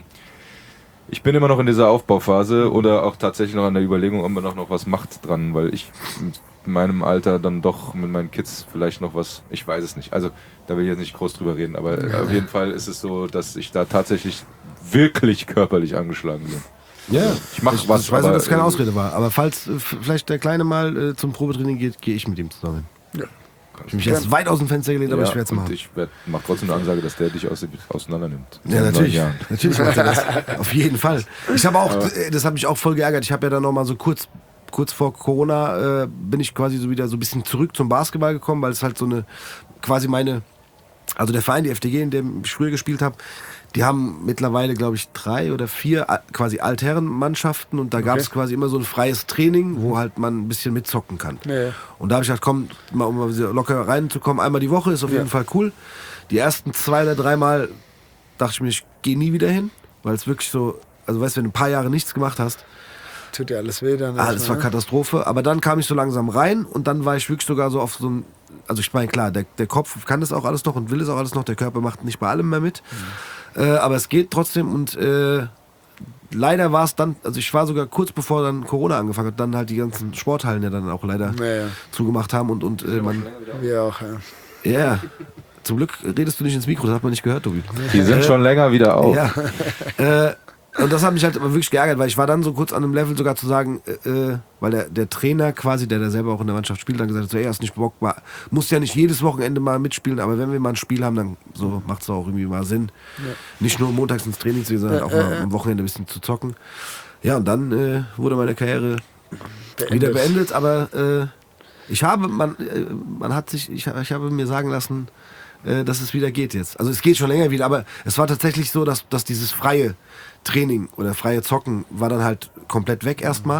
ich bin immer noch in dieser Aufbauphase oder auch tatsächlich noch an der Überlegung, ob man noch, noch was macht dran, weil ich mit meinem Alter dann doch mit meinen Kids vielleicht noch was, ich weiß es nicht. Also da will ich jetzt nicht groß drüber reden, aber ja. auf jeden Fall ist es so, dass ich da tatsächlich wirklich körperlich angeschlagen bin. Ja, ich mach ich, was. Ich weiß aber, nicht, dass es keine äh, Ausrede war. Aber falls äh, vielleicht der Kleine mal äh, zum Probetraining geht, gehe ich mit ihm zusammen. Ja. Ich habe mich jetzt weit aus dem Fenster gelehnt, aber ja, ich werde es machen. Ich mache trotzdem eine Ansage, dass der dich aus, auseinander nimmt. Ja, natürlich. Natürlich macht er das. Auf jeden Fall. Ich habe auch, aber das hat mich auch voll geärgert. Ich habe ja dann noch mal so kurz, kurz vor Corona äh, bin ich quasi so wieder so ein bisschen zurück zum Basketball gekommen, weil es halt so eine, quasi meine, also der Verein, die F D G, in dem ich früher gespielt habe, die haben mittlerweile, glaube ich, drei oder vier quasi Altherrenmannschaften und da gab es okay. quasi immer so ein freies Training, wo halt man ein bisschen mitzocken kann. Ja, ja. Und da habe ich halt, komm, mal, um mal locker reinzukommen, einmal die Woche ist auf ja. jeden Fall cool. Die ersten zwei oder dreimal dachte ich mir, ich gehe nie wieder hin, weil es wirklich so, also weißt du, wenn du ein paar Jahre nichts gemacht hast, tut dir alles weh dann. Ah, das war Katastrophe. Aber dann kam ich so langsam rein und dann war ich wirklich sogar so auf so ein, also ich meine, klar, der, der Kopf kann das auch alles noch und will es auch alles noch, der Körper macht nicht bei allem mehr mit. Mhm. Äh, aber es geht trotzdem und äh, leider war es dann, also ich war sogar kurz bevor dann Corona angefangen hat, dann halt die ganzen Sporthallen ja dann auch leider ja, ja. zugemacht haben und, und äh, man... Wir auch, ja. Ja, yeah. Zum Glück redest du nicht ins Mikro, das hat man nicht gehört, Tobi. Die sind äh, schon länger wieder auf. Ja. äh, Und das hat mich halt immer wirklich geärgert, weil ich war dann so kurz an einem Level sogar zu sagen, äh, weil der, der Trainer quasi, der da selber auch in der Mannschaft spielt, dann gesagt hat, so, ey, hast nicht Bock, mal, musst ja nicht jedes Wochenende mal mitspielen, aber wenn wir mal ein Spiel haben, dann so macht es auch irgendwie mal Sinn. Ja. Nicht nur montags ins Training zu gehen, sondern auch mal am Wochenende ein bisschen zu zocken. Ja, und dann äh, wurde meine Karriere beendet. wieder beendet, aber äh, ich habe, man, äh, man hat sich, ich, ich habe mir sagen lassen, äh, dass es wieder geht jetzt. Also es geht schon länger wieder, aber es war tatsächlich so, dass, dass dieses freie Training oder freie Zocken war dann halt komplett weg erstmal.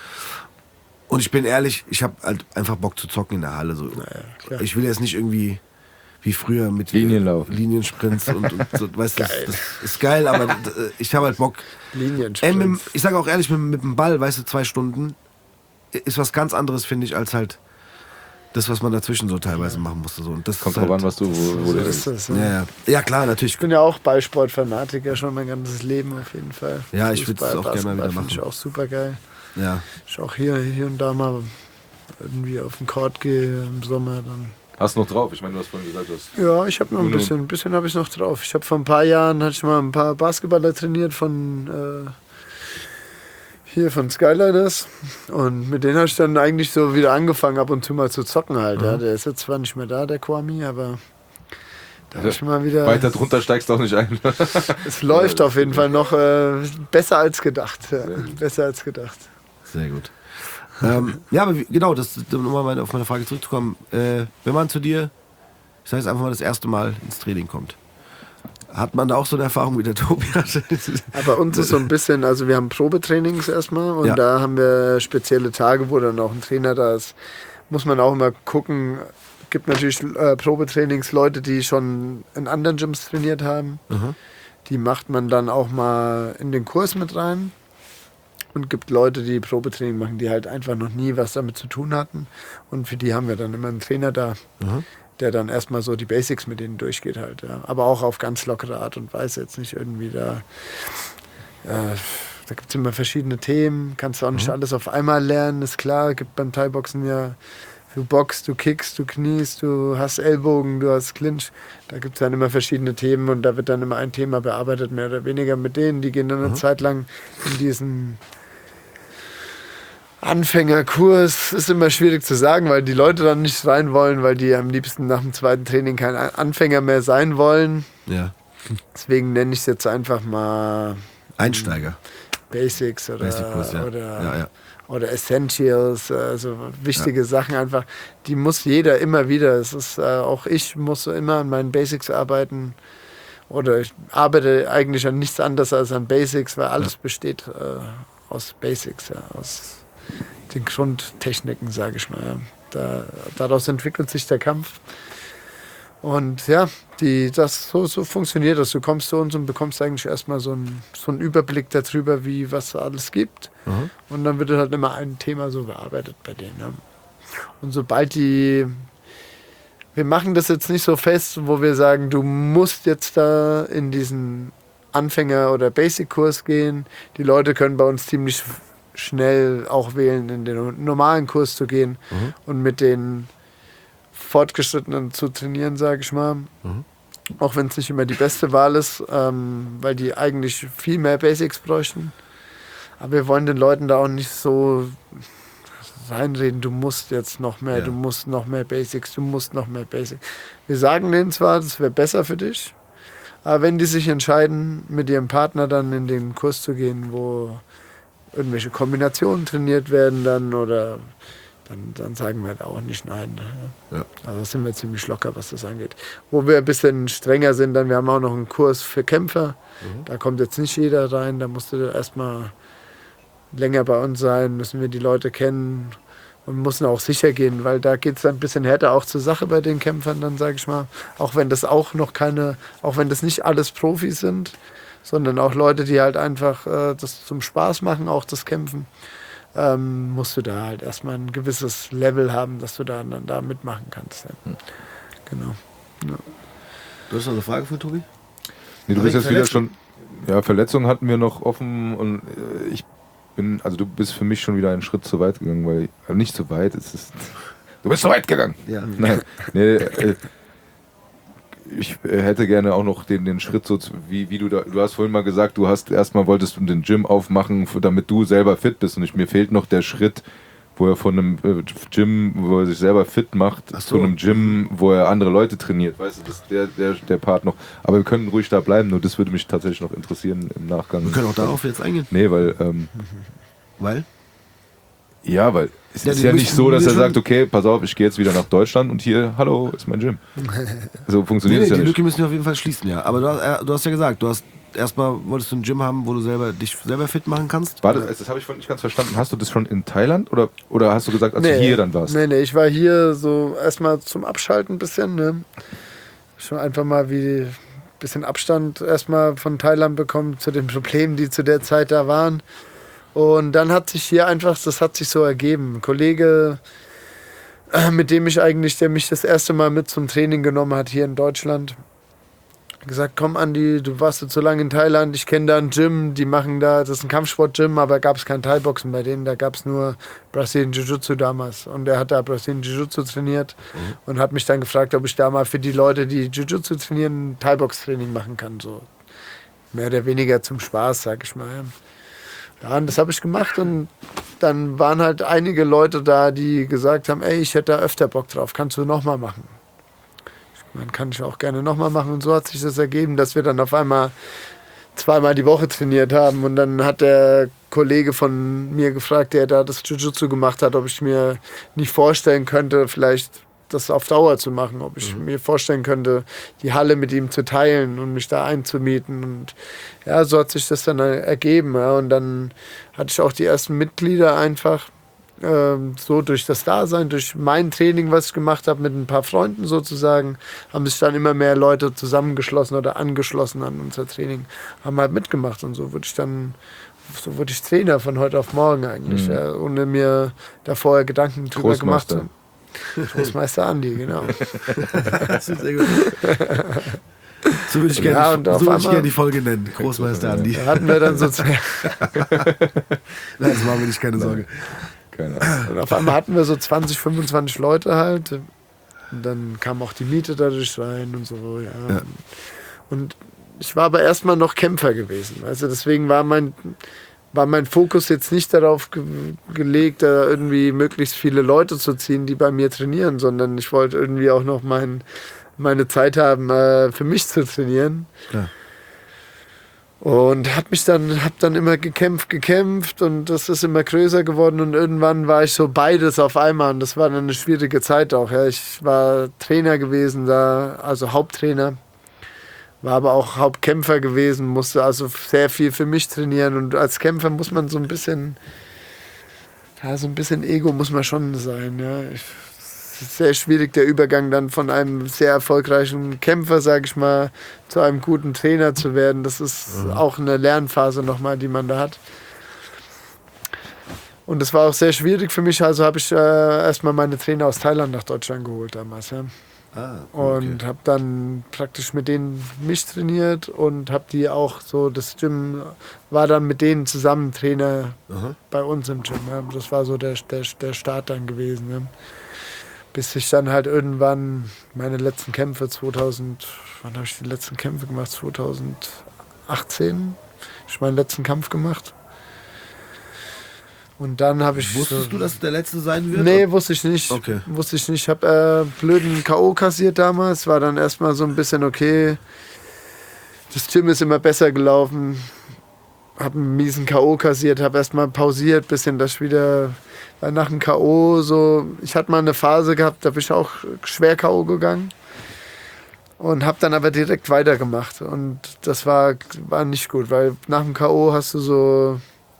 Und ich bin ehrlich, ich habe halt einfach Bock zu zocken in der Halle. So. Naja, ich will jetzt nicht irgendwie wie früher mit Linienlauf. Liniensprints und, und so, weißt du, das, das ist geil, aber ich habe halt Bock. Liniensprints. Ich sage auch ehrlich, mit, mit dem Ball, weißt du, zwei Stunden ist was ganz anderes, finde ich, als halt das, was man dazwischen so teilweise machen musste. So. Und das kommt halt, drauf an, was du, wo, wo so du ist das, ja. Ja, ja, klar, natürlich. Ich bin ja auch Ballsportfanatiker schon mein ganzes Leben auf jeden Fall. Ja, ich würde es auch gerne mal wieder machen. Finde ich auch super geil. Ja. Ich auch hier, hier und da mal irgendwie auf den Court gehe im Sommer. Dann. Hast du noch drauf? Ich meine, du hast vorhin gesagt, du hast... Ja, ich habe noch ein bisschen, ein bisschen habe ich noch drauf. Ich habe vor ein paar Jahren, hatte ich mal ein paar Basketballer trainiert von... Äh, hier von Skyliners und mit denen habe ich dann eigentlich so wieder angefangen, ab und zu mal zu zocken halt. Mhm. Ja. Der ist jetzt zwar nicht mehr da, der Kwame, aber da habe ich mal wieder... Weiter drunter steigst du auch nicht ein. Es läuft auf jeden Fall noch äh, besser als gedacht. Ja. Besser als gedacht. Sehr gut. ähm, ja, aber wie, genau, das, um mal auf meine Frage zurückzukommen. Äh, wenn man zu dir, ich sage jetzt einfach mal, das erste Mal ins Training kommt, hat man da auch so eine Erfahrung wie der Tobi hatte? Bei uns ist so ein bisschen, also wir haben Probetrainings erstmal und ja. da haben wir spezielle Tage, wo dann auch ein Trainer da ist. Muss man auch immer gucken. Gibt natürlich äh, Probetrainings, Leute, die schon in anderen Gyms trainiert haben. Mhm. Die macht man dann auch mal in den Kurs mit rein. Und gibt Leute, die Probetraining machen, die halt einfach noch nie was damit zu tun hatten. Und für die haben wir dann immer einen Trainer da. Mhm. Der dann erstmal so die Basics mit denen durchgeht halt, ja. Aber auch auf ganz lockere Art und Weise, jetzt nicht irgendwie da, äh, da gibt es immer verschiedene Themen, kannst du auch nicht mhm. alles auf einmal lernen, ist klar, gibt beim Thai-Boxen ja, du boxst, du kickst, du kniest, du hast Ellbogen, du hast Clinch, da gibt es dann immer verschiedene Themen und da wird dann immer ein Thema bearbeitet, mehr oder weniger mit denen, die gehen dann eine mhm. Zeit lang in diesen Anfängerkurs, ist immer schwierig zu sagen, weil die Leute dann nicht rein wollen, weil die am liebsten nach dem zweiten Training kein Anfänger mehr sein wollen. Ja. Deswegen nenne ich es jetzt einfach mal Einsteiger. Basics oder, Basic Kurs, ja. oder ja, ja. oder Essentials, also wichtige ja. Sachen einfach, die muss jeder immer wieder, es ist, äh, auch ich muss immer an meinen Basics arbeiten oder ich arbeite eigentlich an nichts anderes als an Basics, weil alles ja. besteht äh, aus Basics, ja, aus den Grundtechniken, sage ich mal. Ja. Da, daraus entwickelt sich der Kampf. Und ja, die, das, so, so funktioniert das. Du kommst zu uns und bekommst eigentlich erstmal so einen, so einen Überblick darüber, wie was es alles gibt. Mhm. Und dann wird halt immer ein Thema so bearbeitet bei denen. Ja. Und sobald die, wir machen das jetzt nicht so fest, wo wir sagen, du musst jetzt da in diesen Anfänger- oder Basic-Kurs gehen. Die Leute können bei uns ziemlich schnell auch wählen, in den normalen Kurs zu gehen mhm. und mit den Fortgeschrittenen zu trainieren, sage ich mal. Mhm. Auch wenn es nicht immer die beste Wahl ist, ähm, weil die eigentlich viel mehr Basics bräuchten. Aber wir wollen den Leuten da auch nicht so reinreden, du musst jetzt noch mehr, ja. du musst noch mehr Basics, du musst noch mehr Basics. Wir sagen denen zwar, das wäre besser für dich, aber wenn die sich entscheiden, mit ihrem Partner dann in den Kurs zu gehen, wo irgendwelche Kombinationen trainiert werden dann oder dann, dann sagen wir halt auch nicht nein. Ne? Ja. Also sind wir ziemlich locker, was das angeht. Wo wir ein bisschen strenger sind, dann wir haben auch noch einen Kurs für Kämpfer. Mhm. Da kommt jetzt nicht jeder rein, da musst du erstmal länger bei uns sein, müssen wir die Leute kennen und müssen auch sicher gehen, weil da geht es ein bisschen härter auch zur Sache bei den Kämpfern, dann sage ich mal. Auch wenn das auch noch keine, auch wenn das nicht alles Profis sind, sondern auch Leute, die halt einfach äh, das zum Spaß machen, auch das Kämpfen, ähm, musst du da halt erstmal ein gewisses Level haben, dass du da dann da mitmachen kannst. Ja. Hm. Genau. Ja. Du hast noch eine Frage für Tobi? Nee, du bist jetzt wieder schon, ja, Verletzungen hatten wir noch offen und äh, ich bin, also du bist für mich schon wieder einen Schritt zu weit gegangen, weil, also nicht zu weit, es ist, du bist zu weit gegangen. Ja. Nein, nee, äh, ich hätte gerne auch noch den, den Schritt so, wie, wie du da, du hast vorhin mal gesagt, du hast erstmal wolltest du den Gym aufmachen, damit du selber fit bist und ich, mir fehlt noch der Schritt, wo er von einem Gym, wo er sich selber fit macht, so. Zu einem Gym, wo er andere Leute trainiert, weißt du, das ist der, der, der Part noch, aber wir können ruhig da bleiben, nur das würde mich tatsächlich noch interessieren im Nachgang. Wir können auch darauf jetzt eingehen. Nee, weil, ähm, weil? Ja, weil es ja, ist ja nicht so, dass er sagt, okay, pass auf, ich gehe jetzt wieder nach Deutschland und hier, hallo, ist mein Gym. So funktioniert es nee, nee, ja die nicht. Die Lücke müssen wir auf jeden Fall schließen, ja. Aber du hast, du hast ja gesagt, du hast erstmal wolltest du ein Gym haben, wo du selber dich selber fit machen kannst. Warte, das, das habe ich nicht ganz verstanden. Hast du das schon in Thailand oder, oder hast du gesagt, als nee, du hier dann warst? Nee, nee, ich war hier so erstmal zum Abschalten ein bisschen, ne? Schon einfach mal wie ein bisschen Abstand erstmal von Thailand bekommen zu den Problemen, die zu der Zeit da waren. Und dann hat sich hier einfach, das hat sich so ergeben. Ein Kollege, mit dem ich eigentlich, der mich das erste Mal mit zum Training genommen hat hier in Deutschland, hat gesagt, komm Andi, du warst jetzt so lange in Thailand, ich kenne da ein Gym, die machen da, das ist ein Kampfsport-Gym, aber gab es kein Thai-Boxen bei denen, da gab es nur Brazilian Jiu-Jitsu damals. Und er hat da Brazilian Jiu-Jitsu trainiert mhm. und hat mich dann gefragt, ob ich da mal für die Leute, die Jiu-Jitsu trainieren, ein Thai-Box-Training machen kann. So mehr oder weniger zum Spaß, sag ich mal. Ja, und das habe ich gemacht und dann waren halt einige Leute da, die gesagt haben, ey, ich hätte da öfter Bock drauf, kannst du nochmal machen? Ich meine, kann ich auch gerne nochmal machen und so hat sich das ergeben, dass wir dann auf einmal zweimal die Woche trainiert haben und dann hat der Kollege von mir gefragt, der da das Jiu-Jitsu gemacht hat, ob ich mir nicht vorstellen könnte, vielleicht das auf Dauer zu machen, ob ich mhm. mir vorstellen könnte, die Halle mit ihm zu teilen und mich da einzumieten und ja, so hat sich das dann ergeben, ja. Und dann hatte ich auch die ersten Mitglieder einfach ähm, so durch das Dasein, durch mein Training, was ich gemacht habe mit ein paar Freunden sozusagen, haben sich dann immer mehr Leute zusammengeschlossen oder angeschlossen an unser Training, haben halt mitgemacht und so wurde ich dann so wurde ich Trainer von heute auf morgen eigentlich, mhm. ja, ohne mir da vorher Gedanken drüber gemacht zu haben. Großmeister Andi, genau. Das ist sehr gut. So würde ich gerne ja, so gern die Folge nennen. Großmeister Andi. Da hatten wir dann so zwei. Nein, das machen wir nicht, keine Sorge. Keine und auf einmal hatten wir so zwanzig, fünfundzwanzig Leute halt. Und dann kam auch die Miete dadurch rein und so. Ja. Ja. Und ich war aber erstmal noch Kämpfer gewesen. Also deswegen war mein. war mein Fokus jetzt nicht darauf ge- gelegt, da irgendwie möglichst viele Leute zu ziehen, die bei mir trainieren, sondern ich wollte irgendwie auch noch mein, meine Zeit haben, äh, für mich zu trainieren. Ja. Und hab mich dann, hab dann immer gekämpft, gekämpft und das ist immer größer geworden und irgendwann war ich so beides auf einmal und das war dann eine schwierige Zeit auch. Ja. Ich war Trainer gewesen da, also Haupttrainer, war aber auch Hauptkämpfer gewesen, musste also sehr viel für mich trainieren und als Kämpfer muss man so ein bisschen, ja, so ein bisschen Ego muss man schon sein. Ja. Ich, es ist sehr schwierig, der Übergang dann von einem sehr erfolgreichen Kämpfer, sage ich mal, zu einem guten Trainer zu werden. Das ist mhm. auch eine Lernphase nochmal, die man da hat. Und das war auch sehr schwierig für mich, also habe ich äh, erstmal meine Trainer aus Thailand nach Deutschland geholt damals. Ja. Ah, okay. Und habe dann praktisch mit denen mich trainiert und habe die auch so, das Gym war dann mit denen zusammen Trainer Aha. bei uns im Gym. Ja. Das war so der, der, der Start dann gewesen. Ja. Bis ich dann halt irgendwann meine letzten Kämpfe zweitausend, wann habe ich die letzten Kämpfe gemacht? zweitausendachtzehn habe ich meinen letzten Kampf gemacht. Und dann habe ich... Wusstest so, du, dass es der letzte sein wird? Nee, wusste ich nicht. Okay. Wusste ich nicht. Ich habe äh, blöden K O kassiert damals. War dann erstmal so ein bisschen okay. Das Gym ist immer besser gelaufen. Habe einen miesen K O kassiert, habe erstmal pausiert, bisschen das wieder... Weil nach dem K O so, ich hatte mal eine Phase gehabt, da bin ich auch schwer K O gegangen und habe dann aber direkt weitergemacht und das war, war nicht gut, weil nach dem K O hast du so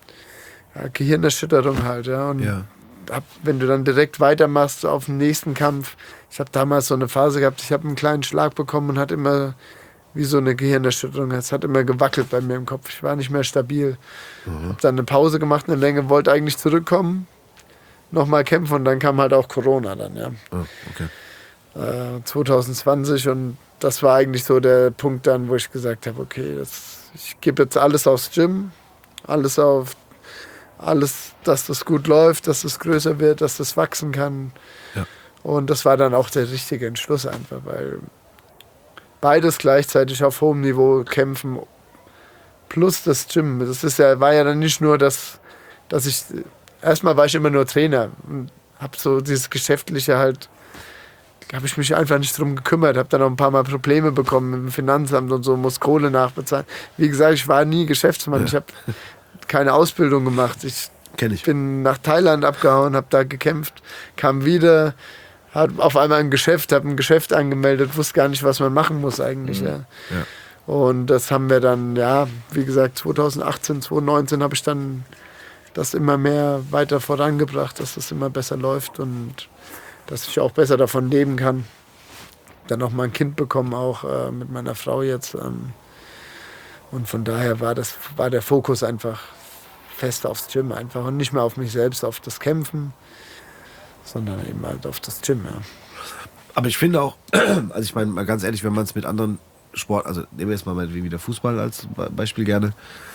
ja, Gehirnerschütterung halt, ja, und ja. Hab, wenn du dann direkt weitermachst auf den nächsten Kampf, ich habe damals so eine Phase gehabt, ich habe einen kleinen Schlag bekommen und hatte immer wie so eine Gehirnerschütterung, es hat immer gewackelt bei mir im Kopf, ich war nicht mehr stabil, mhm. Habe dann eine Pause gemacht, eine Länge, wollte eigentlich zurückkommen, nochmal kämpfen und dann kam halt auch Corona dann, ja. Oh, okay. Äh, zwanzig zwanzig und das war eigentlich so der Punkt dann, wo ich gesagt habe, okay, das, ich gebe jetzt alles aufs Gym, alles auf, alles, dass das gut läuft, dass das größer wird, dass das wachsen kann. Ja. Und das war dann auch der richtige Entschluss einfach, weil beides gleichzeitig auf hohem Niveau kämpfen plus das Gym, das ist ja, war ja dann nicht nur das, dass ich erstmal war ich immer nur Trainer und habe so dieses Geschäftliche halt, habe ich mich einfach nicht drum gekümmert, habe dann auch ein paar Mal Probleme bekommen mit dem Finanzamt und so, muss Kohle nachbezahlen. Wie gesagt, ich war nie Geschäftsmann, ja. Ich habe keine Ausbildung gemacht. Ich, Kenn ich. bin nach Thailand abgehauen, habe da gekämpft, kam wieder, hat auf einmal ein Geschäft, habe ein Geschäft angemeldet, wusste gar nicht, was man machen muss eigentlich. Mhm. Ja. Ja. Und das haben wir dann, ja, wie gesagt, zwanzig achtzehn, zwanzig neunzehn habe ich dann das immer mehr weiter vorangebracht, dass das immer besser läuft und dass ich auch besser davon leben kann. Dann noch mal ein Kind bekommen, auch äh, mit meiner Frau jetzt. Ähm, und von daher war, das, war der Fokus einfach fest aufs Gym einfach und nicht mehr auf mich selbst, auf das Kämpfen, sondern eben halt auf das Gym. Ja. Aber ich finde auch, also ich meine mal ganz ehrlich, wenn man es mit anderen Sport, also nehmen wir jetzt mal wieder Fußball als Beispiel gerne,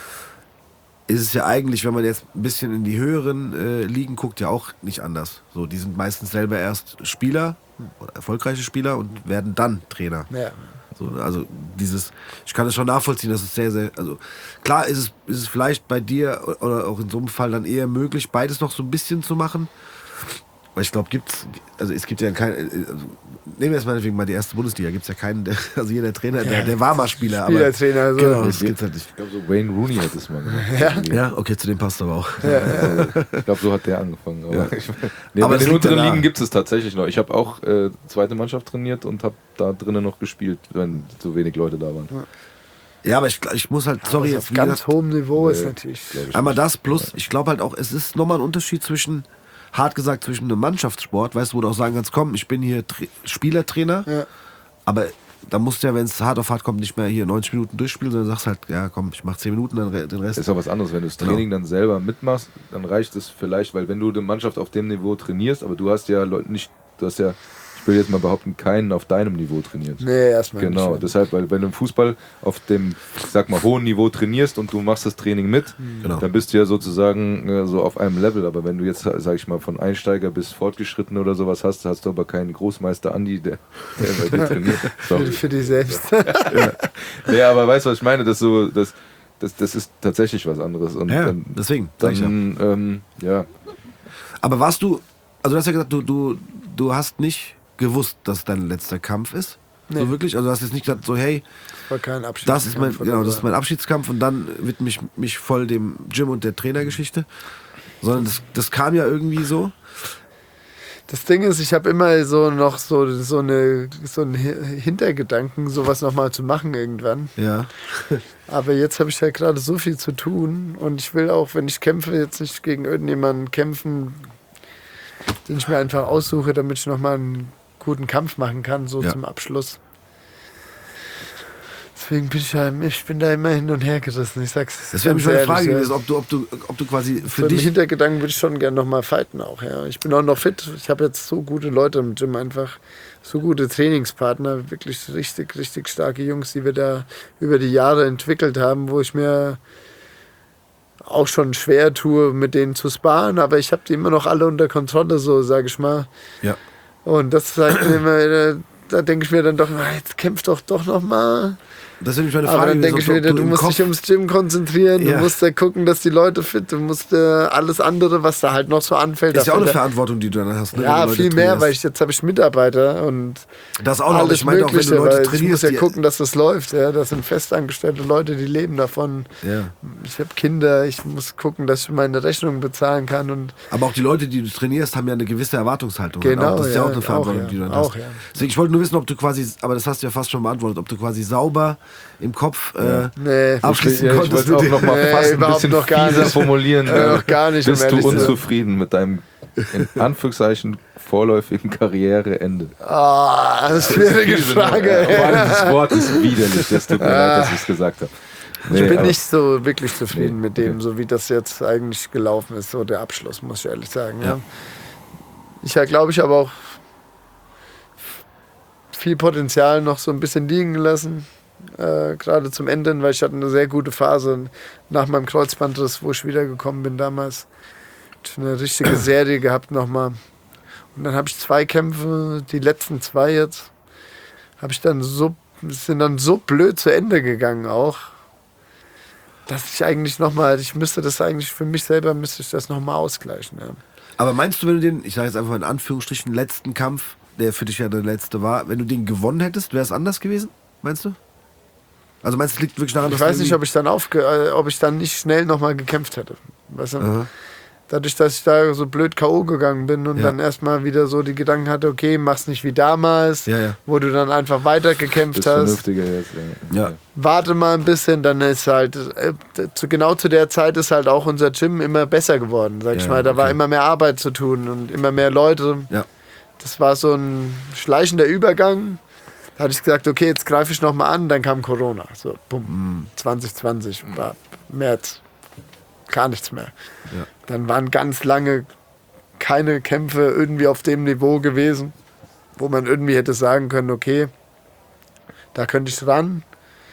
ist es ja eigentlich, wenn man jetzt ein bisschen in die höheren äh, Ligen guckt, ja auch nicht anders. So, die sind meistens selber erst Spieler, oder erfolgreiche Spieler und werden dann Trainer. Ja. So, also dieses, ich kann es schon nachvollziehen, dass es sehr, sehr, also klar ist es, ist es vielleicht bei dir oder auch in so einem Fall dann eher möglich, beides noch so ein bisschen zu machen. Weil ich glaube, gibt's, also es gibt ja keinen, also nehmen wir jetzt meinetwegen mal die erste Bundesliga, gibt es ja keinen, der, also jeder Trainer, der, der war mal Spieler. Spielertrainer, aber, so. Genau, das gibt's halt nicht. Ich glaube, so Wayne Rooney hat das mal gemacht. Ja, ja, okay, zu dem passt aber auch. Ja, ja. Ich glaube, so hat der angefangen. Aber, Ja. ich, nee, Aber aber es in den liegt unteren ja Ligen nah. gibt es tatsächlich noch. Ich habe auch äh, zweite Mannschaft trainiert und habe da drinnen noch gespielt, wenn so wenig Leute da waren. Ja, aber ich, ich muss halt, sorry, Also jetzt auf wie ganz gesagt, hohem Niveau ist Nee, natürlich. glaub ich einmal nicht. das plus, ich glaube halt auch, es ist nochmal ein Unterschied zwischen, hart gesagt, zwischen einem Mannschaftssport, weißt du, wo du auch sagen kannst, komm, ich bin hier Tra- Spielertrainer, Ja. aber da musst du ja, wenn es hart auf hart kommt, nicht mehr hier neunzig Minuten durchspielen, sondern sagst halt, ja komm, ich mach zehn Minuten, dann re- den Rest. Das ist ja was anderes. Wenn du das Training dann selber mitmachst, dann reicht es vielleicht, weil wenn du eine Mannschaft auf dem Niveau trainierst, aber du hast ja Leute nicht, du hast ja, ich will jetzt mal behaupten, keinen auf deinem Niveau trainiert. Nee, erstmal Genau, nicht. deshalb, weil wenn du im Fußball auf dem, ich sag mal, hohen Niveau trainierst und du machst das Training mit, Genau. dann bist du ja sozusagen äh, so auf einem Level. Aber wenn du jetzt, sag ich mal, von Einsteiger bis Fortgeschritten oder sowas hast, hast du aber keinen Großmeister Andi, der, der bei dir trainiert. Für, Sorry. für dich selbst. Ja, aber weißt du, was ich meine? Das, so, das, das, das ist tatsächlich was anderes. Und Ja, dann, deswegen, sag ich ja. dann ähm, ja. Aber warst du, also du hast ja gesagt, du, du, du hast nicht gewusst, dass dein letzter Kampf ist. Nee. So wirklich? Also du hast jetzt nicht gesagt, so hey, war kein Abschiedskampf. Das ist mein, genau, das ist mein Abschiedskampf und dann widme ich mich voll dem Gym und der Trainergeschichte. Sondern das, das kam ja irgendwie so. Das Ding ist, ich habe immer so noch so, so, eine, so einen Hintergedanken, sowas nochmal zu machen irgendwann. Ja. Aber jetzt habe ich ja gerade so viel zu tun und ich will auch, wenn ich kämpfe, jetzt nicht gegen irgendjemanden kämpfen, den ich mir einfach aussuche, damit ich nochmal einen guten Kampf machen kann, so ja. zum Abschluss. Deswegen bin ich, ja, ich bin da immer hin und her gerissen. Ich sag's. Das wäre mich meine Frage gewesen, ob du, ob du, ob du quasi für so dich. Im Hintergedanken würde ich schon gerne nochmal fighten auch, ja. Ich bin auch noch fit. Ich habe jetzt so gute Leute im Gym, einfach so gute Trainingspartner, wirklich richtig, richtig starke Jungs, die wir da über die Jahre entwickelt haben, wo ich mir auch schon schwer tue, mit denen zu sparen, aber ich habe die immer noch alle unter Kontrolle, so sage ich mal. Ja. Und das sagt mir immer, da denke ich mir dann doch, jetzt kämpf doch doch noch mal. Das ist nämlich meine Frage. Aber dann denke ich wieder, du, du musst dich ums Gym konzentrieren, ja. du musst da gucken, dass die Leute fit, du musst äh, alles andere, was da halt noch so anfällt. Das ist ja auch eine Verantwortung, die du dann hast. Ne? Ja, viel mehr, weil ich jetzt habe ich Mitarbeiter und das auch noch, alles ich meine auch, wenn du Leute trainierst. Ich muss ja gucken, dass das läuft. Ja. Das sind festangestellte Leute, die leben davon. Ja. Ich habe Kinder, ich muss gucken, dass ich meine Rechnungen bezahlen kann. Und aber auch die Leute, die du trainierst, haben ja eine gewisse Erwartungshaltung. Genau, das ist ja, ja auch eine Verantwortung, auch, ja. die du dann auch, hast. Ja. Deswegen, ich wollte nur wissen, ob du quasi, aber das hast du ja fast schon beantwortet, ob du quasi sauber im Kopf äh, nee. abschließen ja, konntest. Ich wollte auch noch mal nee, fast ein bisschen noch gar fieser nicht. formulieren. Äh, noch gar nicht, Bist um du ehrlich zu unzufrieden mit deinem, in Anführungszeichen, vorläufigen Karriereende? Ah, das ist eine schwierige Frage. Ja, vor allem das Wort ist widerlich, das tut mir leid, dass ich es gesagt habe. Nee, ich bin aber, nicht so wirklich zufrieden nee, mit dem, okay. so wie das jetzt eigentlich gelaufen ist, so der Abschluss, muss ich ehrlich sagen. Ja. Ja. Ich ja, glaube ich, aber auch viel Potenzial noch so ein bisschen liegen gelassen, äh, gerade zum Ende, weil ich hatte eine sehr gute Phase nach meinem Kreuzbandriss, wo ich wiedergekommen bin damals. Ich habe eine richtige Serie gehabt nochmal. Und dann habe ich zwei Kämpfe, die letzten zwei jetzt, habe ich dann so, sind dann so blöd zu Ende gegangen auch, dass ich eigentlich nochmal, ich müsste das eigentlich für mich selber, müsste ich das nochmal ausgleichen. Ja. Aber meinst du, wenn du den, ich sage jetzt einfach in Anführungsstrichen, letzten Kampf, der für dich ja der letzte war, wenn du den gewonnen hättest, wäre es anders gewesen? Meinst du? Also meinst du, es liegt wirklich daran, Ich dass weiß nicht, ob ich dann aufge äh, ob ich dann nicht schnell nochmal gekämpft hätte. Weißt du? Aha. Dadurch, dass ich da so blöd K O gegangen bin und Ja. dann erstmal wieder so die Gedanken hatte, okay, mach's nicht wie damals, Ja, ja. wo du dann einfach weitergekämpft Das hast. Vernünftige jetzt. Ja. Ja. Warte mal ein bisschen, dann ist halt, äh, zu, genau zu der Zeit ist halt auch unser Gym immer besser geworden, sag ich Ja, mal. Da war okay. immer mehr Arbeit zu tun und immer mehr Leute. Ja. Das war so ein schleichender Übergang. Da hatte ich gesagt, okay, jetzt greife ich nochmal an, dann kam Corona. So, bumm, Mhm. zwanzig zwanzig, war März, gar nichts mehr. Ja. Dann waren ganz lange keine Kämpfe irgendwie auf dem Niveau gewesen, wo man irgendwie hätte sagen können, okay, da könnte ich ran.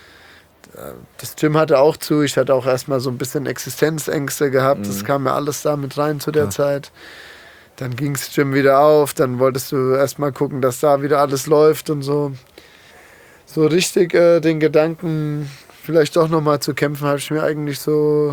Das Gym hatte auch zu, ich hatte auch erstmal so ein bisschen Existenzängste gehabt, das kam ja alles da mit rein zu der Ja. Zeit. Dann ging das Gym wieder auf, dann wolltest du erstmal gucken, dass da wieder alles läuft und so. So richtig äh, den Gedanken, vielleicht doch nochmal zu kämpfen, habe ich mir eigentlich so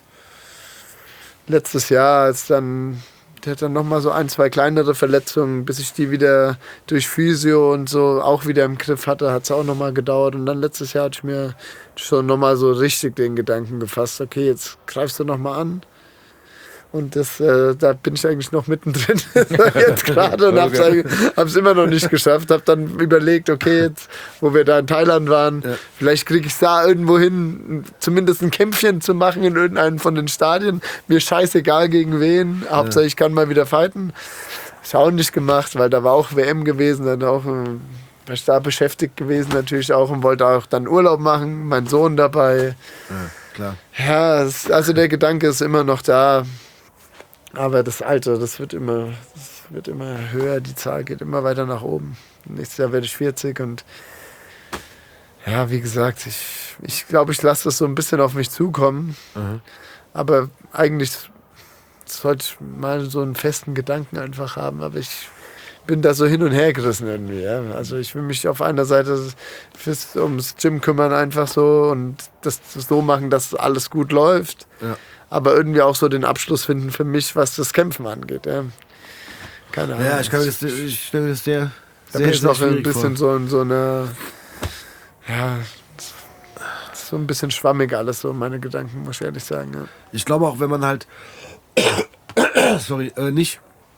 letztes Jahr, als dann, der hat dann nochmal so ein, zwei kleinere Verletzungen, bis ich die wieder durch Physio und so auch wieder im Griff hatte, hat es auch nochmal gedauert. Und dann letztes Jahr hatte ich mir schon nochmal so richtig den Gedanken gefasst, okay, jetzt greifst du nochmal an. Und das, äh, da bin ich eigentlich noch mittendrin jetzt gerade und hab's, Okay. hab's immer noch nicht geschafft. Hab dann überlegt, okay, jetzt, wo wir da in Thailand waren, Ja. vielleicht kriege ich es da irgendwo hin, zumindest ein Kämpfchen zu machen in irgendeinem von den Stadien. Mir scheißegal gegen wen, Hauptsache ich kann mal wieder fighten. Ist auch nicht gemacht, weil da war auch W M gewesen, dann auch äh, war ich da beschäftigt gewesen natürlich auch und wollte auch dann Urlaub machen, mein Sohn dabei. Ja, klar. Ja, es, also der Gedanke ist immer noch da. Aber das Alter, das wird immer, das wird immer höher, die Zahl geht immer weiter nach oben. Nächstes Jahr werde ich vierzig und ja, wie gesagt, ich glaube, ich, glaub, ich lasse das so ein bisschen auf mich zukommen. Mhm. Aber eigentlich sollte ich mal so einen festen Gedanken einfach haben. Aber ich bin da so hin und her gerissen irgendwie. Ja. Also ich will mich auf einer Seite fürs, ums Gym kümmern einfach so und das so machen, dass alles gut läuft. Ja. Aber irgendwie auch so den Abschluss finden für mich, was das Kämpfen angeht. Ja. Keine Ahnung. Ja, ich, kann mir das, ich stelle mir das sehr Da Sehr, bin ich sehr noch ein schwierig bisschen vor. so in so eine, ja, so ein bisschen schwammig alles, so meine Gedanken, muss ich ehrlich sagen. Ja. Ich glaube auch, wenn man halt, sorry, äh, nicht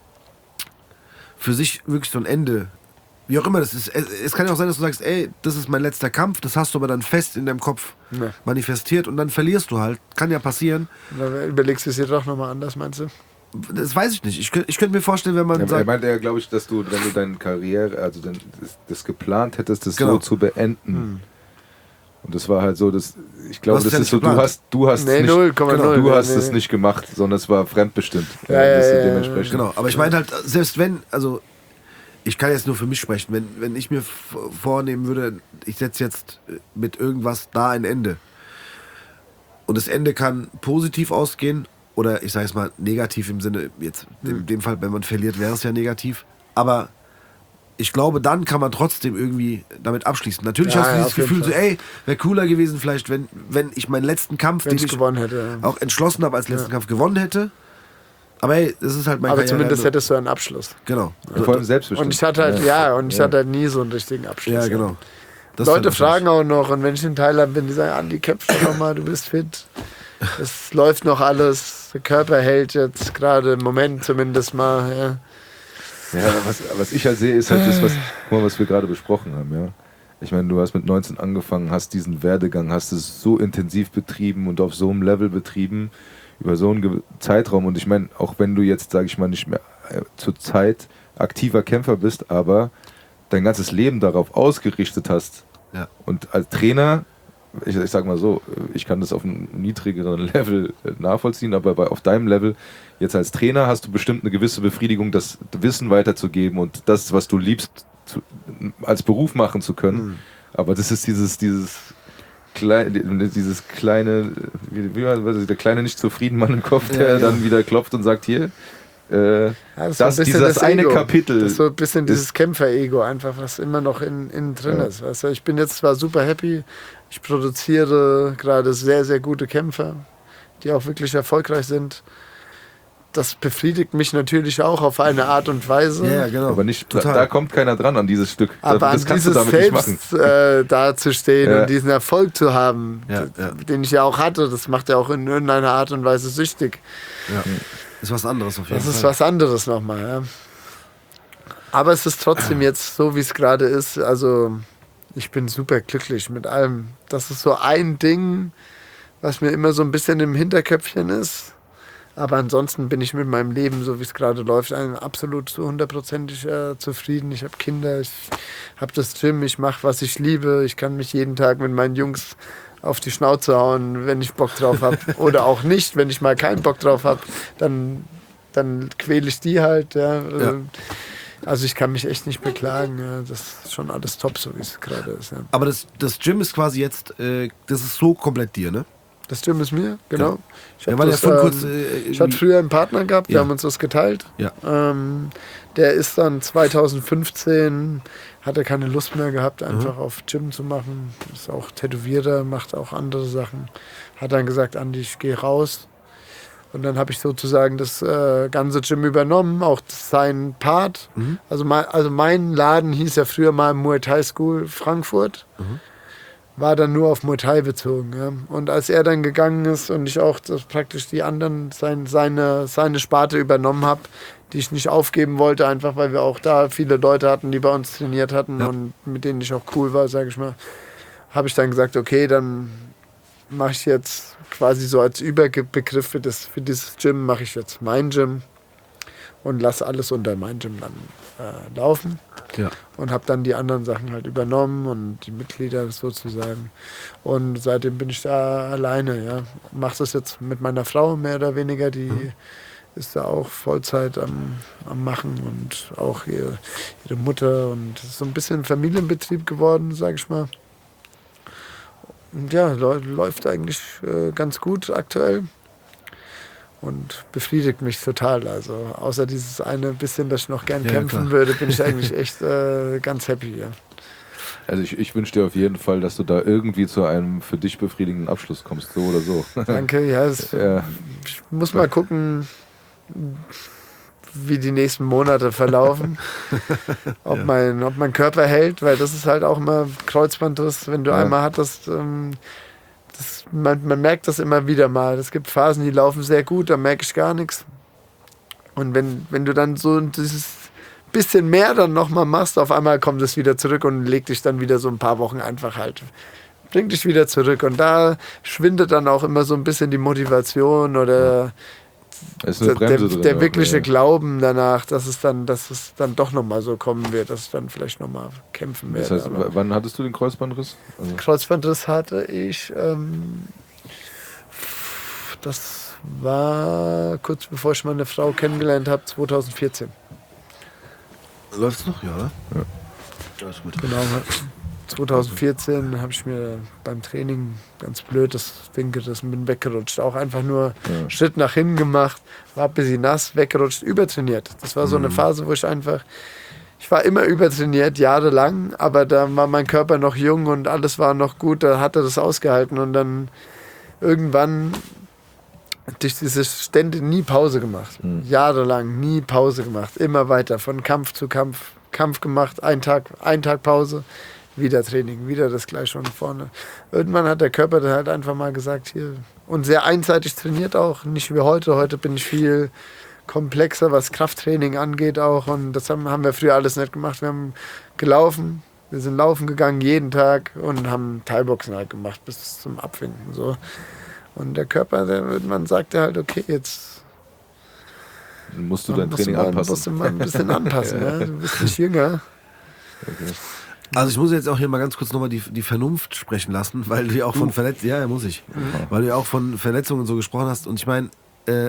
für sich wirklich so ein Ende, wie auch immer das ist. Es, es kann ja auch sein, dass du sagst, ey, das ist mein letzter Kampf, das hast du aber dann fest in deinem Kopf Ja. manifestiert und dann verlierst du halt. Kann ja passieren. Da überlegst du es dir doch nochmal anders, meinst du? Das weiß ich nicht. Ich, könnt- ich könnte mir vorstellen, wenn man Ja, er sagt, meinte ja, glaube ich, dass du, wenn du deine Karriere, also dann das, das geplant hättest, das Genau. so zu beenden. Und das war halt so, dass ich glaube, hast das es ja ist so, nicht du geplant. hast, du hast Nee, nicht, null Komma null. du Nee, hast nee, es nee. nicht gemacht, sondern es war fremdbestimmt. Ja, ja, das ist ja, ja, dementsprechend. genau, aber ich meine halt, selbst wenn, also ich kann jetzt nur für mich sprechen, wenn, wenn ich mir v- vornehmen würde, ich setze jetzt mit irgendwas da ein Ende und das Ende kann positiv ausgehen oder ich sage es mal negativ im Sinne, jetzt in dem Fall, wenn man verliert, wäre es ja negativ, aber ich glaube, dann kann man trotzdem irgendwie damit abschließen. Natürlich Ja, hast du ja, dieses auf jeden Gefühl, so, Fall. ey, wäre cooler gewesen vielleicht, wenn, wenn ich meinen letzten Kampf, Wenn den ich ich gewonnen hätte. Ja. auch entschlossen habe, als letzten Kampf gewonnen hätte. Aber hey, das ist halt mein Aber Karriere- zumindest hättest du einen Abschluss. Genau. Und vor allem selbstbestimmt. Und ich hatte halt, ja, und ich hatte halt nie so einen richtigen Abschluss. Ja, genau. Das Leute fand ich fragen auch noch, und wenn ich in Thailand bin, die sagen, Andi, kämpf doch noch mal, du bist fit. Es läuft noch alles, der Körper hält jetzt gerade im Moment zumindest mal. Ja. Ja, was, was ich halt sehe, ist halt das, was, guck mal, was wir gerade besprochen haben, ja. Ich meine, du hast mit neunzehn angefangen, hast diesen Werdegang, hast es so intensiv betrieben und auf so einem Level betrieben, über so einen Ge- Zeitraum. Und ich meine, auch wenn du jetzt, sage ich mal, nicht mehr äh, zur Zeit aktiver Kämpfer bist, aber dein ganzes Leben darauf ausgerichtet hast. Ja. Und als Trainer, ich, ich sag mal so, ich kann das auf einem niedrigeren Level äh, nachvollziehen, aber bei, auf deinem Level, jetzt als Trainer hast du bestimmt eine gewisse Befriedigung, das Wissen weiterzugeben und das, was du liebst, zu, als Beruf machen zu können. Mhm. Aber das ist dieses, dieses, klei dieses kleine, wie, wie war das, der kleine nicht zufrieden Mann im Kopf, der Ja, ja. dann wieder klopft und sagt, hier, äh, Ja, das, das, ist so ein bisschen dieses das eine Ego. Kapitel. Das ist so ein bisschen das- dieses Kämpfer-Ego einfach, was immer noch in, innen drin Ja. ist. Weißt du? Ich bin jetzt zwar super happy, ich produziere gerade sehr, sehr gute Kämpfer, die auch wirklich erfolgreich sind. Das befriedigt mich natürlich auch auf eine Art und Weise. Ja, ja, genau. aber nicht, da, Total. da kommt keiner dran an dieses Stück. Aber das an kannst du dieses damit nicht machen. Selbst äh, dazustehen Ja. und diesen Erfolg zu haben, Ja, d- ja. den ich ja auch hatte, das macht ja auch in irgendeiner Art und Weise süchtig. Ja. Ist was anderes auf jeden Das ist Fall. was anderes nochmal. Ja. Aber es ist trotzdem jetzt so, wie es gerade ist. Also ich bin super glücklich mit allem. Das ist so ein Ding, was mir immer so ein bisschen im Hinterköpfchen ist. Aber ansonsten bin ich mit meinem Leben, so wie es gerade läuft, ein- absolut zu hundertprozentig äh, zufrieden. Ich habe Kinder, ich habe das Gym, ich mache, was ich liebe. Ich kann mich jeden Tag mit meinen Jungs auf die Schnauze hauen, wenn ich Bock drauf habe. Oder auch nicht, wenn ich mal keinen Bock drauf habe, dann, dann quäle ich die halt. Ja. Ja. Also ich kann mich echt nicht beklagen. Ja. Das ist schon alles top, so wie es gerade ist. Ja. Aber das, das Gym ist quasi jetzt, äh, das ist so komplett dir, ne? Das Gym ist mir, genau. Ich, Ja, hab weil das, ja von ähm, kurz, äh, ich hatte irgendwie- früher einen Partner gehabt, wir Ja. haben uns das geteilt. Ja. Ähm, der ist dann zweitausendfünfzehn, hat er keine Lust mehr gehabt, einfach auf Gym zu machen. Ist auch Tätowierer, macht auch andere Sachen. Hat dann gesagt, Andi, ich gehe raus. Und dann habe ich sozusagen das äh, ganze Gym übernommen, auch sein Part. Also, mein, also mein Laden hieß ja früher mal Muay Thai School Frankfurt. War dann nur auf Muay Thai bezogen. Ja. Und als er dann gegangen ist und ich auch das praktisch die anderen, sein, seine, seine Sparte übernommen habe, die ich nicht aufgeben wollte, einfach weil wir auch da viele Leute hatten, die bei uns trainiert hatten Ja. und mit denen ich auch cool war, sage ich mal, habe ich dann gesagt, okay, dann mache ich jetzt quasi so als Überbegriff für, das, für dieses Gym, mache ich jetzt mein Gym und lasse alles unter mein Gym dann äh, laufen. Ja. Und habe dann die anderen Sachen halt übernommen und die Mitglieder sozusagen. Und seitdem bin ich da alleine, ja. Mache das jetzt mit meiner Frau mehr oder weniger, die ist da auch Vollzeit am, am Machen und auch ihre, ihre Mutter und es ist so ein bisschen ein Familienbetrieb geworden, sage ich mal. Und ja, läu- läuft eigentlich äh, ganz gut aktuell. Und befriedigt mich total. Also außer dieses eine bisschen, dass ich noch gern Ja, kämpfen klar. würde, bin ich eigentlich echt äh, ganz happy. Ja. Also ich, ich wünsche dir auf jeden Fall, dass du da irgendwie zu einem für dich befriedigenden Abschluss kommst, so oder so. Danke, ja, es, Ja. ich muss mal gucken, wie die nächsten Monate verlaufen. ob, ja. mein, ob mein Körper hält, weil das ist halt auch immer Kreuzbandriss, wenn du ja. einmal hattest. Ähm, das, man, man merkt das immer wieder mal. Es gibt Phasen, die laufen sehr gut, da merke ich gar nichts. Und wenn, wenn du dann so dieses bisschen mehr dann nochmal machst, auf einmal kommt es wieder zurück und legt dich dann wieder so ein paar Wochen einfach halt, bringt dich wieder zurück. Und da schwindet dann auch immer so ein bisschen die Motivation oder ist eine der, drin, der wirkliche ja. Glauben danach, dass es dann, dass es dann doch nochmal so kommen wird, dass ich dann vielleicht nochmal kämpfen werde. Das heißt, wann hattest du den Kreuzbandriss? Also Kreuzbandriss hatte ich, ähm, das war kurz bevor ich meine Frau kennengelernt habe, zwanzig vierzehn. Läuft's noch? Ja, oder? Ja. Alles gut. Genau. zwanzig vierzehn habe ich mir beim Training ganz blöd das Ding gerissen, bin weggerutscht. Auch einfach nur ja. Schritt nach hinten gemacht, war ein bisschen nass, weggerutscht, übertrainiert. Das war so eine Phase, wo ich einfach, ich war immer übertrainiert, jahrelang, aber da war mein Körper noch jung und alles war noch gut, da hat er das ausgehalten und dann irgendwann durch diese Stände nie Pause gemacht. Mhm. Jahrelang nie Pause gemacht. Immer weiter, von Kampf zu Kampf, Kampf gemacht, ein Tag, ein Tag Pause, wieder Training, wieder das gleiche von vorne. Irgendwann hat der Körper dann halt einfach mal gesagt, hier, und sehr einseitig trainiert auch, nicht wie heute. Heute bin ich viel komplexer, was Krafttraining angeht auch und das haben, haben wir früher alles nicht gemacht. Wir haben gelaufen, wir sind laufen gegangen jeden Tag und haben Thai-Boxen halt gemacht bis zum Abwinken, so. Und der Körper, der irgendwann sagte halt, okay, jetzt musst du dein Training mal, anpassen. Musst du mal ein bisschen anpassen, ja. Du bist nicht jünger. Okay. Also ich muss jetzt auch hier mal ganz kurz nochmal die, die Vernunft sprechen lassen, weil du ja auch von Verletzungen, ja, ja, muss ich, mhm. weil du ja auch von Verletzungen so gesprochen hast und ich meine, äh,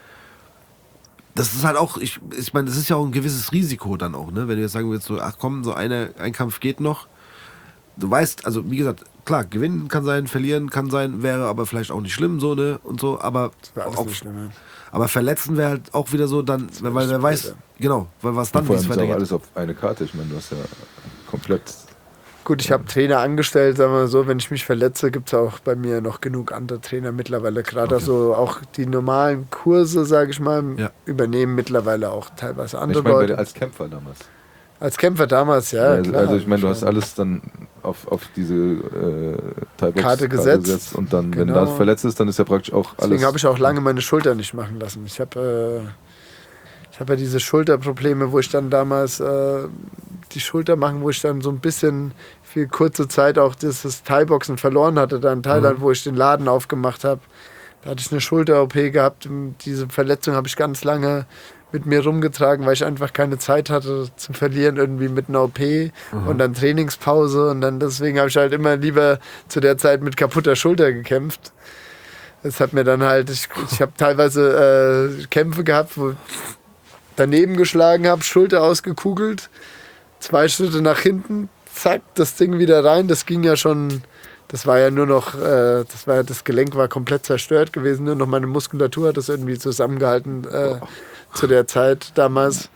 das ist halt auch, ich, ich meine, das ist ja auch ein gewisses Risiko dann auch, ne, wenn du jetzt sagen willst, so, ach komm, so eine, ein Kampf geht noch, du weißt, also wie gesagt, klar, gewinnen kann sein, verlieren kann sein, wäre aber vielleicht auch nicht schlimm, so, ne, und so, aber auch, nicht schlimm, ja. Aber verletzen wäre halt auch wieder so, dann, weil wer weiß, ja. genau, weil was dann, wie es weitergeht. Alles auf eine Karte, ich meine, du hast ja komplett... Gut, ich habe Trainer angestellt, sagen wir mal so, wenn ich mich verletze, gibt es auch bei mir noch genug andere Trainer mittlerweile, gerade okay. so auch die normalen Kurse, sage ich mal, ja. übernehmen mittlerweile auch teilweise andere ich mein, Leute. Als Kämpfer damals. Als Kämpfer damals, ja. Also, klar, also ich meine, du hast alles dann auf, auf diese äh, Karte gesetzt. gesetzt und dann, genau. wenn das verletzt ist, dann ist ja praktisch auch alles... Deswegen habe ich auch lange meine Schulter nicht machen lassen. Ich habe äh, ich hab ja diese Schulterprobleme, wo ich dann damals äh, die Schulter machen, wo ich dann so ein bisschen für kurze Zeit auch dieses Thai-Boxen verloren hatte, da in Thailand, mhm. wo ich den Laden aufgemacht habe. Da hatte ich eine Schulter-O P gehabt. Diese Verletzung habe ich ganz lange mit mir rumgetragen, weil ich einfach keine Zeit hatte zu verlieren, irgendwie mit einer O P mhm. und dann Trainingspause und dann deswegen habe ich halt immer lieber zu der Zeit mit kaputter Schulter gekämpft. Das hat mir dann halt, ich, ich habe teilweise äh, Kämpfe gehabt, wo ich daneben geschlagen habe, Schulter ausgekugelt, zwei Schritte nach hinten, zack, das Ding wieder rein, das ging ja schon, das war ja nur noch, äh, das war das Gelenk war komplett zerstört gewesen, nur noch meine Muskulatur hat das irgendwie zusammengehalten, äh, zu der Zeit damals.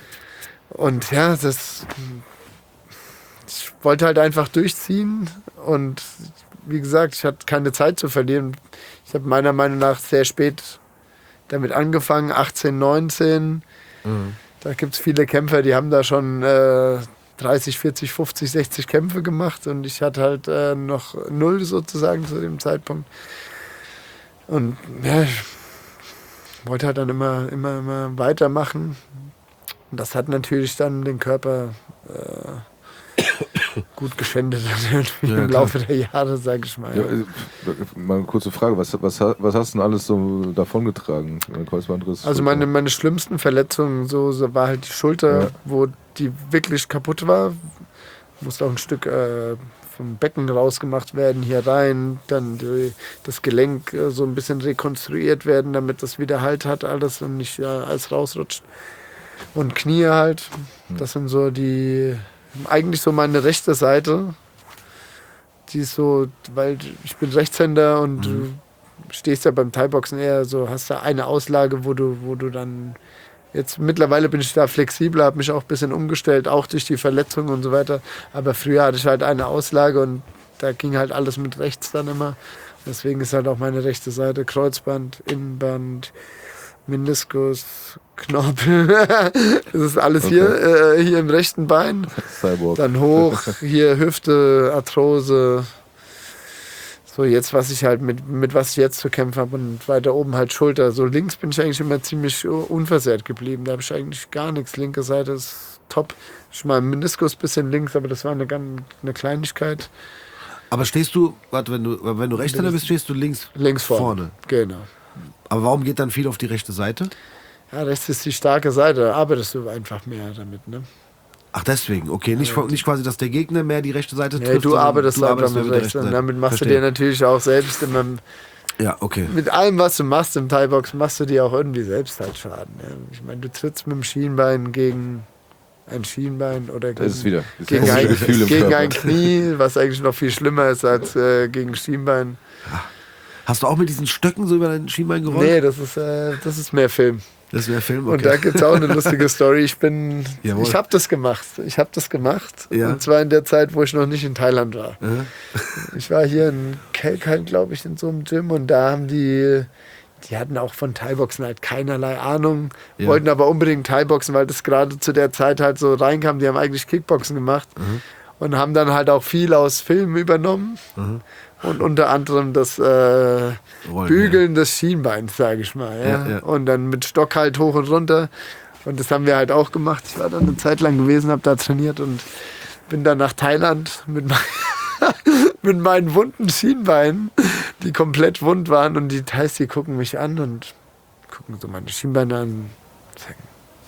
Und ja, das, ich wollte halt einfach durchziehen und wie gesagt, ich hatte keine Zeit zu verlieren. Ich habe meiner Meinung nach sehr spät damit angefangen, achtzehn, neunzehn. Mhm. Da gibt es viele Kämpfer, die haben da schon äh, dreißig, vierzig, fünfzig, sechzig Kämpfe gemacht und ich hatte halt äh, noch null sozusagen zu dem Zeitpunkt. Und ja, ich wollte halt dann immer, immer, immer weitermachen. Und das hat natürlich dann den Körper äh, gut geschändet ja, im Laufe der Jahre, sag ich mal. Ja, mal eine kurze Frage, was, was, was hast du denn alles so davongetragen? Kreuzbandriss? Also meine, meine schlimmsten Verletzungen, so, so war halt die Schulter, ja. wo die wirklich kaputt war. Musste auch ein Stück äh, vom Becken rausgemacht werden, hier rein, dann die, das Gelenk äh, so ein bisschen rekonstruiert werden, damit das wieder Halt hat alles und nicht äh, alles rausrutscht. Und Knie halt, das sind so die, eigentlich so meine rechte Seite, die ist so, weil ich bin Rechtshänder und mhm. du stehst ja beim Thai-Boxen eher so, hast da eine Auslage, wo du, wo du dann, jetzt mittlerweile bin ich da flexibler, habe mich auch ein bisschen umgestellt, auch durch die Verletzung und so weiter, aber früher hatte ich halt eine Auslage und da ging halt alles mit rechts dann immer, deswegen ist halt auch meine rechte Seite Kreuzband, Innenband, Meniskus, Knorpel. Das ist alles okay. hier, äh, hier im rechten Bein. Cyborg. Dann hoch, hier Hüfte, Arthrose. So jetzt, was ich halt mit, mit was ich jetzt zu kämpfen habe und weiter oben halt Schulter. So links bin ich eigentlich immer ziemlich unversehrt geblieben. Da habe ich eigentlich gar nichts. Linke Seite ist top. Schon mal Meniskus bisschen links, aber das war eine, eine Kleinigkeit. Aber stehst du, warte, wenn du, wenn du Rechtshänder bist, stehst du links, links vorne. vorne. Genau. Aber warum geht dann viel auf die rechte Seite? Ja, rechts ist die starke Seite. Da arbeitest du einfach mehr damit, ne? Ach, deswegen. Okay, nicht, ja, nicht quasi, dass der Gegner mehr die rechte Seite trifft. Nee, du arbeitest du einfach mit rechts. Und damit machst Verstehe. du dir natürlich auch selbst immer... Ja, okay. Mit allem, was du machst im Thai-Box, machst du dir auch irgendwie selbst halt Schaden. Ja. Ich meine, du trittst mit dem Schienbein gegen ein Schienbein oder gegen, das ist wieder, das gegen, ein, gegen ein Knie, was eigentlich noch viel schlimmer ist als äh, gegen Schienbein. Hast du auch mit diesen Stöcken so über dein Schienbein gerollt? Nee, das ist, äh, das ist mehr Film. Das wäre Film, okay. Und da gibt es auch eine lustige Story. Ich bin, Jawohl. ich habe das gemacht. Ich habe das gemacht. Ja. Und zwar in der Zeit, wo ich noch nicht in Thailand war. Ja. Ich war hier in Kelkheim, glaube ich, in so einem Gym und da haben die, die hatten auch von Thai-Boxen halt keinerlei Ahnung, ja. wollten aber unbedingt Thai-Boxen, weil das gerade zu der Zeit halt so reinkam. Die haben eigentlich Kickboxen gemacht mhm. und haben dann halt auch viel aus Filmen übernommen. Mhm. Und unter anderem das äh, Rollen, Bügeln ja. des Schienbeins, sage ich mal. Ja? Ja, ja. Und dann mit Stock halt hoch und runter. Und das haben wir halt auch gemacht. Ich war dann eine Zeit lang gewesen, habe da trainiert und bin dann nach Thailand mit, mein mit meinen wunden Schienbeinen, die komplett wund waren. Und die Thais, die gucken mich an und gucken so meine Schienbeine an und sagen,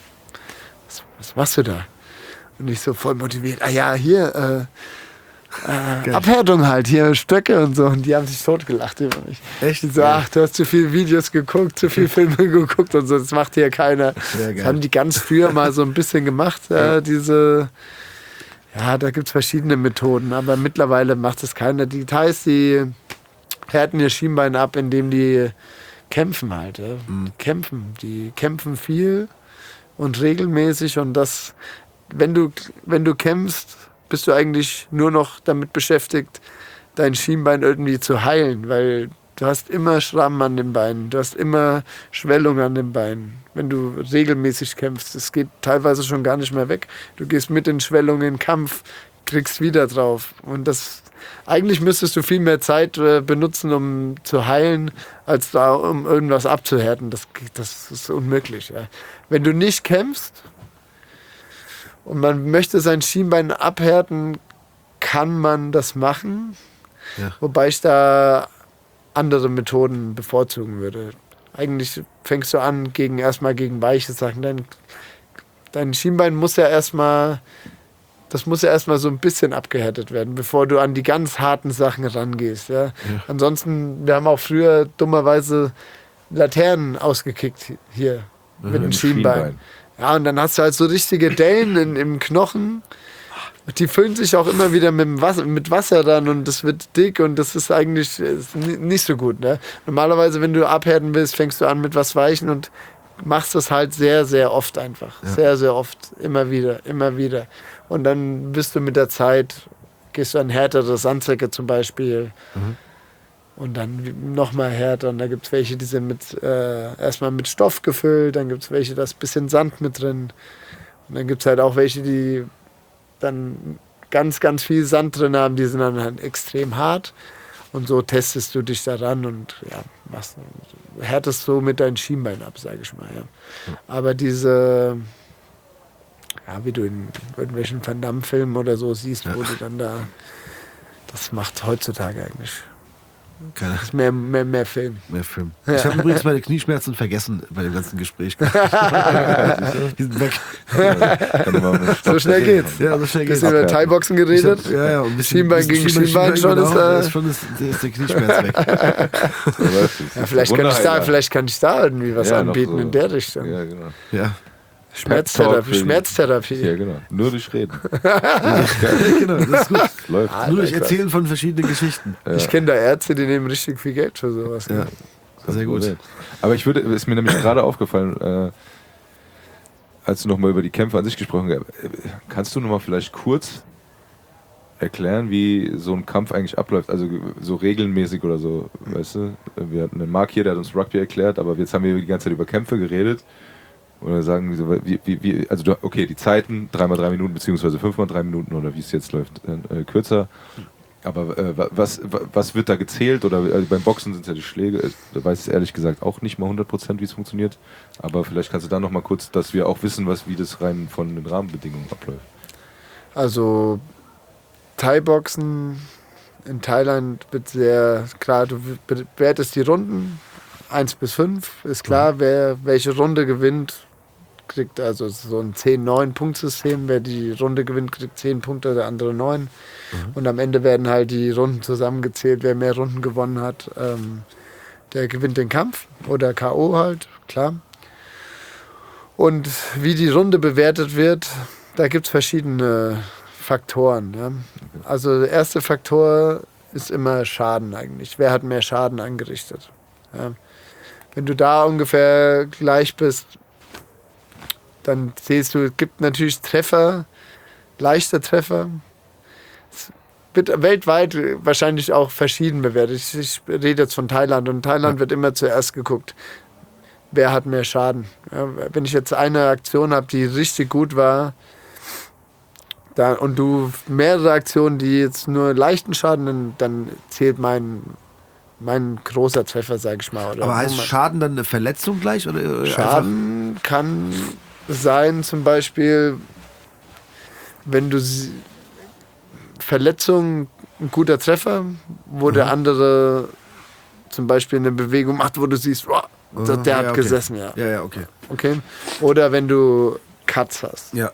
was, was machst du da? Und ich so voll motiviert, ah ja, hier, äh, Äh, Abhärtung halt, hier Stöcke und so. Und die haben sich totgelacht über mich. Echt? Die so, ach, du hast zu viele Videos geguckt, zu viele Filme geguckt und so. Das macht hier keiner. Das haben die ganz früher mal so ein bisschen gemacht, äh, diese... Ja, da gibt es verschiedene Methoden, aber mittlerweile macht es keiner. Die Thais, die härten ihr Schienbein ab, indem die kämpfen halt. Ja. Mhm. Kämpfen. Die kämpfen viel und regelmäßig und das, wenn du, wenn du kämpfst, bist du eigentlich nur noch damit beschäftigt, dein Schienbein irgendwie zu heilen, weil du hast immer Schrammen an den Beinen, du hast immer Schwellung an den Beinen, wenn du regelmäßig kämpfst. Es geht teilweise schon gar nicht mehr weg. Du gehst mit den Schwellungen in den Kampf, kriegst wieder drauf. Und das, eigentlich müsstest du viel mehr Zeit äh, benutzen, um zu heilen, als da, um irgendwas abzuhärten. Das, das ist unmöglich. Ja. Wenn du nicht kämpfst, und man möchte sein Schienbein abhärten, kann man das machen. Ja. Wobei ich da andere Methoden bevorzugen würde. Eigentlich fängst du an, gegen, erstmal gegen weiche Sachen. Dein, dein Schienbein muss ja erstmal, das muss ja erstmal so ein bisschen abgehärtet werden, bevor du an die ganz harten Sachen rangehst. Ja? Ja. Ansonsten, wir haben auch früher dummerweise Laternen ausgekickt hier mhm, mit dem Schienbein. Schienbein. Ja, und dann hast du halt so richtige Dellen in, im Knochen. Die füllen sich auch immer wieder mit, dem Wasser, mit Wasser dann und das wird dick und das ist eigentlich ist nicht so gut. Ne? Normalerweise, wenn du abhärten willst, fängst du an mit was Weichen und machst das halt sehr, sehr oft einfach. Ja. Sehr, sehr oft. Immer wieder, immer wieder. Und dann bist du mit der Zeit, gehst du an härtere Sandsäcke zum Beispiel. Mhm. Und dann nochmal härter. Und da gibt es welche, die sind mit, äh, erstmal mit Stoff gefüllt. Dann gibt es welche, da ist ein bisschen Sand mit drin. Und dann gibt es halt auch welche, die dann ganz, ganz viel Sand drin haben. Die sind dann halt extrem hart. Und so testest du dich daran und ja, machst, härtest so mit deinem Schienbein ab, sage ich mal. Ja. Aber diese, ja, wie du in irgendwelchen Van Damme-Filmen oder so siehst, wo du dann da, das macht heutzutage eigentlich. Keine. Das ist mehr, mehr, mehr Film. Mehr Film. Ja. Ich habe übrigens meine Knieschmerzen vergessen bei dem ganzen Gespräch. Die sind weg. So schnell geht's. Ja, so schnell geht's. Bisschen über Thai-Boxen geredet. Hab, ja, ja, und bisschen, Schienbein gegen Schienbein, Schienbein schon, genau, ist, äh, ist, schon ist, ist der Knieschmerz weg. Ja, vielleicht, kann ich da, vielleicht kann ich da irgendwie was ja, anbieten so in der Richtung. Ja, genau. Ja. Schmerztherapie. Schmerztherapie. Ja, genau. Nur durch Reden. Genau, das ist gut. Läuft. Ah, Nur durch Erzählen von verschiedenen Geschichten. Ja. Ich kenne da Ärzte, die nehmen richtig viel Geld für sowas. Ja, sehr gut. Aber ich würde, ist mir nämlich gerade aufgefallen, äh, als du nochmal über die Kämpfe an sich gesprochen hast, kannst du nochmal vielleicht kurz erklären, wie so ein Kampf eigentlich abläuft? Also so regelmäßig oder so, weißt du? Wir hatten einen Mark hier, der hat uns Rugby erklärt, aber jetzt haben wir die ganze Zeit über Kämpfe geredet. Oder sagen wir, wie, wie, wie, also du, okay, die Zeiten, dreimal drei Minuten, beziehungsweise fünfmal drei Minuten oder wie es jetzt läuft, äh, kürzer. Aber äh, was, was wird da gezählt? Oder also beim Boxen sind es ja die Schläge. Da weiß ich ehrlich gesagt auch nicht mal hundert Prozent, wie es funktioniert. Aber vielleicht kannst du da noch mal kurz, dass wir auch wissen, was, wie das rein von den Rahmenbedingungen abläuft. Also Thai-Boxen in Thailand wird sehr klar, du bewertest die Runden eins bis fünf. Ist klar, wer welche Runde gewinnt, kriegt also so ein zehn neun Punkt-System. Wer die Runde gewinnt, kriegt zehn Punkte, der andere neun. Mhm. Und am Ende werden halt die Runden zusammengezählt. Wer mehr Runden gewonnen hat, ähm, der gewinnt den Kampf. Oder K O halt, klar. Und wie die Runde bewertet wird, da gibt es verschiedene Faktoren. Ja. Also der erste Faktor ist immer Schaden eigentlich. Wer hat mehr Schaden angerichtet? Ja. Wenn du da ungefähr gleich bist, dann siehst du, es gibt natürlich Treffer, leichte Treffer. Es wird weltweit wahrscheinlich auch verschieden bewertet. Ich, ich rede jetzt von Thailand und in Thailand ja. wird immer zuerst geguckt, wer hat mehr Schaden. Ja, wenn ich jetzt eine Aktion habe, die richtig gut war, da, und du mehrere Aktionen, die jetzt nur leichten Schaden, dann, dann zählt mein, mein großer Treffer, sage ich mal. Oder aber heißt Schaden dann eine Verletzung gleich? Oder Schaden kann sein, zum Beispiel, wenn du sie, Verletzung, ein guter Treffer, wo mhm. der andere zum Beispiel eine Bewegung macht, wo du siehst, oh, der, der ja, hat okay. gesessen, ja. Ja, ja, okay. okay. Oder wenn du Cuts hast. Ja.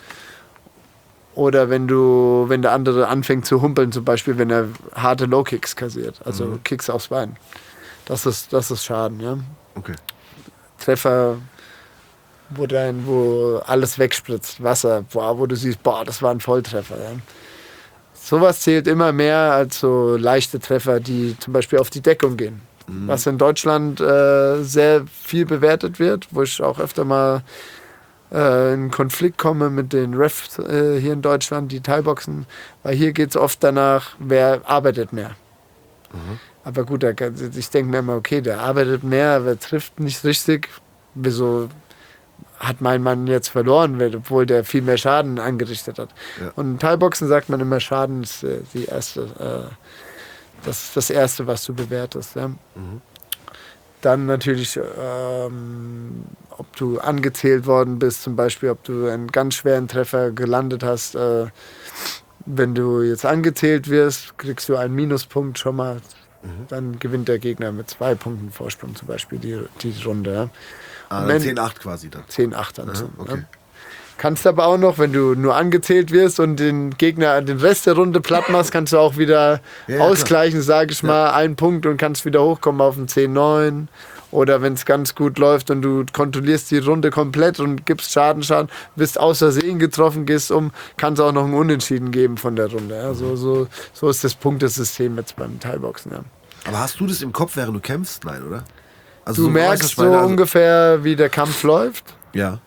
Oder wenn du, wenn der andere anfängt zu humpeln, zum Beispiel, wenn er harte Low-Kicks kassiert, also mhm. Kicks aufs Bein. Das ist, das ist Schaden, ja. Okay. Treffer, wo, dein, wo alles wegspritzt, Wasser, boah, wo du siehst, boah, das war ein Volltreffer. Ja. Sowas zählt immer mehr als so leichte Treffer, die zum Beispiel auf die Deckung gehen. Mhm. Was in Deutschland äh, sehr viel bewertet wird, wo ich auch öfter mal äh, in Konflikt komme mit den Refs äh, hier in Deutschland, die Thai-Boxen, weil hier geht es oft danach, wer arbeitet mehr. Mhm. Aber gut, ich denke mir immer, okay, der arbeitet mehr, aber trifft nicht richtig. Wieso hat mein Mann jetzt verloren, obwohl der viel mehr Schaden angerichtet hat? Ja. Und in Thai-Boxen sagt man immer, Schaden ist äh, die erste, äh, das ist das Erste, was du bewertest. Ja? Mhm. Dann natürlich, ähm, ob du angezählt worden bist, zum Beispiel, ob du einen ganz schweren Treffer gelandet hast. Äh, wenn du jetzt angezählt wirst, kriegst du einen Minuspunkt schon mal. Mhm. Dann gewinnt der Gegner mit zwei Punkten Vorsprung zum Beispiel die, die Runde. Ja. Ah, zehn acht quasi dann. zehn acht dann. Aha, okay. Ja. Kannst aber auch noch, wenn du nur angezählt wirst und den Gegner den Rest der Runde platt machst, kannst du auch wieder ja, ausgleichen, sage ich ja. mal, einen Punkt und kannst wieder hochkommen auf ein zehn neun. Oder wenn es ganz gut läuft und du kontrollierst die Runde komplett und gibst Schaden, Schaden, bist aus Versehen getroffen, gehst um, kann es auch noch ein Unentschieden geben von der Runde. Ja. So, so, so ist das Punktesystem jetzt beim Thai-Boxen. Ja. Aber hast du das im Kopf, während du kämpfst? Nein, oder? Also du so merkst so also ungefähr, wie der Kampf läuft. Ja.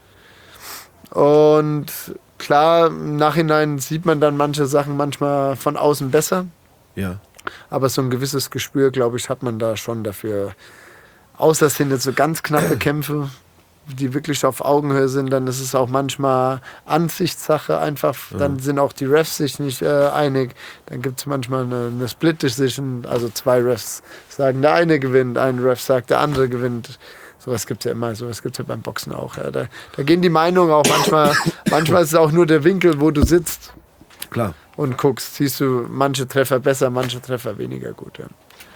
Und klar, im Nachhinein sieht man dann manche Sachen manchmal von außen besser. Ja. Aber so ein gewisses Gespür, glaube ich, hat man da schon dafür. Außer es sind jetzt so ganz knappe Kämpfe, die wirklich auf Augenhöhe sind, dann ist es auch manchmal Ansichtssache einfach. Ja. Dann sind auch die Refs sich nicht äh, einig. Dann gibt es manchmal eine, eine Split-Decision, also zwei Refs sagen, der eine gewinnt, ein Ref sagt, der andere gewinnt. Sowas gibt es ja immer, sowas gibt es ja beim Boxen auch. Ja. Da, da gehen die Meinungen auch manchmal, manchmal ist es auch nur der Winkel, wo du sitzt. Klar. Und guckst, siehst du manche Treffer besser, manche Treffer weniger gut. Ja.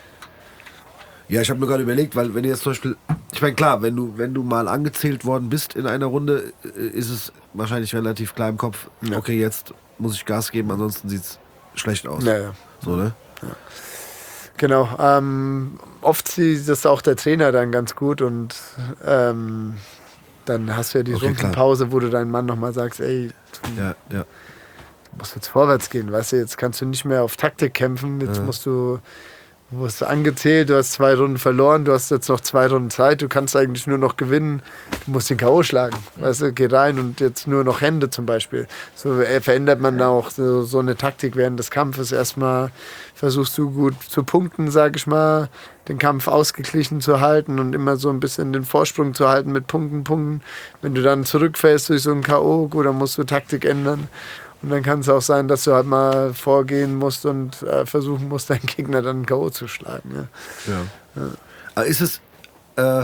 Ja, ich habe mir gerade überlegt, weil wenn du jetzt zum Beispiel, ich meine klar, wenn du, wenn du mal angezählt worden bist in einer Runde, ist es wahrscheinlich relativ klar im Kopf, ja. okay, jetzt muss ich Gas geben, ansonsten sieht es schlecht aus. Ja, ja. So, ne? Ja. Genau. Ähm, oft sieht das auch der Trainer dann ganz gut und ähm, dann hast du ja die okay, Rundenpause, wo du deinem Mann nochmal sagst, ey, du ja, ja. musst jetzt vorwärts gehen, weißt du, jetzt kannst du nicht mehr auf Taktik kämpfen, jetzt ja. musst du Du wirst angezählt, du hast zwei Runden verloren, du hast jetzt noch zwei Runden Zeit, du kannst eigentlich nur noch gewinnen, du musst den K O schlagen. Weißt du, geh rein und jetzt nur noch Hände zum Beispiel. So verändert man auch so, so eine Taktik während des Kampfes. Erstmal versuchst du gut zu punkten, sag ich mal, den Kampf ausgeglichen zu halten und immer so ein bisschen den Vorsprung zu halten mit Punkten, Punkten. Wenn du dann zurückfällst durch so einen K O, gut, dann musst du Taktik ändern. Und dann kann es auch sein, dass du halt mal vorgehen musst und äh, versuchen musst, deinen Gegner dann K O zu schlagen. Ja. Ja. Ja. Aber ist es, äh,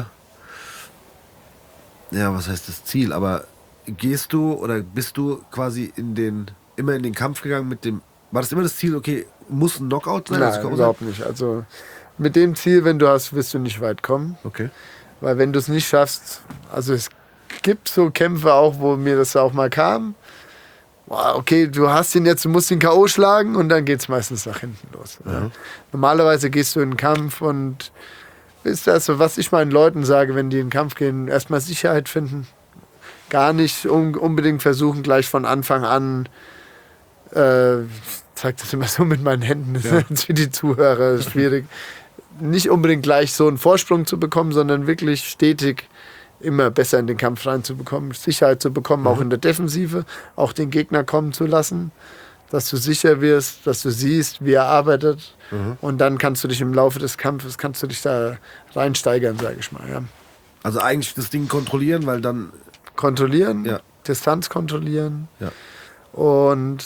ja, was heißt das Ziel? Aber gehst du oder bist du quasi in den, immer in den Kampf gegangen mit dem, war das immer das Ziel, okay, muss ein Knockout sein? Nein, überhaupt nicht. Also mit dem Ziel, wenn du hast, wirst du nicht weit kommen. Okay. Weil wenn du es nicht schaffst, also es gibt so Kämpfe auch, wo mir das auch mal kam. Okay, du hast ihn jetzt, du musst den K O schlagen und dann geht es meistens nach hinten los. Ja. Normalerweise gehst du in den Kampf und ist das so, was ich meinen Leuten sage, wenn die in den Kampf gehen, erstmal Sicherheit finden. Gar nicht un- unbedingt versuchen, gleich von Anfang an, äh, ich zeige das immer so mit meinen Händen, das ja. ist für die Zuhörer schwierig, nicht unbedingt gleich so einen Vorsprung zu bekommen, sondern wirklich stetig immer besser in den Kampf reinzubekommen, Sicherheit zu bekommen, mhm. auch in der Defensive, auch den Gegner kommen zu lassen, dass du sicher wirst, dass du siehst, wie er arbeitet mhm. und dann kannst du dich im Laufe des Kampfes, kannst du dich da reinsteigern, sage ich mal. Ja. Also eigentlich das Ding kontrollieren, weil dann... Kontrollieren, ja. Distanz kontrollieren ja. und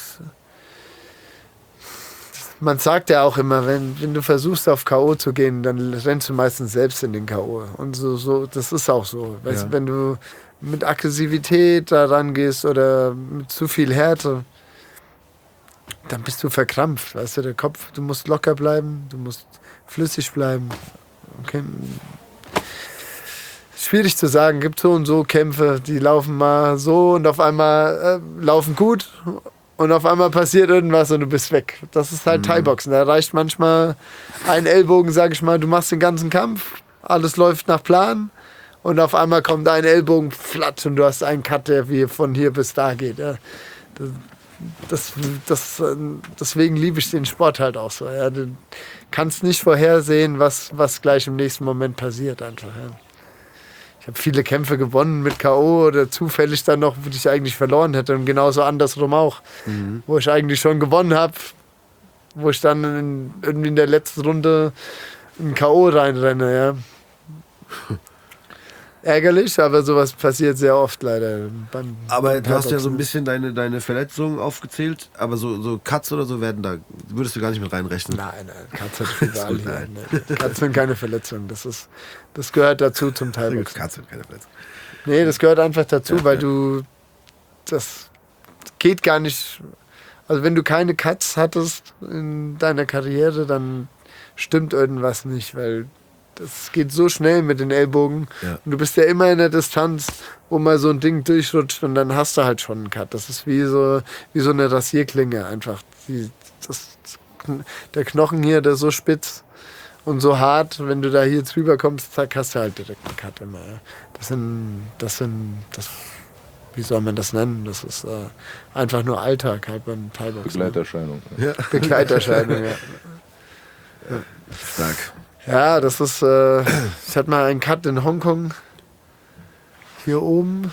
man sagt ja auch immer, wenn, wenn du versuchst auf K O zu gehen, dann rennst du meistens selbst in den K O. Und so, so, das ist auch so. Weißt, ja. Wenn du mit Aggressivität da rangehst oder mit zu viel Härte, dann bist du verkrampft. Weißt du, der Kopf, du musst locker bleiben, du musst flüssig bleiben. Okay. Schwierig zu sagen, gibt so und so Kämpfe, die laufen mal so und auf einmal äh, laufen gut. Und auf einmal passiert irgendwas und du bist weg. Das ist halt mhm. Thai-Boxen. Da reicht manchmal ein Ellbogen, sag ich mal, du machst den ganzen Kampf, alles läuft nach Plan und auf einmal kommt ein Ellbogen, flatsch, und du hast einen Cut, der wie von hier bis da geht. Ja. Das, das, deswegen liebe ich den Sport halt auch so. Ja. Du kannst nicht vorhersehen, was, was gleich im nächsten Moment passiert einfach. Ja. Ich habe viele Kämpfe gewonnen mit K O oder zufällig dann noch, wo ich eigentlich verloren hätte. Und genauso andersrum auch. Mhm. Wo ich eigentlich schon gewonnen habe, wo ich dann in, irgendwie in der letzten Runde in K O reinrenne. Ja. Ärgerlich, aber sowas passiert sehr oft leider. Beim, aber beim du hast ja so ein bisschen deine, deine Verletzungen aufgezählt, aber so, so Cuts oder so werden da, würdest du gar nicht mit reinrechnen? Nein, nein, Cuts hat überall hier. Nee. Cuts sind keine Verletzungen, das, ist, das gehört dazu zum Thai-Boxen. Cuts sind keine Verletzungen. Nee, das gehört einfach dazu, ja, weil ja. du, das geht gar nicht, also wenn du keine Cuts hattest in deiner Karriere, dann stimmt irgendwas nicht, weil das geht so schnell mit den Ellbogen. Ja. Und du bist ja immer in der Distanz, wo mal so ein Ding durchrutscht und dann hast du halt schon einen Cut. Das ist wie so, wie so eine Rasierklinge einfach. Die, das, der Knochen hier, der ist so spitz und so hart, wenn du da hier drüber kommst, zack, hast du halt direkt einen Cut immer. Das sind, das sind, das, wie soll man das nennen? Das ist äh, einfach nur Alltag halt beim Thai-Boxen. Begleiterscheinung. Ja. Begleiterscheinung, ja. Ja. Stark. Ja, das ist, äh, ich hatte mal einen Cut in Hongkong, hier oben,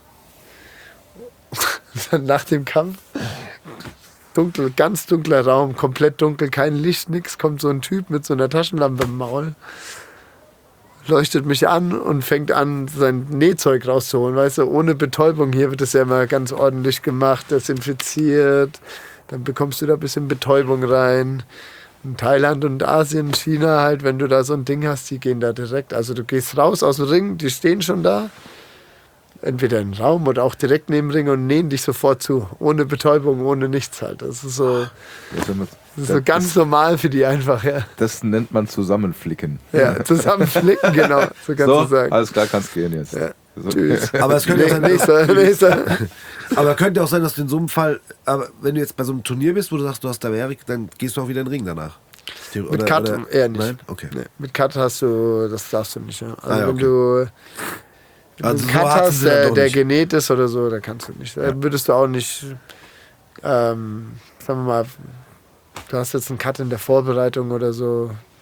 dann nach dem Kampf, dunkel, ganz dunkler Raum, komplett dunkel, kein Licht, nix, kommt so ein Typ mit so einer Taschenlampe im Maul, leuchtet mich an und fängt an, sein Nähzeug rauszuholen, weißt du, ohne Betäubung, hier wird es ja immer ganz ordentlich gemacht, desinfiziert, dann bekommst du da ein bisschen Betäubung rein. In Thailand und Asien, China halt, wenn du da so ein Ding hast, die gehen da direkt. Also du gehst raus aus dem Ring, die stehen schon da, entweder im Raum oder auch direkt neben dem Ring und nähen dich sofort zu. Ohne Betäubung, ohne nichts halt. Das ist so, das ist so ganz das, normal für die einfach, ja. Das nennt man Zusammenflicken. Ja, Zusammenflicken, genau. So kannst so, du sagen. Alles klar, kannst gehen jetzt. Ja. So. Tschüss. Aber es könnte auch sein, nächster, nächster. Aber könnte auch sein, dass du in so einem Fall, aber wenn du jetzt bei so einem Turnier bist, wo du sagst, du hast da mehr, dann gehst du auch wieder in den Ring danach. Mit oder, Cut oder, eher nicht. Nein? Okay. Nee, mit Cut hast du, das darfst du nicht. Ja. Also ah, ja, wenn okay. du wenn also du einen so Cut hast, der, der nicht. genäht ist oder so, da kannst du nicht. Da Ja. würdest du auch nicht, ähm, sagen wir mal, du hast jetzt einen Cut in der Vorbereitung oder so,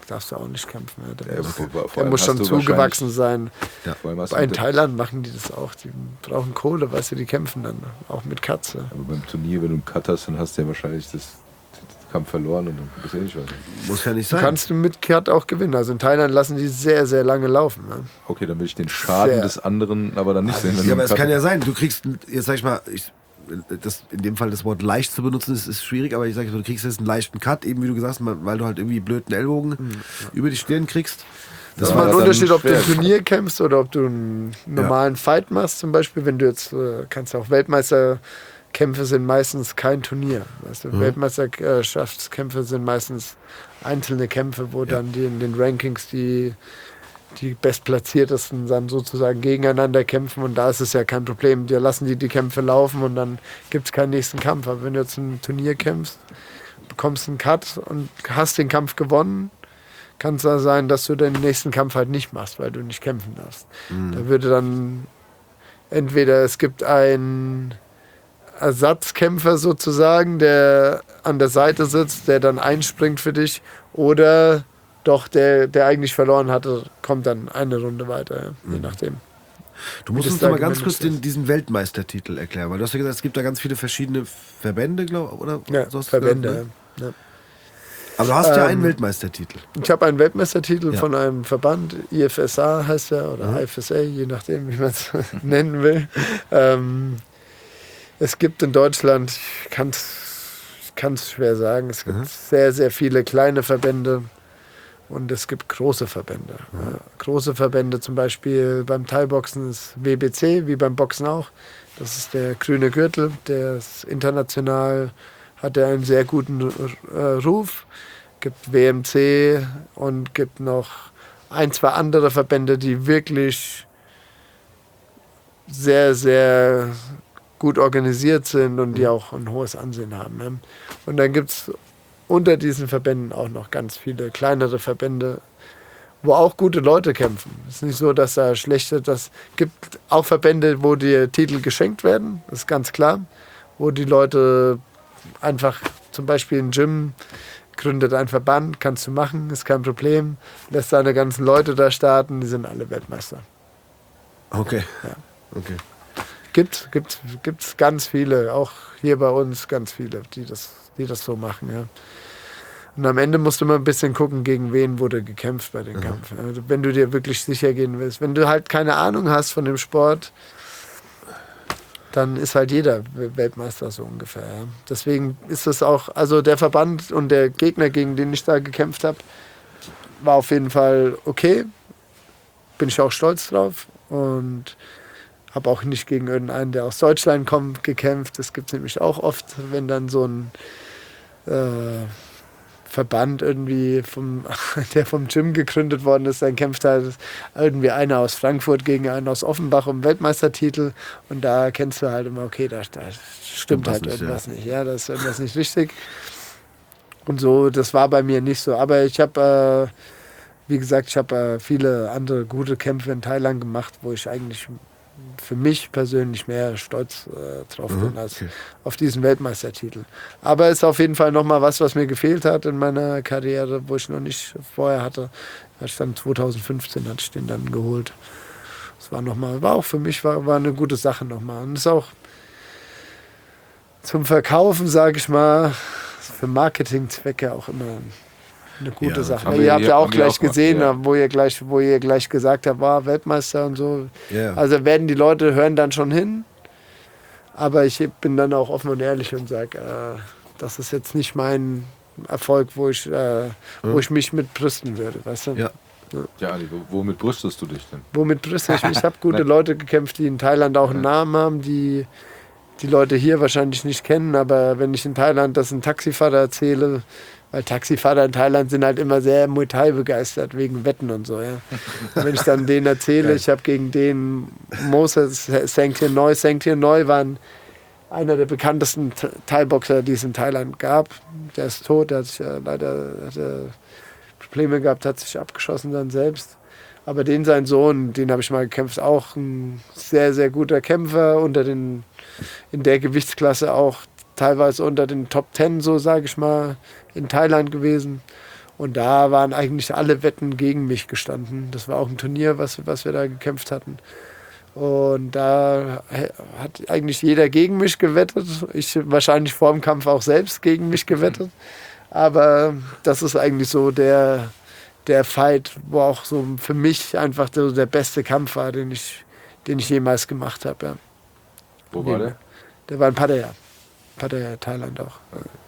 darfst du auch nicht kämpfen. Ja. Der Ja, muss, vor- vor der allem muss schon hast du zugewachsen sein. Ja, vor allem hast du In mit- Thailand machen die das auch. Die brauchen Kohle, weißt du, die kämpfen dann auch mit Katze. Aber beim Turnier, wenn du einen Cut hast, dann hast du ja wahrscheinlich das, das Kampf verloren und dann bist du ja nicht weiter. Muss ja nicht Du sein. kannst du mit Cut auch gewinnen. Also in Thailand lassen die sehr, sehr lange laufen. Ne? Okay, dann will ich den Schaden Sehr. des anderen aber dann nicht sehen. wenn Ja, du aber einen es Cut kann ja hast. sein, du kriegst, jetzt sag ich mal, ich, das, in dem Fall das Wort leicht zu benutzen ist, ist schwierig, aber ich sage, du kriegst jetzt einen leichten Cut, eben wie du gesagt hast, weil du halt irgendwie blöden Ellbogen über die Stirn kriegst. Das ist Ja, mal ein das Unterschied, dann ob du ein schwer. Turnier kämpfst oder ob du einen normalen Fight machst. Zum Beispiel, wenn du jetzt, äh, kannst auch Weltmeisterkämpfe sind meistens kein Turnier. Weißt du? Weltmeisterschaftskämpfe sind meistens einzelne Kämpfe, wo dann die in den Rankings die, die Bestplatziertesten dann sozusagen gegeneinander kämpfen. Und da ist es ja kein Problem. Da lassen die die Kämpfe laufen und dann gibt es keinen nächsten Kampf. Aber wenn du jetzt ein Turnier kämpfst, bekommst einen Cut und hast den Kampf gewonnen, kann es da sein, dass du den nächsten Kampf halt nicht machst, weil du nicht kämpfen darfst. Da würde dann entweder es gibt einen Ersatzkämpfer sozusagen, der an der Seite sitzt, der dann einspringt für dich, oder doch der, der eigentlich verloren hatte, kommt dann eine Runde weiter, ja, je nachdem. Du musst das uns doch mal da ganz kurz gemanagt den, diesen Weltmeistertitel erklären, weil du hast ja gesagt, es gibt da ganz viele verschiedene Verbände, glaube ich, oder? Ja, So hast du Verbände. gesagt, ne? Ja. Aber du hast ja Ähm, einen Weltmeistertitel. Ich habe einen Weltmeistertitel Ja. von einem Verband, I F S A heißt er, oder I F S A, je nachdem, wie man es nennen will. Ähm, es gibt in Deutschland, ich kann es schwer sagen, es gibt sehr, sehr viele kleine Verbände und es gibt große Verbände. Ja, große Verbände zum Beispiel beim Thai-Boxen ist W B C, wie beim Boxen auch. Das ist der grüne Gürtel, der ist international, hat er einen sehr guten äh, Ruf. Gibt W M C und gibt noch ein, zwei andere Verbände, die wirklich sehr, sehr gut organisiert sind und die auch ein hohes Ansehen haben. Ne? Und dann gibt es unter diesen Verbänden auch noch ganz viele kleinere Verbände, wo auch gute Leute kämpfen. Es ist nicht so, dass da schlechte, das gibt auch Verbände, wo die Titel geschenkt werden, das ist ganz klar, wo die Leute einfach zum Beispiel ein Gym gründet einen Verband, kannst du machen, ist kein Problem, lässt seine ganzen Leute da starten, die sind alle Weltmeister. Okay. Ja. Okay. Gibt gibt gibt's ganz viele, auch hier bei uns ganz viele, die das, die das so machen. Ja. Und am Ende musst du mal ein bisschen gucken, gegen wen wurde gekämpft bei den Kampf. Also wenn du dir wirklich sicher gehen willst. Wenn du halt keine Ahnung hast von dem Sport, dann ist halt jeder Weltmeister so ungefähr. Ja. Deswegen ist es auch, also der Verband und der Gegner, gegen den ich da gekämpft habe, war auf jeden Fall okay. Bin ich auch stolz drauf und habe auch nicht gegen irgendeinen, der aus Deutschland kommt, gekämpft. Das gibt es nämlich auch oft, wenn dann so ein äh, Verband irgendwie, vom, der vom Gym gegründet worden ist, dann kämpft halt irgendwie einer aus Frankfurt gegen einen aus Offenbach um Weltmeistertitel und da kennst du halt immer, okay, da, da stimmt was halt nicht, irgendwas ja. nicht, ja, da ist irgendwas nicht richtig. Und so, das war bei mir nicht so. Aber ich habe, äh, wie gesagt, ich habe äh, viele andere gute Kämpfe in Thailand gemacht, wo ich eigentlich für mich persönlich mehr stolz äh, drauf Mhm, bin als okay. auf diesen Weltmeistertitel. Aber es ist auf jeden Fall nochmal was, was mir gefehlt hat in meiner Karriere, wo ich noch nicht vorher hatte. Ich dann zwanzig fünfzehn hatte ich den dann geholt. Das war noch mal, war auch für mich war, war eine gute Sache nochmal. Und ist auch zum Verkaufen, sage ich mal, für Marketingzwecke auch immer eine gute Ja, Sache. haben Ihr wir habt hier- ja auch haben wir gleich auch gemacht, gesehen, ja. wo ihr gleich, wo ihr gleich gesagt habt, war Weltmeister und so. Ja. Also werden die Leute hören dann schon hin. Aber ich bin dann auch offen und ehrlich und sage, äh, das ist jetzt nicht mein Erfolg, wo ich, äh, wo ich mich mit brüsten würde. Weißt du? Ja. Ja, Ali, wo- womit brüstest du dich denn? Womit brüste ich mich? Ich habe gute Leute gekämpft, die in Thailand auch einen Namen haben, die die Leute hier wahrscheinlich nicht kennen. Aber wenn ich in Thailand das einem Taxifahrer erzähle, weil Taxifahrer in Thailand sind halt immer sehr Muay Thai begeistert, wegen Wetten und so. Ja. Und wenn ich dann denen erzähle, ich habe gegen den Moses Sengtien Noi, Sengtien Noi waren einer der bekanntesten Th- Thai-Boxer, die es in Thailand gab. Der ist tot, der hat sich ja leider hatte Probleme gehabt, hat sich abgeschossen dann selbst. Aber den sein Sohn, den habe ich mal gekämpft, auch ein sehr, sehr guter Kämpfer, unter den, in der Gewichtsklasse auch teilweise unter den Top Ten, so sage ich mal, in Thailand gewesen. Und da waren eigentlich alle Wetten gegen mich gestanden. Das war auch ein Turnier, was, was wir da gekämpft hatten. Und da hat eigentlich jeder gegen mich gewettet. Ich wahrscheinlich vor dem Kampf auch selbst gegen mich gewettet. Aber das ist eigentlich so der, der Fight, wo auch so für mich einfach so der beste Kampf war, den ich, den ich jemals gemacht habe. Ja. Wo war der? Der war in Pattaya. Pattaya, Thailand auch.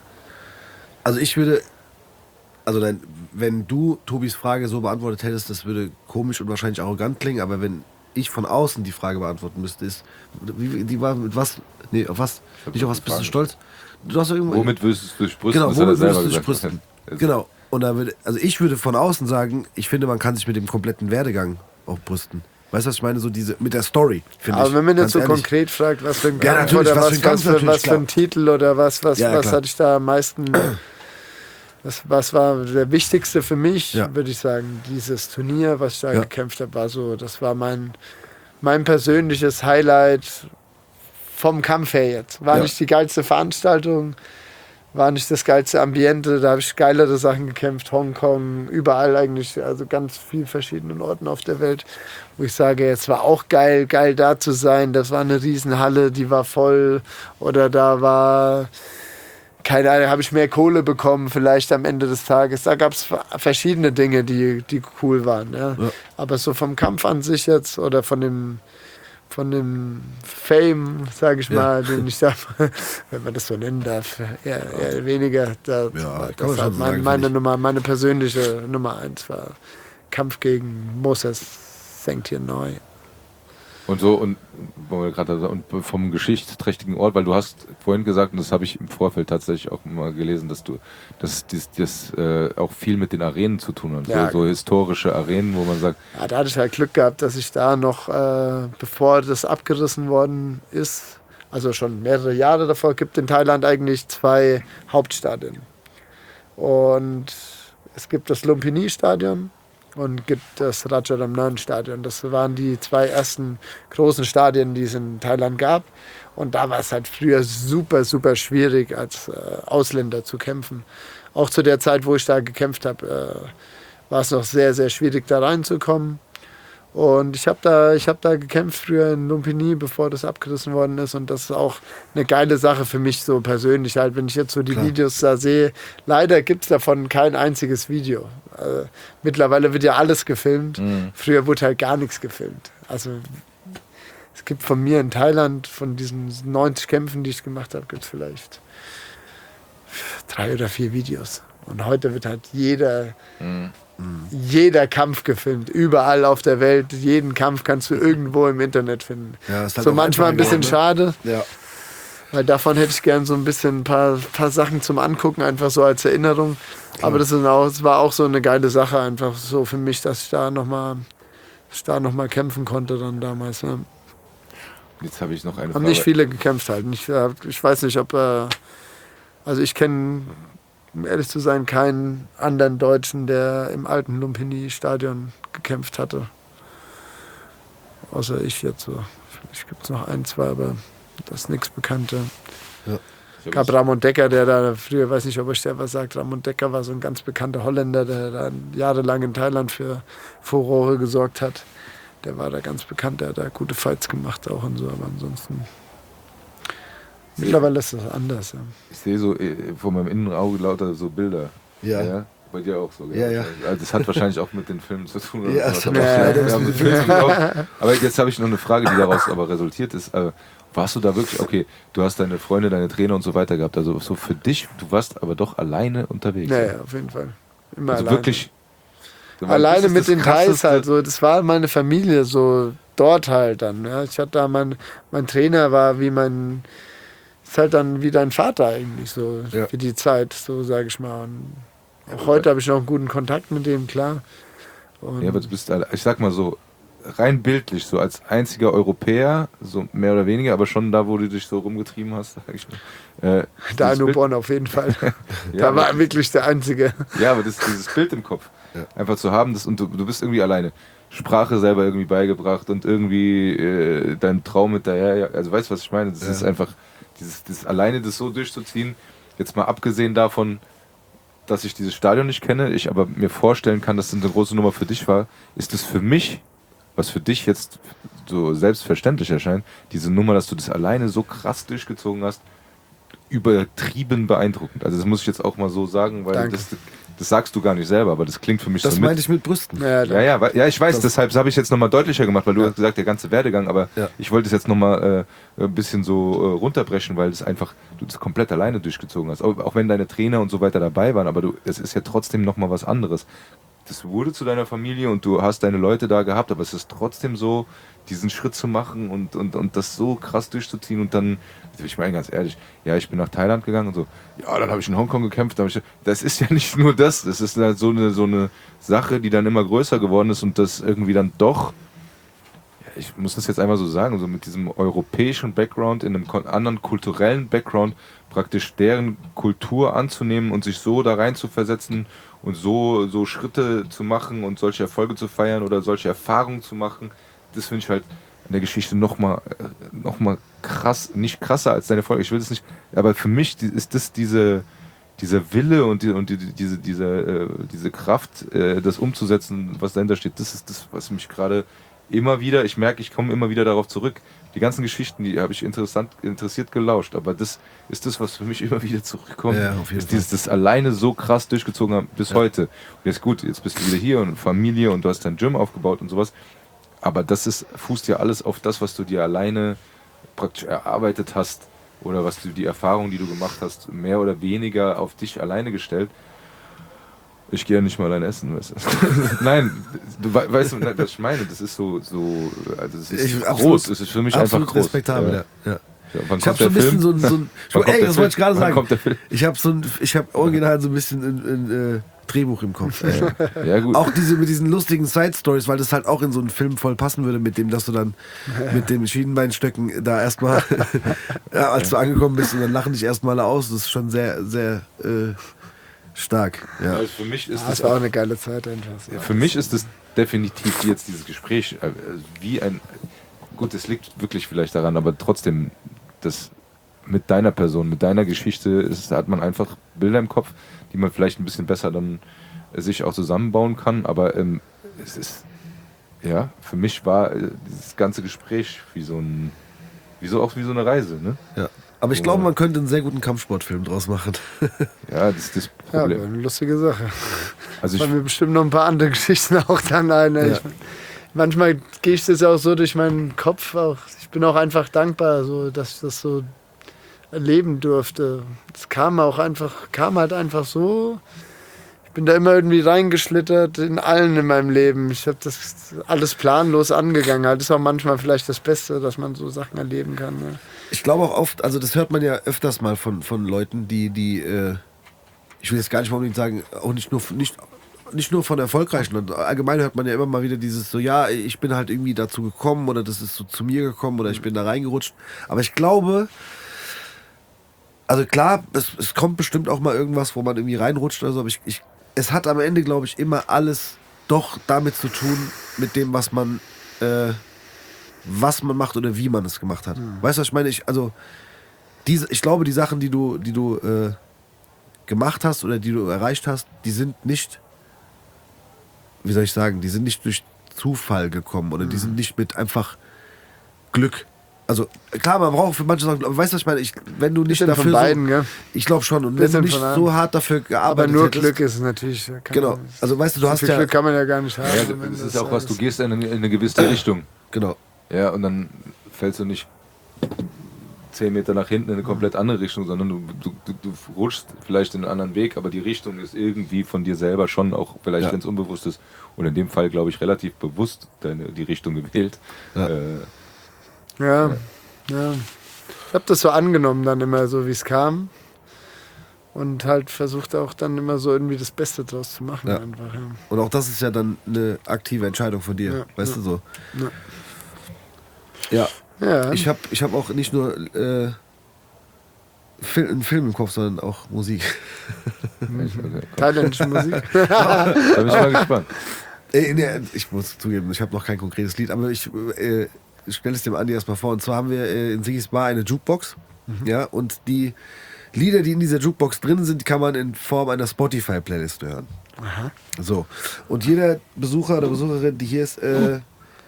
Also ich würde, also dann, wenn du Tobis Frage so beantwortet hättest, das würde komisch und wahrscheinlich arrogant klingen, aber wenn ich von außen die Frage beantworten müsste, ist, wie, die war mit was, nee, auf was, nicht auf was bist du stolz? Du hast irgendwo, womit würdest du dich brüsten? genau, Das hat er womit würdest selber du dich gesagt. brüsten? Genau, und da würde, also ich würde von außen sagen, ich finde, man kann sich mit dem kompletten Werdegang auch brüsten. Weißt du, was ich meine? So diese, mit der Story, finde ich. Aber wenn man jetzt ganz so ehrlich. konkret fragt, was für ein Ja, Kampf natürlich, oder was was, für ein Kampf, was, für, natürlich, was für ein Titel oder was, was, Ja, was klar. hatte ich da am meisten, was, was war der wichtigste für mich, Ja. würde ich sagen, dieses Turnier, was ich da Ja. gekämpft habe, war so, das war mein, mein persönliches Highlight vom Kampf her jetzt. War Ja. nicht die geilste Veranstaltung, war nicht das geilste Ambiente, da habe ich geilere Sachen gekämpft, Hongkong, überall eigentlich, also ganz vielen verschiedenen Orten auf der Welt, wo ich sage, jetzt war auch geil, geil da zu sein, das war eine Riesenhalle, die war voll, oder da war, keine Ahnung, habe ich mehr Kohle bekommen, vielleicht am Ende des Tages, da gab es verschiedene Dinge, die, die cool waren, ja. Ja. Aber so vom Kampf an sich jetzt, oder von dem von dem Fame, sage ich Ja. mal, den ich da, wenn man das so nennen darf, eher, eher weniger. Da, Ja, kann man das schon hat so mein, sagen, meine finde ich. Nummer, meine persönliche Nummer eins war Kampf gegen Moses Saint neu. Und so, und, wo wir gerade und vom geschichtsträchtigen Ort, weil du hast vorhin gesagt, und das habe ich im Vorfeld tatsächlich auch mal gelesen, dass du, dass das, das äh, auch viel mit den Arenen zu tun hat. Ja. So, so historische Arenen, wo man sagt, Ja, da hatte ich halt Glück gehabt, dass ich da noch, äh, bevor das abgerissen worden ist, also schon mehrere Jahre davor, gibt in Thailand eigentlich zwei Hauptstadien. Und es gibt das Lumpini-Stadion und gibt das Ratcharamnan-Stadion. Das waren die zwei ersten großen Stadien, die es in Thailand gab. Und da war es halt früher super, super schwierig, als äh, Ausländer zu kämpfen. Auch zu der Zeit, wo ich da gekämpft habe, äh, war es noch sehr, sehr schwierig, da reinzukommen. Und ich habe da, ich hab da gekämpft früher in Lumpini, bevor das abgerissen worden ist. Und das ist auch eine geile Sache für mich so persönlich. Halt, wenn ich jetzt so die Klar. Videos da sehe, leider gibt es davon kein einziges Video. Äh, mittlerweile wird ja alles gefilmt. Mhm. Früher wurde halt gar nichts gefilmt. Also es gibt von mir in Thailand, von diesen neunzig Kämpfen, die ich gemacht habe, gibt es vielleicht drei oder vier Videos. Und heute wird halt jeder... mh, Jeder Kampf gefilmt, überall auf der Welt. Jeden Kampf kannst du irgendwo im Internet finden. Ja, ist halt so auch manchmal ein einfacher bisschen geworden, schade, Ja. weil davon hätte ich gern so ein bisschen ein paar, paar Sachen zum Angucken, einfach so als Erinnerung. Aber das, ist auch, das war auch so eine geile Sache, einfach so für mich, dass ich da nochmal noch mal kämpfen konnte dann damals. Ja. jetzt habe ich noch eine Haben Frage. nicht viele gekämpft halt. Ich, äh, ich weiß nicht, ob... Äh, also ich kenne, um ehrlich zu sein, keinen anderen Deutschen, der im alten Lumpini-Stadion gekämpft hatte. Außer ich jetzt so. Vielleicht gibt es noch ein, zwei, aber das ist nichts Bekanntes. Ich hab Gab jetzt- Ramon Decker, der da früher, weiß nicht, ob euch der was sagt, Ramon Decker war so ein ganz bekannter Holländer, der da jahrelang in Thailand für Furore gesorgt hat. Der war da ganz bekannt, der hat da gute Fights gemacht auch und so, aber ansonsten... Mittlerweile ist das anders. Ja. Ich sehe so äh, vor meinem inneren Auge lauter so Bilder. Ja. Bei dir auch so. gell? Ja, ja. Also das hat wahrscheinlich auch mit den Filmen zu tun. oder Ja, was. das hat Aber- auch leider ja, was mit mit Filmen zu tun auch. Aber jetzt habe ich noch eine Frage, die daraus aber resultiert ist. Äh, warst du da wirklich, okay, du hast deine Freunde, deine Trainer und so weiter gehabt, also so für dich, du warst aber doch alleine unterwegs. Ja, ja, auf jeden Fall. Immer Also alleine. wirklich. Alleine das ist mit das den Thais Krasseste. halt so. Das war meine Familie so dort halt dann. Ja. Ich hatte da mein, mein Trainer war wie mein, ist halt dann wie dein Vater eigentlich so Ja. für die Zeit, so sage ich mal. Und auch aber- heute habe ich noch einen guten Kontakt mit dem, klar. Und Ja, aber du bist, alle- ich sag mal so, rein bildlich, so als einziger Europäer, so mehr oder weniger, aber schon da, wo du dich so rumgetrieben hast, sag ich mal. Äh, da dieses in Bild- Bonn auf jeden Fall. Ja, da aber- war wirklich der Einzige. Ja, aber das, dieses Bild im Kopf, Ja. einfach zu haben, das, und du, du bist irgendwie alleine. Sprache selber irgendwie beigebracht und irgendwie äh, dein Traum hinterher. Ja, also weißt du, was ich meine? Das Ja. ist einfach, dieses, das alleine das so durchzuziehen, jetzt mal abgesehen davon, dass ich dieses Stadion nicht kenne, ich aber mir vorstellen kann, dass das eine große Nummer für dich war, ist es für mich, was für dich jetzt so selbstverständlich erscheint, diese Nummer, dass du das alleine so krass durchgezogen hast, übertrieben beeindruckend. Also das muss ich jetzt auch mal so sagen, weil Danke. das, das sagst du gar nicht selber, aber das klingt für mich Das so meinte mit. ich mit Brüsten. Ja, Ja, ja, wa- ja, ich weiß, Das- deshalb habe ich jetzt nochmal deutlicher gemacht, weil du hast gesagt, der ganze Werdegang, aber Ja. ich wollte es jetzt nochmal äh, ein bisschen so äh, runterbrechen, weil es einfach, du das komplett alleine durchgezogen hast. Auch, auch wenn deine Trainer und so weiter dabei waren, aber du, es ist ja trotzdem nochmal was anderes. Das wurde zu deiner Familie und du hast deine Leute da gehabt, aber es ist trotzdem so, diesen Schritt zu machen und, und, und das so krass durchzuziehen und dann, ich meine ganz ehrlich, ja, ich bin nach Thailand gegangen und so, ja, dann habe ich in Hongkong gekämpft, dann hab ich, das ist ja nicht nur das, das ist halt so eine, so eine Sache, die dann immer größer geworden ist und das irgendwie dann doch, ja, ich muss das jetzt einmal so sagen, so mit diesem europäischen Background, in einem kon- anderen kulturellen Background, praktisch deren Kultur anzunehmen und sich so da rein zu versetzen und so, so Schritte zu machen und solche Erfolge zu feiern oder solche Erfahrungen zu machen, das finde ich halt in der Geschichte nochmal noch mal krass, nicht krasser als deine Folge. Ich will das nicht, aber für mich die- ist das diese, dieser Wille und, die, und die, diese, diese, äh, diese Kraft, äh, das umzusetzen, was dahinter steht, das ist das, was mich gerade immer wieder, ich merke, ich komme immer wieder darauf zurück. Die ganzen Geschichten, die habe ich interessant, interessiert gelauscht, aber das ist das, was für mich immer wieder zurückkommt. Ja, auf jeden ist dieses, das alleine so krass durchgezogen haben bis heute. Und jetzt gut, jetzt bist du wieder hier und Familie und du hast dein Gym aufgebaut und sowas. Aber das ist, fußt ja alles auf das, was du dir alleine praktisch erarbeitet hast oder was du, die Erfahrung, die du gemacht hast, mehr oder weniger auf dich alleine gestellt. Ich gehe ja nicht mal allein essen, weißt du. Nein, du we- weißt, du, was ich meine. Das ist so, so also das ist Ich- groß. absolut- Das ist für mich Absolut einfach groß. respektabel, ja. ja. Ja, wann Ich habe kommt so ein der bisschen Film? so ein. So ein Wann kommt ey, der das Film? wollte ich gerade Wann sagen. kommt der Film? Ich habe so ein, ich habe original so ein bisschen ein, ein, äh, Drehbuch im Kopf. Ey. Ja, gut. Auch diese mit diesen lustigen Side-Stories, weil das halt auch in so einen Film voll passen würde, mit dem, dass du dann mit den Schienbeinstöcken da erstmal, ja, als du angekommen bist und dann lachen dich erstmal aus. Das ist schon sehr, sehr äh, stark. Ja. Also für mich ist Das das war auch eine geile Zeit einfach. Ja, für mich ist es definitiv jetzt dieses Gespräch äh, wie ein. Gut, es liegt wirklich vielleicht daran, aber trotzdem, das mit deiner Person, mit deiner Geschichte, ist, da hat man einfach Bilder im Kopf, die man vielleicht ein bisschen besser dann äh, sich auch zusammenbauen kann. Aber ähm, es ist, ja, für mich war äh, dieses ganze Gespräch wie so ein, wie so auch wie so eine Reise, ne? Ja. Aber ich glaube, man könnte einen sehr guten Kampfsportfilm draus machen. Ja, das ist das Ja, aber Problem. eine lustige Sache. Also Fallen ich, mir bestimmt noch ein paar andere Geschichten auch dann ein. Ja. Ich, manchmal gehe ich das auch so durch meinen Kopf. Auch. Ich bin auch einfach dankbar, so, dass ich das so erleben durfte. Es kam auch einfach, kam halt einfach so. Ich bin da immer irgendwie reingeschlittert in allen in meinem Leben. Ich habe das alles planlos angegangen. Das ist auch manchmal vielleicht das Beste, dass man so Sachen erleben kann. Ne? Ich glaube auch oft, also das hört man ja öfters mal von, von Leuten, die, die, äh, ich will jetzt gar nicht mal unbedingt sagen, auch nicht nur, nicht, nicht nur von Erfolgreichen. Und allgemein hört man ja immer mal wieder dieses so, ja, ich bin halt irgendwie dazu gekommen oder das ist so zu mir gekommen oder ich bin da reingerutscht. Aber ich glaube, also klar, es, es kommt bestimmt auch mal irgendwas, wo man irgendwie reinrutscht oder so, aber ich, ich, es hat am Ende, glaube ich, immer alles doch damit zu tun, mit dem, was man, äh, was man macht oder wie man es gemacht hat. Mhm. Weißt du, was ich meine? Ich, also, diese, ich glaube, die Sachen, die du, die du äh, gemacht hast oder die du erreicht hast, die sind nicht, wie soll ich sagen, die sind nicht durch Zufall gekommen oder die sind nicht mit einfach Glück. Also klar, man braucht für manche Sachen, aber weißt du, was ich meine? Ich, wenn du nicht Bisschen dafür von beiden, so, gell? ich glaube schon, und wenn Bisschen du nicht von allem. so hart dafür Aber gearbeitet nur hättest, Glück ist es natürlich. Kann Genau, man, also weißt du, du so hast viel ja, Glück kann man ja gar nicht haben. ja, wenn das das ist auch was, du alles- gehst in eine, in eine gewisse Richtung. genau, Ja, und dann fällst du nicht zehn Meter nach hinten in eine komplett andere Richtung, sondern du, du, du, du rutschst vielleicht in einen anderen Weg, aber die Richtung ist irgendwie von dir selber schon, auch vielleicht Ja. wenn es unbewusst ist. Und in dem Fall, glaube ich, relativ bewusst deine, die Richtung gewählt. Ja. Äh, Ja, ja. Ich habe das so angenommen dann immer so, wie es kam. Und halt versucht auch dann immer so irgendwie das Beste draus zu machen. Ja. Einfach, ja. und auch das ist ja dann eine aktive Entscheidung von dir, Ja, weißt ja. du so. Ja. Ja, Ja, ich habe ich hab auch nicht nur äh, Fil einen Film im Kopf, sondern auch Musik. okay, komm. thailändische Musik. Da bin ich mal gespannt. Äh, nee, ich muss zugeben, ich habe noch kein konkretes Lied, aber ich äh, stelle es dem Andi erstmal vor. Und zwar haben wir äh, in Sigis Bar eine Jukebox. Ja, und die Lieder, die in dieser Jukebox drin sind, kann man in Form einer Spotify-Playlist hören. Aha. So. Und jeder Besucher oder Besucherin, die hier ist, äh,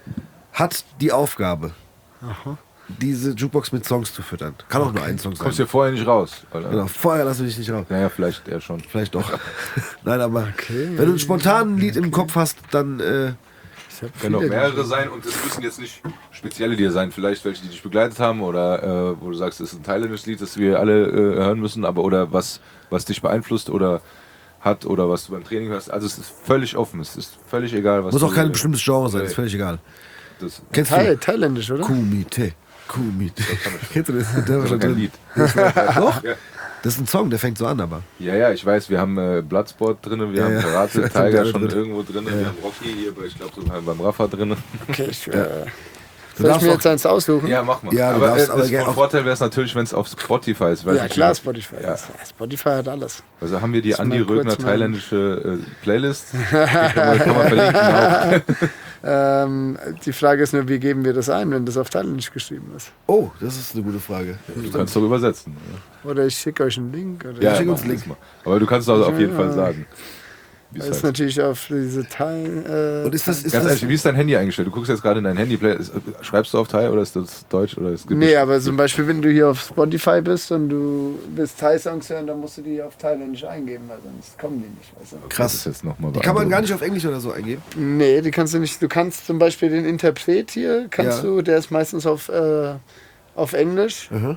hat die Aufgabe, Aha. diese Jukebox mit Songs zu füttern. Kann auch nur ein Song sein. Kommst hier vorher nicht raus. Oder? Genau, vorher lassen wir dich nicht raus. Naja, vielleicht eher schon. Vielleicht doch. Nein, aber Okay. wenn du ein spontanes Lied im Kopf hast, dann äh, Ich hab Können auch viele- mehrere sein und es müssen jetzt nicht spezielle Lieder sein. Vielleicht welche, die dich begleitet haben oder äh, wo du sagst, es ist ein thailändisches Lied, das wir alle äh, hören müssen, aber oder was, was dich beeinflusst oder hat oder was du beim Training hörst. Also es ist völlig offen, es ist völlig egal, was muss du, auch kein äh, bestimmtes Genre sein, nee. ist völlig egal. Das, Kennst Thai, du? thailändisch, oder? Kumite. Kumite. Kennst du das? Der war das schon ist kein drin. Lied. Doch? Ja. Das ist ein Song, der fängt so an, aber. Ja, ja, ich weiß, wir haben äh, Bloodsport drin, wir Ja, haben ja. Karate Sind Tiger alle schon drin. irgendwo drin, wir haben Rocky hier, bei, ich glaube sogar beim Rafa drin. Okay, ich, äh, Du soll ich darfst mir auch- jetzt eins aussuchen? Ja, mach mal. Ja, du aber darfst äh, aber das gerne von auch- Vorteil wäre es natürlich, wenn es auf Spotify ist. Weiß Ja, nicht, klar, wie- Spotify. Ja. Spotify hat alles. Also haben wir die Muss Andi mal kurz Rögner mal- thailändische äh, Playlist. Die kann man, kann man verlinken. Auch. Ähm, die Frage ist nur, wie geben wir das ein, wenn das auf Thailändisch geschrieben ist? Oh, das ist eine gute Frage. Du kannst doch übersetzen. Oder ich schicke euch einen Link. Oder Ja, schick mach uns einen das Link. mal. Aber du kannst doch auf jeden Fall Ja. sagen. wie es Das ist heißt. natürlich auf diese Thai. Äh, Und ist das, ist Ganz das ehrlich, wie ist dein Handy eingestellt? Du guckst jetzt gerade in dein Handy. Schreibst du auf Thai oder ist das Deutsch? Oder es gibt Nee, aber zum Beispiel, wenn du hier auf Spotify bist und du willst Thai-Songs hören, dann musst du die auf Thailändisch eingeben, weil sonst kommen die nicht. Weißt du? Das ist jetzt noch mal die kann man gar nicht auf Englisch oder so eingeben? Nee, die kannst du nicht. Du kannst zum Beispiel den Interpret hier, kannst Ja. du, der ist meistens auf, äh, auf Englisch. Aha.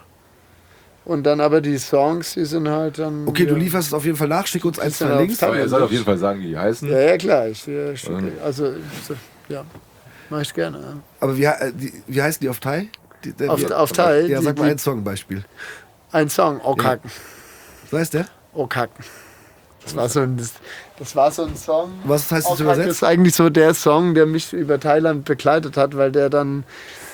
Und dann aber die Songs, die sind halt dann. Okay, du ja. lieferst es auf jeden Fall nach, schick uns ein, Ist dann zwei auf Links. Thai- Aber er soll auf jeden Fall sagen, wie die heißen. Ja, ja, klar. Ich, äh, schicke, Ähm. also, so, ja, mach ich gerne. Ja. Aber wie, äh, die, wie heißen die auf Thai? Die, der, Auf, die, auf Thai, Ja, die, sag mal die, ein Songbeispiel. ein Song, Okak. So heißt der? Okak. Das war so ein, das, das war so ein Song. Was heißt das Okak übersetzt? ist eigentlich so der Song, der mich über Thailand begleitet hat, weil der dann.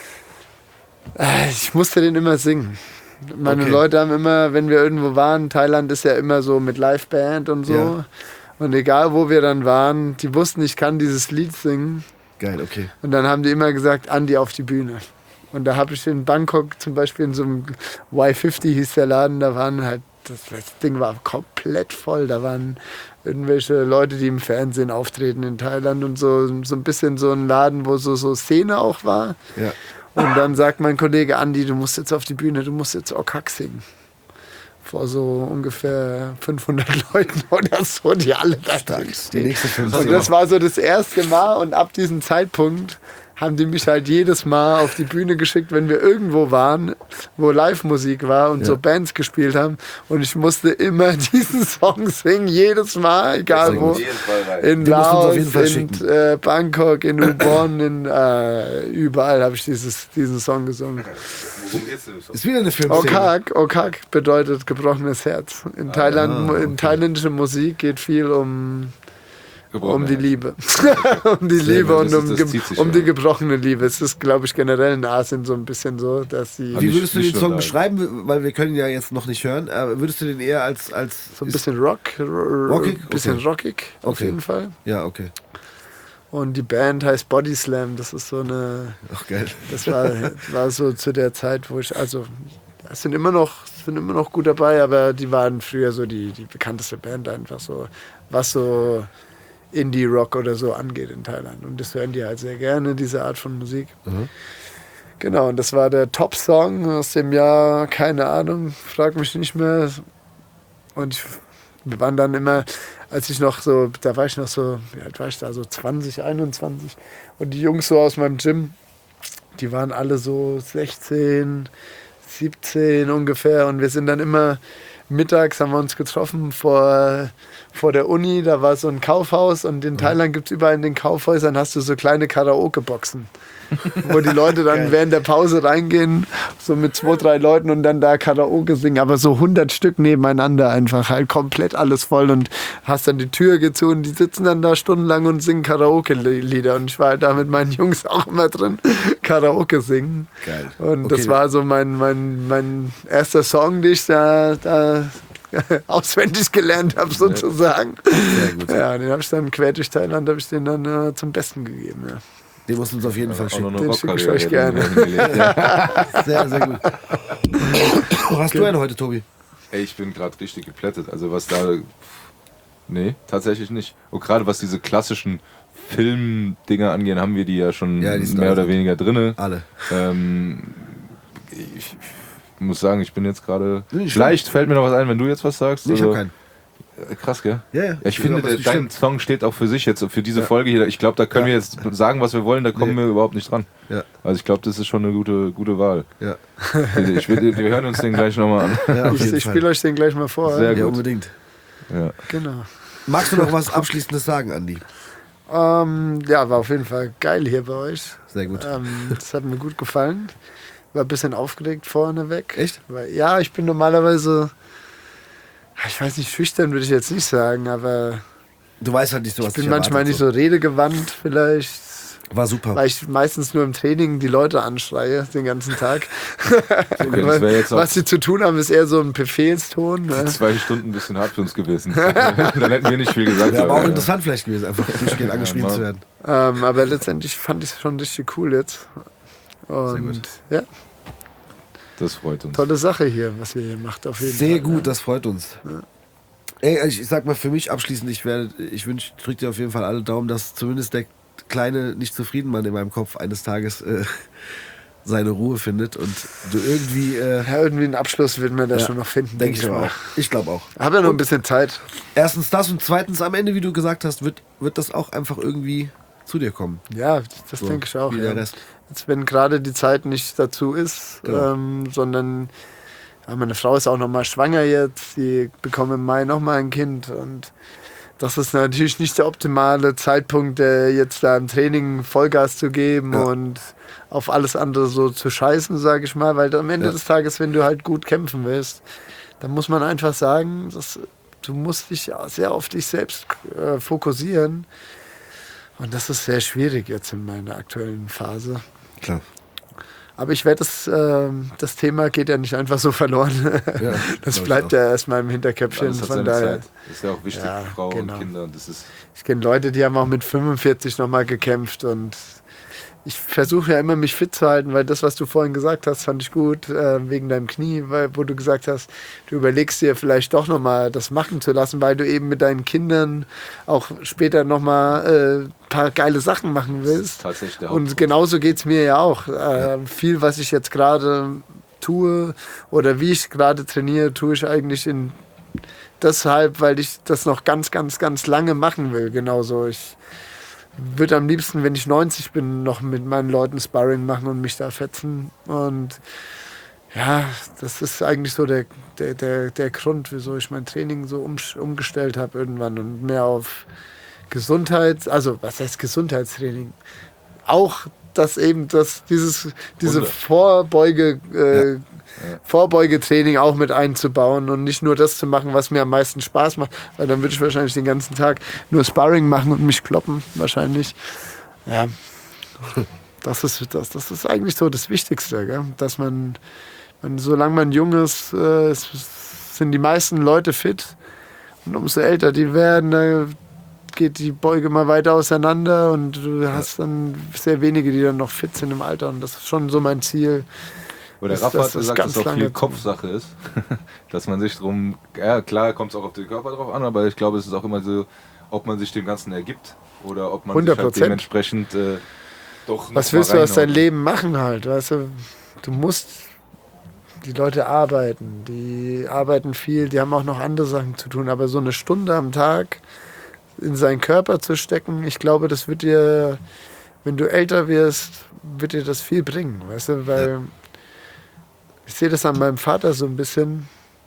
Äh, Ich musste den immer singen. Meine Okay. Leute haben immer, wenn wir irgendwo waren, Thailand ist ja immer so mit Liveband und so. Ja. Und egal wo wir dann waren, die wussten, ich kann dieses Lied singen. Geil, okay. Und dann haben die immer gesagt, Andi auf die Bühne. Und da habe ich in Bangkok zum Beispiel in so einem Y fünfzig hieß der Laden, da waren halt, das, das Ding war komplett voll. Da waren irgendwelche Leute, die im Fernsehen auftreten in Thailand und so, so ein bisschen so ein Laden, wo so, so Szene auch war. Ja. Und dann sagt mein Kollege Andi, du musst jetzt auf die Bühne, du musst jetzt Okak singen. Vor so ungefähr fünfhundert Leuten oder so, die alle da drin Die stehen. nächste fünf. Und das war so das erste Mal und ab diesem Zeitpunkt haben die mich halt jedes Mal auf die Bühne geschickt, wenn wir irgendwo waren, wo Live-Musik war und so Bands gespielt haben. Und ich musste immer diesen Song singen, jedes Mal, egal Sehr wo. gut. jeden Fall rein. In Den musst du uns auf Laos, jeden Fall in schicken. äh, Bangkok, in Ubon, in äh, überall habe ich dieses, diesen Song gesungen. Worum geht's denn? Ist wieder eine Filmszene. Okak, Okak bedeutet gebrochenes Herz. In Thailand, in thailändischer Musik geht viel um Um die Liebe. um die Sehr Liebe gut, und das um, ist- das ge- zieht sich um ja. die gebrochene Liebe. Es ist, glaube ich, generell in Asien so ein bisschen so, dass sie Wie Nicht- würdest du nicht den nur Song da. beschreiben? Weil wir können ihn ja jetzt noch nicht hören. Aber würdest du den eher als. als so ein ist- bisschen rock, r- Rockig? bisschen Okay. rockig auf Okay. jeden Fall. Ja, okay. Und die Band heißt Body Slam. Das ist so eine, Ach, geil. das war, war so zu der Zeit, wo ich, also, es sind immer noch, sind immer noch gut dabei, aber die waren früher so die, die bekannteste Band einfach so, was so Indie-Rock oder so angeht in Thailand. Und das hören die halt sehr gerne, diese Art von Musik. Mhm. Genau, und das war der Top-Song aus dem Jahr, keine Ahnung, frag mich nicht mehr. Und ich, wir waren dann immer, als ich noch so, da war ich noch so, wie alt war ich da, so zwanzig, einundzwanzig. Und die Jungs so aus meinem Gym, die waren alle so sechzehn, siebzehn ungefähr. Und wir sind dann immer, mittags haben wir uns getroffen vor, vor der Uni, da war so ein Kaufhaus und in Thailand gibt es überall in den Kaufhäusern, hast du so kleine Karaoke-Boxen, wo die Leute dann während der Pause reingehen, so mit zwei, drei Leuten und dann da Karaoke singen, aber so hundert Stück nebeneinander einfach, halt komplett alles voll und hast dann die Tür gezogen und die sitzen dann da stundenlang und singen Karaoke-Lieder und ich war halt da mit meinen Jungs auch immer drin, Karaoke singen. Geil. Und Okay. das war so mein, mein, mein erster Song, den ich da, da auswendig gelernt habe, sozusagen. Sehr gut. Ja, den habe ich dann quer durch Thailand, habe ich den dann äh, zum Besten gegeben. Ja. Den musst du uns auf jeden Fall Auch noch schicken. eine Den schicke ich Rockkarriere euch gerne. hingelegt, ja. Sehr, sehr gut. Wo hast du einen heute, Tobi? Ey, ich bin gerade richtig geplättet. Also was da... Nee, tatsächlich nicht. Und gerade was diese klassischen Filmdinger angehen, haben wir die ja schon Ja, die sind mehr alle oder weniger drinne. Alle. Ähm, ich, ich muss sagen, ich bin jetzt gerade... Nee, nicht Vielleicht fällt mir noch was ein, wenn du jetzt was sagst. Nee, ich also, hab keinen. äh, Krass, gell? Ja, ja. Ja, ich Ja, finde, aber ist der, nicht dein schlimm. Song steht auch für sich jetzt, für diese Ja. Folge hier. Ich glaube, da können Ja. wir jetzt sagen, was wir wollen, da kommen Nee. wir überhaupt nicht dran. Ja. Also ich glaube, das ist schon eine gute, gute Wahl. Ja, Ich will, wir hören uns den gleich nochmal an. ja auf Ich, jeden ich Fall. spiele euch den gleich mal vor. Sehr Ja, gut. unbedingt. Ja. Genau. Magst du noch was Abschließendes sagen, Andi? Ähm, ja, war auf jeden Fall geil hier bei euch. Sehr gut. Ähm, das hat mir gut gefallen. War ein bisschen aufgeregt vorneweg. Echt? Weil, ja, ich bin normalerweise, ich weiß nicht, schüchtern würde ich jetzt nicht sagen, aber Du weißt halt nicht so, was ich bin dich manchmal erwartet, nicht so redegewandt vielleicht. War super. Weil ich meistens nur im Training die Leute anschreie den ganzen Tag. Okay, das wäre jetzt auch Was sie zu tun haben, ist eher so ein Befehlston. Ne? zwei Stunden ein bisschen hart für uns gewesen. Dann hätten wir nicht viel gesagt. Ja, aber auch ja. interessant vielleicht gewesen, einfach durchgehend angeschrieben Mann. zu werden. Ähm, aber letztendlich fand ich es schon richtig cool jetzt. Und gut. ja, Das freut uns. tolle Sache hier, was ihr hier macht auf jeden Sehr Fall. gut, das freut uns. Ey, ich, ich sag mal für mich abschließend, ich werde, ich wünsche, drück dir auf jeden Fall alle Daumen, dass zumindest der kleine, nicht zufrieden Mann in meinem Kopf eines Tages äh, seine Ruhe findet und du irgendwie, äh, Ja, irgendwie einen Abschluss wird man da Ja, schon noch finden, denke ich aber auch. Ich glaube auch. Hab ja noch ein bisschen Zeit. Erstens das und zweitens am Ende, wie du gesagt hast, wird, wird das auch einfach irgendwie zu dir kommen. Ja, das So, denke ich auch. wie Ja. der Rest. Jetzt, wenn gerade die Zeit nicht dazu ist, Genau. ähm, sondern ja, meine Frau ist auch noch mal schwanger jetzt, die bekommt im Mai noch mal ein Kind und das ist natürlich nicht der optimale Zeitpunkt, äh, jetzt da im Training Vollgas zu geben Ja. und auf alles andere so zu scheißen, sage ich mal, weil am Ende Ja. des Tages, wenn du halt gut kämpfen willst, dann muss man einfach sagen, dass, du musst dich sehr auf dich selbst äh, fokussieren und das ist sehr schwierig jetzt in meiner aktuellen Phase. Klar. Aber ich werde das, ähm, das Thema geht ja nicht einfach so verloren. Ja, das glaub ich bleibt auch. ja erstmal im Hinterköpfchen. Alles hat Von seine daher, Zeit. Das ist ja auch wichtig Ja, für Frau genau. und Kinder. Das ist ich kenne Leute, die haben auch mit fünfundvierzig nochmal gekämpft und ich versuche ja immer, mich fit zu halten, weil das, was du vorhin gesagt hast, fand ich gut, äh, wegen deinem Knie, weil, wo du gesagt hast, du überlegst dir vielleicht doch nochmal das machen zu lassen, weil du eben mit deinen Kindern auch später nochmal ein äh, paar geile Sachen machen willst. tatsächlich der Und Hauptgrund. genauso geht es mir ja auch. Äh, viel, was ich jetzt gerade tue oder wie ich gerade trainiere, tue ich eigentlich in deshalb, weil ich das noch ganz, ganz, ganz lange machen will. Genauso. Ich würde am liebsten, wenn ich neunzig bin, noch mit meinen Leuten Sparring machen und mich da fetzen. Und ja, das ist eigentlich so der, der, der, der Grund, wieso ich mein Training so um, umgestellt habe irgendwann und mehr auf Gesundheit, also was heißt Gesundheitstraining? Auch dass eben das, dieses, diese Wunder. Vorbeuge, äh, Ja. Vorbeugetraining auch mit einzubauen und nicht nur das zu machen, was mir am meisten Spaß macht, weil dann würde ich wahrscheinlich den ganzen Tag nur Sparring machen und mich kloppen, wahrscheinlich. Ja, das ist, das, das ist eigentlich so das Wichtigste, gell? Dass man, man, solange man jung ist, äh, es sind die meisten Leute fit und umso älter die werden, da geht die Beuge mal weiter auseinander und du hast dann sehr wenige, die dann noch fit sind im Alter und das ist schon so mein Ziel. Wo der Das- Rafa das hat ist gesagt, ganz dass es auch viel lange- Kopfsache ist. Dass man sich drum, ja klar kommt es auch auf den Körper drauf an, aber ich glaube, es ist auch immer so, ob man sich dem Ganzen ergibt oder ob man hundert sich halt Prozent. dementsprechend äh, doch noch Was mal willst du aus deinem reinhaut. Leben machen halt, weißt du? Du musst, die Leute arbeiten, die arbeiten viel, die haben auch noch andere Sachen zu tun, aber so eine Stunde am Tag in seinen Körper zu stecken, ich glaube, das wird dir, wenn du älter wirst, wird dir das viel bringen, weißt du, weil Ja. ich sehe das an meinem Vater so ein bisschen,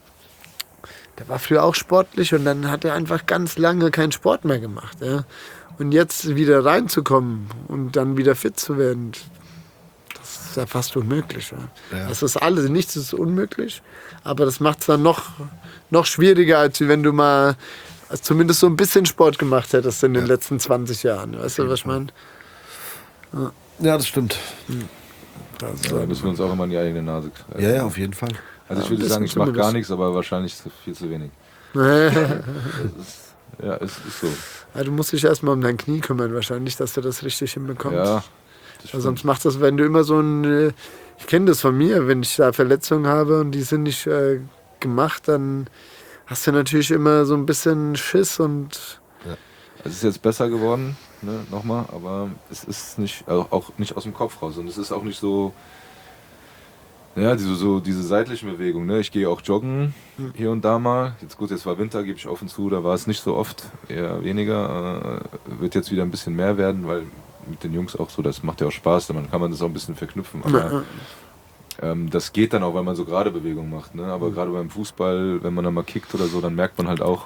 der war früher auch sportlich und dann hat er einfach ganz lange keinen Sport mehr gemacht, ja. Und jetzt wieder reinzukommen und dann wieder fit zu werden, das ist ja fast unmöglich. Ja. Ja. Das ist alles, nichts ist unmöglich, aber das macht es dann noch, noch schwieriger, als wenn du mal zumindest so ein bisschen Sport gemacht hättest in den Ja. letzten zwanzig Jahren. Weißt du, was ich meine? Ja, das stimmt. Ja, da müssen wir uns auch immer in die eigene Nase greifen. Ja, ja, auf jeden Fall. Also ich Ja, würde ein sagen, bisschen ich mache gar zumindest. nichts, aber wahrscheinlich ist viel zu wenig. Ja, es ist so. Ja, du musst dich erstmal um dein Knie kümmern, wahrscheinlich, dass du das richtig hinbekommst. Ja, das Weil stimmt. sonst macht das, wenn du immer so ein, äh, ich kenne das von mir, wenn ich da Verletzungen habe und die sind nicht äh, gemacht, dann hast du natürlich immer so ein bisschen Schiss und... Es ist jetzt besser geworden, ne, nochmal, aber es ist nicht, also auch nicht aus dem Kopf raus und es ist auch nicht so, ja, diese, so diese seitlichen Bewegungen, ne? Ich gehe auch joggen hier und da mal, jetzt gut, jetzt war Winter, gebe ich offen zu, da war es nicht so oft, eher weniger, äh, wird jetzt wieder ein bisschen mehr werden, weil mit den Jungs auch so, das macht ja auch Spaß, dann kann man das auch ein bisschen verknüpfen, aber ähm, das geht dann auch, weil man so gerade Bewegungen macht, ne? Aber gerade beim Fußball, wenn man dann mal kickt oder so, dann merkt man halt auch,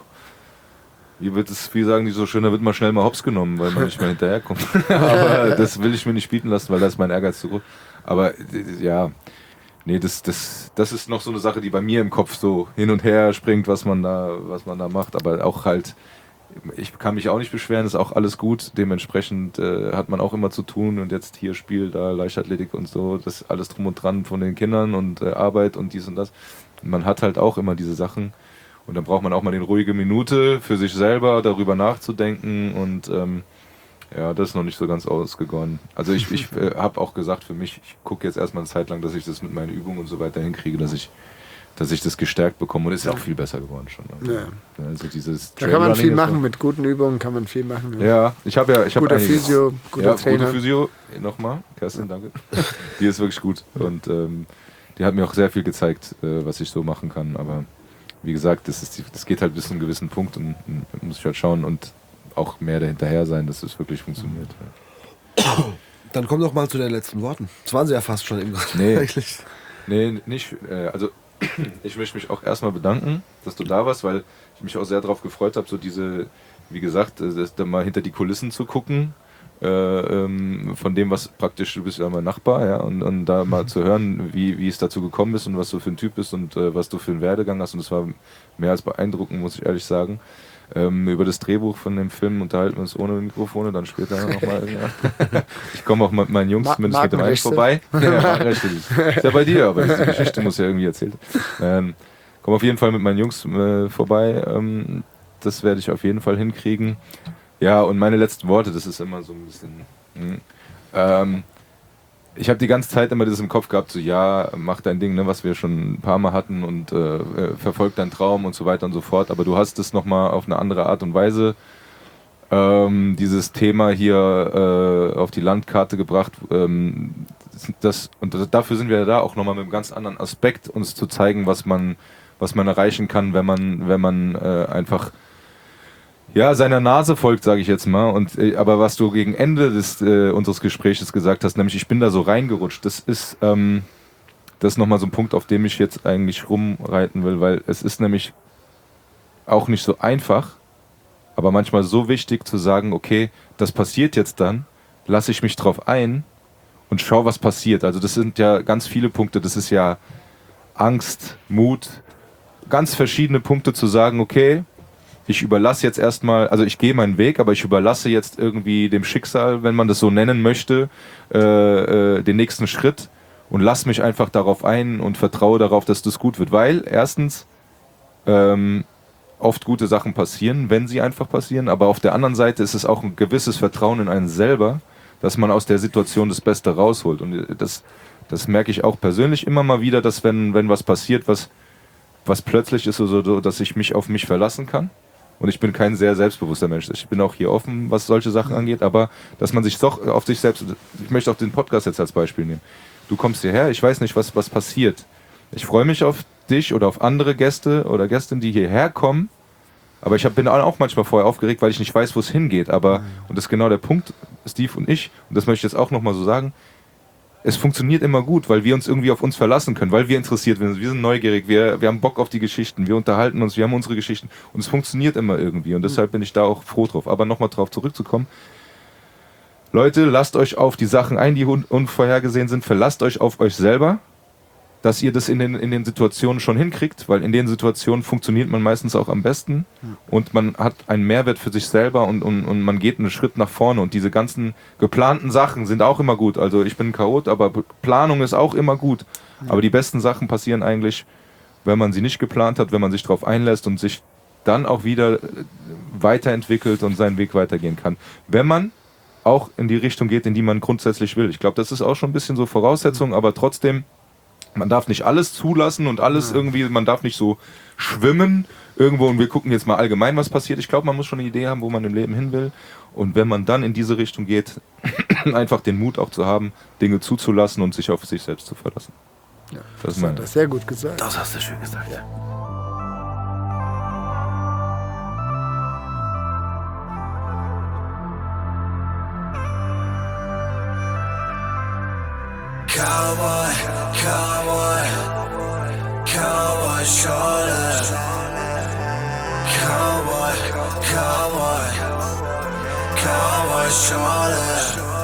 wie wird es, wie sagen die so schön, da wird man schnell mal hops genommen, weil man nicht mehr hinterherkommt. Aber das will ich mir nicht bieten lassen, weil da ist mein Ehrgeiz zu groß. Aber ja, nee, das, das, das ist noch so eine Sache, die bei mir im Kopf so hin und her springt, was man da, was man da macht. Aber auch halt, ich kann mich auch nicht beschweren, ist auch alles gut. Dementsprechend äh, hat man auch immer zu tun und jetzt hier Spiel, da Leichtathletik und so, das alles drum und dran von den Kindern und äh, Arbeit und dies und das. Und man hat halt auch immer diese Sachen. Und dann braucht man auch mal eine ruhige Minute für sich selber, darüber nachzudenken und ähm, ja, das ist noch nicht so ganz ausgegoren. Also ich, ich äh, habe auch gesagt für mich, ich gucke jetzt erstmal eine Zeit lang, dass ich das mit meinen Übungen und so weiter hinkriege, dass ich, dass ich das gestärkt bekomme und es ist auch viel besser geworden schon. Also, Ja. also dieses Da kann man viel Trailrunning machen, so. mit guten Übungen kann man viel machen. Ja, ich habe ja, ich habe Guter Physio, guter ja, Trainer. gute Physio, nochmal, Kerstin, danke. Die ist wirklich gut und ähm, die hat mir auch sehr viel gezeigt, äh, was ich so machen kann, aber wie gesagt, das, ist die, das geht halt bis zu einem gewissen Punkt und, und muss ich halt schauen und auch mehr dahinterher sein, dass es wirklich funktioniert. Ja. Dann komm doch mal zu den letzten Worten. Das waren sie ja fast schon eben gerade. Nee. Eigentlich. Nee, nicht. Äh, also ich möchte mich auch erstmal bedanken, dass du da warst, weil ich mich auch sehr darauf gefreut habe, so diese, wie gesagt, äh, das, da mal hinter die Kulissen zu gucken. Äh, ähm, von dem, was praktisch, du bist ja mein Nachbar, ja, und, und da mal zu hören, wie, wie es dazu gekommen ist und was du für ein Typ bist und äh, was du für einen Werdegang hast. Und das war mehr als beeindruckend, muss ich ehrlich sagen. Ähm, über das Drehbuch von dem Film unterhalten wir uns ohne Mikrofone, dann später nochmal. Ja. Ich komme auch mit meinen Jungs Ma- zumindest mit dem einen vorbei. Ja, Markenrechte. Ist ja bei dir, aber diese Geschichte muss ja irgendwie erzählt. Ähm, komme auf jeden Fall mit meinen Jungs äh, vorbei. Ähm, das werde ich auf jeden Fall hinkriegen. Ja, und meine letzten Worte, das ist immer so ein bisschen... Mh. Ähm, ich habe die ganze Zeit immer das im Kopf gehabt, so ja, mach dein Ding, ne, was wir schon ein paar Mal hatten und äh, verfolg deinen Traum und so weiter und so fort. Aber du hast es nochmal auf eine andere Art und Weise, ähm, dieses Thema hier äh, auf die Landkarte gebracht. Ähm, das, und das, dafür sind wir da auch nochmal mit einem ganz anderen Aspekt, uns zu zeigen, was man, was man erreichen kann, wenn man, wenn man äh, einfach... Ja, seiner Nase folgt, sage ich jetzt mal. Und, äh, aber was du gegen Ende des, äh, unseres Gesprächs gesagt hast, nämlich ich bin da so reingerutscht, das ist, ähm, das ist nochmal so ein Punkt, auf dem ich jetzt eigentlich rumreiten will, weil es ist nämlich auch nicht so einfach, aber manchmal so wichtig zu sagen, okay, das passiert jetzt dann, lasse ich mich drauf ein und schau, was passiert. Also das sind ja ganz viele Punkte, das ist ja Angst, Mut, ganz verschiedene Punkte zu sagen, okay, ich überlasse jetzt erstmal, also ich gehe meinen Weg, aber ich überlasse jetzt irgendwie dem Schicksal, wenn man das so nennen möchte, äh, äh, den nächsten Schritt und lasse mich einfach darauf ein und vertraue darauf, dass das gut wird. Weil erstens ähm, oft gute Sachen passieren, wenn sie einfach passieren, aber auf der anderen Seite ist es auch ein gewisses Vertrauen in einen selber, dass man aus der Situation das Beste rausholt. Und das, das merke ich auch persönlich immer mal wieder, dass wenn, wenn was passiert, was, was plötzlich ist, so, dass ich mich auf mich verlassen kann. Und ich bin kein sehr selbstbewusster Mensch. Ich bin auch hier offen, was solche Sachen angeht, aber dass man sich doch auf sich selbst... Ich möchte auch den Podcast jetzt als Beispiel nehmen. Du kommst hierher, ich weiß nicht, was, was passiert. Ich freue mich auf dich oder auf andere Gäste oder Gästinnen, die hierher kommen, aber ich hab, bin auch manchmal vorher aufgeregt, weil ich nicht weiß, wo es hingeht. Aber, und das ist genau der Punkt, Steve und ich, und das möchte ich jetzt auch nochmal so sagen, es funktioniert immer gut, weil wir uns irgendwie auf uns verlassen können, weil wir interessiert sind, wir sind neugierig, wir, wir haben Bock auf die Geschichten, wir unterhalten uns, wir haben unsere Geschichten und es funktioniert immer irgendwie und deshalb bin ich da auch froh drauf. Aber nochmal drauf zurückzukommen, Leute, lasst euch auf die Sachen ein, die un- unvorhergesehen sind, verlasst euch auf euch selber, dass ihr das in den, in den Situationen schon hinkriegt, weil in den Situationen funktioniert man meistens auch am besten und man hat einen Mehrwert für sich selber und, und, und man geht einen Schritt nach vorne und diese ganzen geplanten Sachen sind auch immer gut. Also ich bin ein Chaot, aber Planung ist auch immer gut. Aber die besten Sachen passieren eigentlich, wenn man sie nicht geplant hat, wenn man sich darauf einlässt und sich dann auch wieder weiterentwickelt und seinen Weg weitergehen kann. Wenn man auch in die Richtung geht, in die man grundsätzlich will. Ich glaube, das ist auch schon ein bisschen so Voraussetzung, aber trotzdem man darf nicht alles zulassen und alles irgendwie, man darf nicht so schwimmen irgendwo und wir gucken jetzt mal allgemein, was passiert. Ich glaube, man muss schon eine Idee haben, wo man im Leben hin will. Und wenn man dann in diese Richtung geht, einfach den Mut auch zu haben, Dinge zuzulassen und sich auf sich selbst zu verlassen. Ja, das das hat er sehr gut gesagt. Das hast du schön gesagt, ja. Cowboy, Cowboy, Cowboy Schorle. Cowboy, Cowboy, Cowboy Schorle.